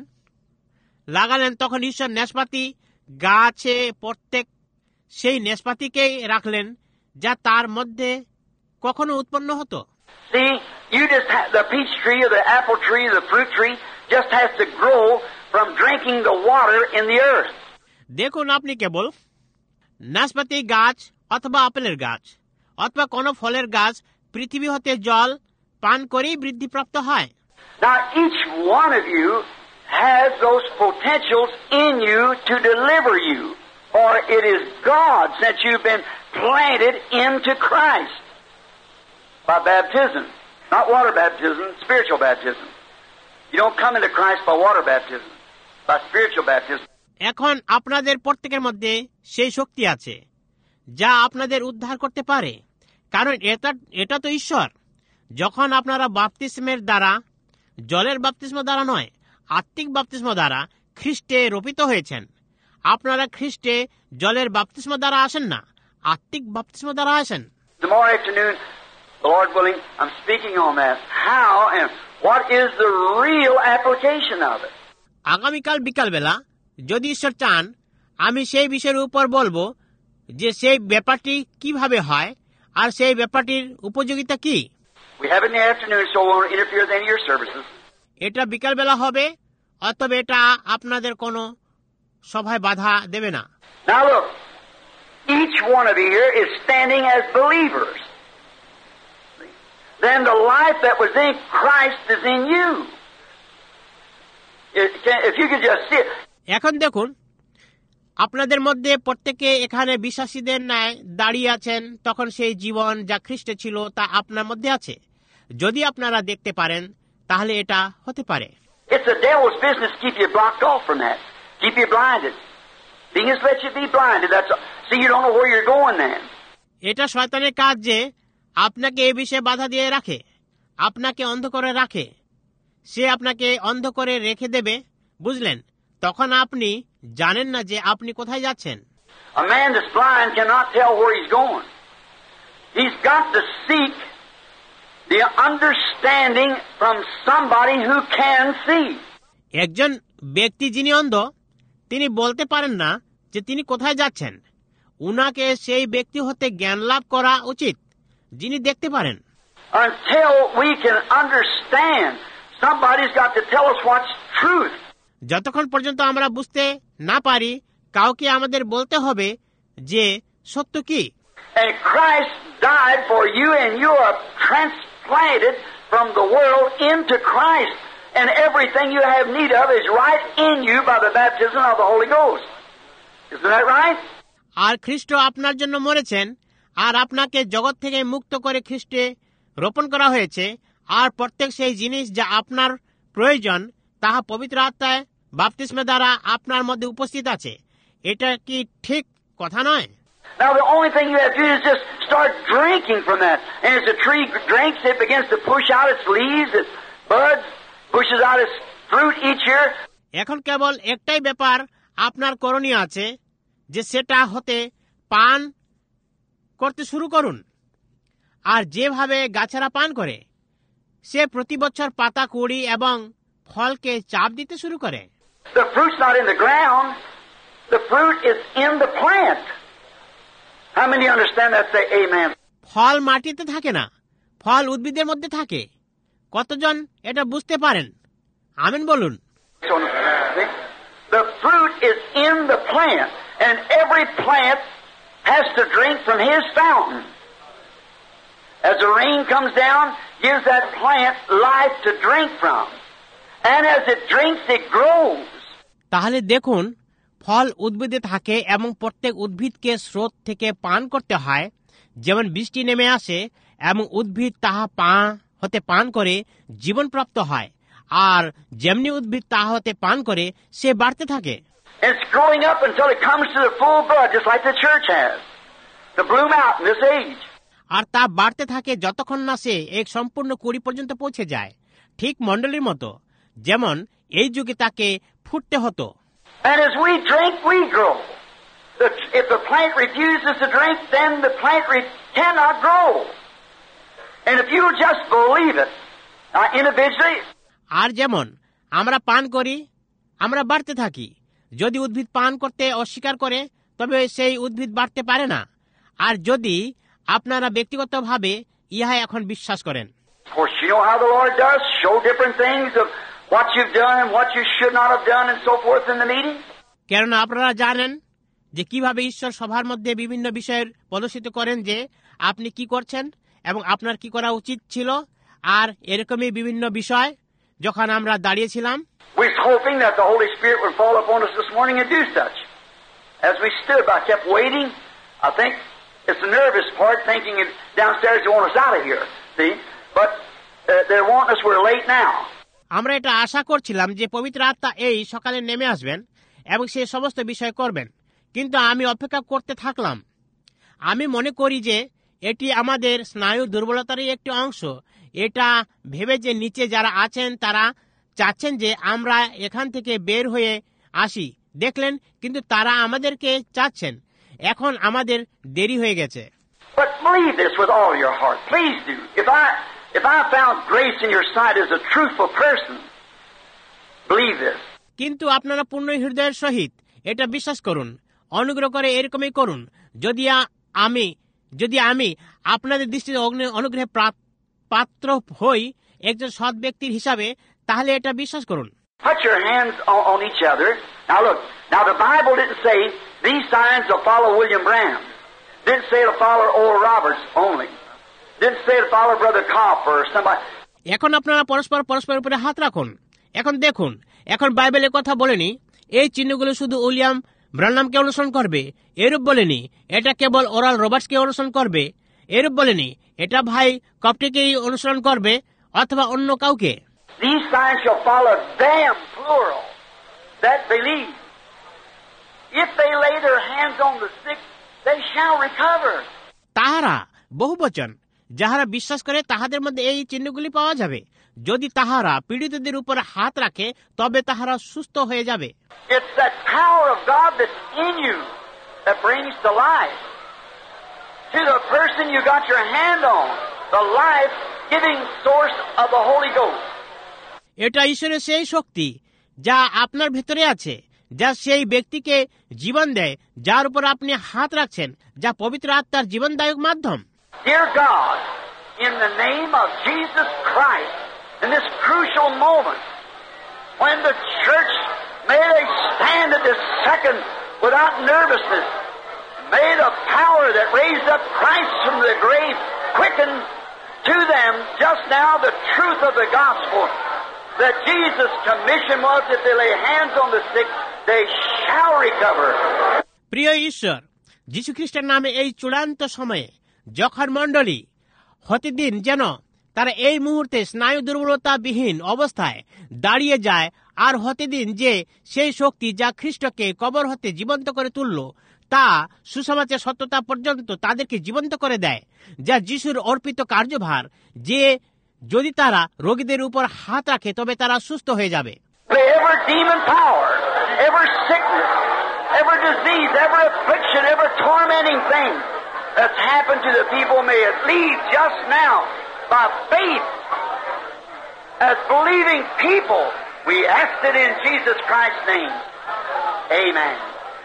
লাগালেন তখন ঈশ্বর নাশপাতি গাছে প্রত্যেক সেই নাশপাতিকেই রাখলেন যা তার মধ্যে কখনো উৎপন্ন হতো। See, you just have the peach tree or the apple tree or the fruit tree just has to grow from drinking the water in the earth. দেখুন, আপনি কেবল নাশপাতি গাছ অথবা আপেলের গাছ অথবা কোনো ফলের গাছ পৃথিবী হতে জল পান করেই বৃদ্ধিপ্রাপ্ত হয়। Now each one of you has those potentials in you to deliver you, for it is God since you've been planted into Christ by baptism, not water baptism, spiritual baptism. You don't come into Christ by water baptism, by spiritual baptism. এখন আপনাদের প্রত্যেকের মধ্যে সেই শক্তি আছে যা আপনাদের উদ্ধার করতে পারে, কারণ এটা তো ঈশ্বর। যখন আপনারা বাপ্তিস্মের দ্বারা, জলের বাপ্তিস্ম দ্বারা নয়, আত্মিক বাপ্তিস্ম দ্বারা খ্রিস্টে রোপিত হয়েছেন। আপনারা খ্রিস্টে জলের বাপ্তিস্ম দ্বারা আসেন না, আত্মিক বাপ্তিস্ম দ্বারা আসেন। Tomorrow afternoon, the Lord willing, I'm speaking on that. How and what is the real application of it? আগামীকাল বিকালবেলা যদি ঈশ্বর চান আমি সেই বিষয়ের উপর বলবো যে সেই ব্যাপারটি কিভাবে হয় আর সেই ব্যাপারটির উপযোগিতা কি। We have it in the afternoon, so we won't interfere with any of your services. এটা বিকালবেলা হবে, অথবা এটা আপনাদের কোনো সভায় বাধা দেবে না। Now look, each one of you here is standing as believers. Then the life that was in Christ is in you. If you could just see it. এখন দেখুন, আপনাদের মধ্যে প্রত্যেকে এখানে বিশ্বাসীদের ন্যায় দাঁড়িয়ে আছেন, তখন সেই জীবন যা খ্রিস্টে ছিল তা আপনার মধ্যে আছে। যদি আপনারা দেখতে পারেন তাহলে এটা হতে পারে। It's the devil's business to keep you blocked off from that, keep you blinded. Thing is, let you be blinded. That's all. See, you don't know where you're going then. এটা শয়তানের কাজ যে আপনাকে এই বিষয়ে বাধা দিয়ে রাখে, আপনাকে অন্ধ করে রাখে। সে আপনাকে অন্ধ করে রেখে দেবে, বুঝলেন? তখন আপনি জানেন না যে আপনি কোথায় যাচ্ছেন। A man that's blind cannot tell where he's going. He's got to seek the understanding from somebody who can see. একজন ব্যক্তি যিনি অন্ধ, তিনি বলতে পারেন না যে তিনি কোথায় যাচ্ছেন। উনাকে সেই ব্যক্তি হতে জ্ঞান লাভ করা উচিত যিনি দেখতে পারেন। Until we can understand, somebody's got to tell us what's truth. যতক্ষণ পর্যন্ত আমরা বুঝতে না পারি, কাউকে আমাদের বলতে হবে যে সত্য কি। And Christ died for you and you are transplanted from the world into Christ. And everything you have need of is right in you by the baptism of the Holy Ghost. Isn't that right? আর খ্রিস্ট আপনার জন্য মরেছেন, আর আপনাকে জগৎ থেকে মুক্ত করে খ্রিস্টে রোপণ করা হয়েছে, আর প্রত্যেক সেই জিনিস যা আপনার প্রয়োজন তাহা পবিত্র আত্মায় বাপ্তিস্ম দ্বারা আপনার মধ্যে উপস্থিত আছে। এটা কি ঠিক কথা নয়? Now the only thing you have to do is just start drinking from that. And as the tree drinks, it begins to push out its leaves, its buds, pushes out its fruit each year. এখন কেবল একটাই ব্যাপার আপনার করণীয় আছে, যে সেটা হতে পান করতে শুরু করুন। আর যেভাবে গাছেরা পান করে, সে প্রতি বছর পাতা কুড়ি এবং ফলকে চাপ দিতে শুরু করে। The fruit's not in the ground. The fruit is in the plant. How many understand that? Say amen. ফল মাটিতে থাকে না, ফল উদ্ভিদের মধ্যে থাকে। কতজন এটা বুঝতে পারেন? আমেন বলুন। The fruit is in the plant, and every plant has to drink from his fountain. As the rain comes down, gives that plant life to drink from. And as it drinks, it grows. তাহলে দেখুন, ফল উদ্ভিদে থাকে এবং প্রত্যেক উদ্ভিদকে স্রোত থেকে পান করতে হয়। যেমন বৃষ্টি নেমে আসে এবং উদ্ভিদ তাহা হতে পান করে জীবনপ্রাপ্ত হয়, আর যেমনি উদ্ভিদ তাহা হতে পান করে সে বাড়তে থাকে। It's growing up until it comes to the full bud, just like the church has, to bloom out in this age. আর তা বাড়তে থাকে যতক্ষণ না সে এক সম্পূর্ণ কুড়ি পর্যন্ত পৌঁছে যায়, ঠিক মণ্ডলীর মতো, যেমন এই যুগে তাকে ফুটতে হতো। And as we drink, we grow. If the plant refuses to drink, then the plant cannot grow. And if you just believe it individually. আর যেমন আমরা পান করি, আমরা বাড়তে থাকি। যদি উদ্ভিদ পান করতে অস্বীকার করে, তবে সেই উদ্ভিদ বাড়তে পারে না। আর যদি আপনারা ব্যক্তিগতভাবে ইহা এখন বিশ্বাস করেন। Of course, you know how the Lord does show different things of what you've done and what you should not have done and so forth in the meeting. কেননা আপনারা জানেন যে কিভাবে ঈশ্বর সভার মধ্যে বিভিন্ন বিষয়ের প্রদর্শিত করেন, যে আপনি কি করছেন এবং আপনার কি করা উচিত ছিল, আর এরকমই বিভিন্ন বিষয় যখন আমরা দাঁড়িয়েছিলাম। We're hoping that the Holy Spirit would fall upon us this morning and do such. As we stood, I kept waiting. I think it's the nervous part, thinking it downstairs they want us out of here. See, but they're wanting us. We're late now. আমরা এটা আশা করছিলাম যে পবিত্র আত্মা এই সকালে নেমে আসবেন এবং সে সমস্ত বিষয় করবেন, কিন্তু আমি অপেক্ষা করতে থাকলাম। আমি মনে করি যে এটি আমাদের স্নায়ু দুর্বলতারই একটি অংশ। এটা ভেবে যে নিচে যারা আছেন তারা চাচ্ছেন যে আমরা এখান থেকে বের হয়ে আসি, দেখলেন, কিন্তু তারা আমাদেরকে চাচ্ছেন। এখন আমাদের দেরি হয়ে গেছে। But believe this with all your heart. Please do. If I found grace in your sight as a truthful person, believe this. কিন্তু আপনারা পূর্ণ হৃদয়ের সহিত এটা বিশ্বাস করুন, অনুগ্রহ করে এরকমই করুন। যদি আমি আপনাদের দৃষ্টিতে অনুগ্রহে পাত্র হই একজন সৎ ব্যক্তির হিসাবে, তাহলে এটা বিশ্বাস করুন। Put your hands on each other. Now look. Now the Bible didn't say these signs will follow William Branham. Didn't say it'll follow Oral Roberts only. Didn't say it'll follow Brother Kopp or somebody. এখন আপনারা পরস্পরের উপরে হাত রাখুন। এখন দেখুন, এখন বাইবেলের কথা বলেনি এই চিহ্নগুলো শুধু উইলিয়াম ব্রানহামকে অনুসরণ করবে, এরূপ বলেনি এটা কেবল ওরাল রবার্টসকে অনুসরণ করবে, এরূপ বলেনি এটা ভাই কপটিকেই অনুসরণ করবে অথবা অন্য কাউকে। These signs shall follow them, plural, that believe. If they lay their hands on the sick, they shall recover. তাহারা বহুবচন, যাহারা বিশ্বাস করে তাহাদের মধ্যে এই চিহ্নগুলি পাওয়া যাবে। যদি তাহারা পীড়িতদের উপর হাত রাখে তবে তাহারা সুস্থ হয়ে যাবে। It's that power of God that's in you that brings to life. To the person you got your hand on, the life-giving source of the Holy Ghost. এটা ঈশ্বরের সেই শক্তি যা আপনার ভেতরে আছে, যা সেই ব্যক্তিকে জীবন দেয় যার উপর আপনি হাত রাখছেন, যা পবিত্র আত্মার জীবনদায়ক মাধ্যম। Dear God, in the name of Jesus Christ, in this crucial moment, when the church may they stand at this second without nervousness, may the power that raised up Christ from the grave quicken to them just now the truth of the gospel, that Jesus' commission was if they lay hands on the sick, they shall recover. প্রিয় ঈশ্বর, যীশু খ্রিস্টের নামে এই চূড়ান্ত সময়ে যখন মণ্ডলী হতে দিন যেন তারা এই মুহূর্তে স্নায়ু দুর্বলতাবিহীন অবস্থায় দাঁড়িয়ে যায়, আর হতে দিন যে সেই শক্তি যা খ্রিস্টকে কবর হতে জীবন্ত করে তুলল তা সুসমাচার সত্যতা পর্যন্ত তাদেরকে জীবন্ত করে দেয়, যা যিশুর অর্পিত কার্যভার, যে যদি তারা রোগীদের উপর হাত রাখে তবে তারা সুস্থ হয়ে যাবে। Every demon power, every sickness, every disease, every affliction, every tormenting thing that's happened to the people, may it leave just now by faith. As believing people, we ask it in Jesus Christ's name. Amen.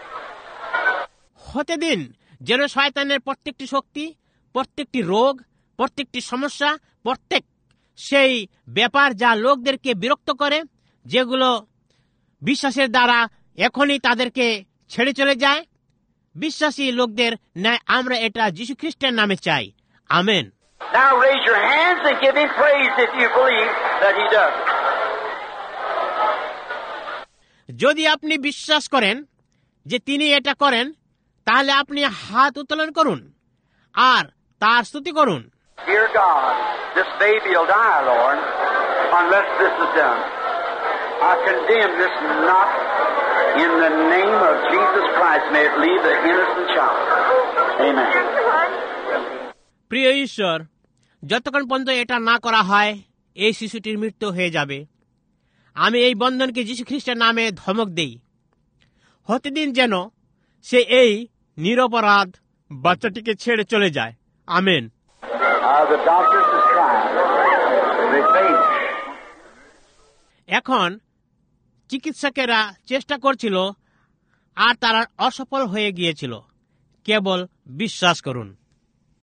হতে দিন যেন শয়তানের প্রত্যেকটি শক্তি, প্রত্যেকটি রোগ, প্রত্যেকটি সমস্যা, প্রত্যেক সেই ব্যাপার যা লোকদেরকে বিরক্ত করে, যেগুলো বিশ্বাসের দ্বারা এখনই তাদেরকে ছেড়ে চলে যায়, বিশ্বাসী লোকদের ন্যায় আমরা এটা যীশু খ্রিস্টের নামে চাই। Amen. Now raise your hands and give him praise if you believe that he does it. যদি আপনি বিশ্বাস করেন যে তিনি এটা করেন, তাহলে আপনি হাত উত্তোলন করুন আর তার স্তুতি করুন। Dear God, this baby will die, Lord, unless this is done. I condemn this not in the name of Jesus Christ. May it leave the innocent child. Amen. প্রিয় ঈশ্বর, যতক্ষণ পর্যন্ত এটা না করা হয় এই শিশুটির মৃত্যু হয়ে যাবে। আমি এই বন্ধনকে যীশু খ্রিস্টের নামে ধমক দেই। হতে দিন যেন সে এই নিরপরাধ বাচ্চাটিকে ছেড়ে চলে যায়। আমেন। এখন চিকিৎসকেরা চেষ্টা করছিল আর তারা অসফল হয়ে গিয়েছিল। কেবল বিশ্বাস করুন।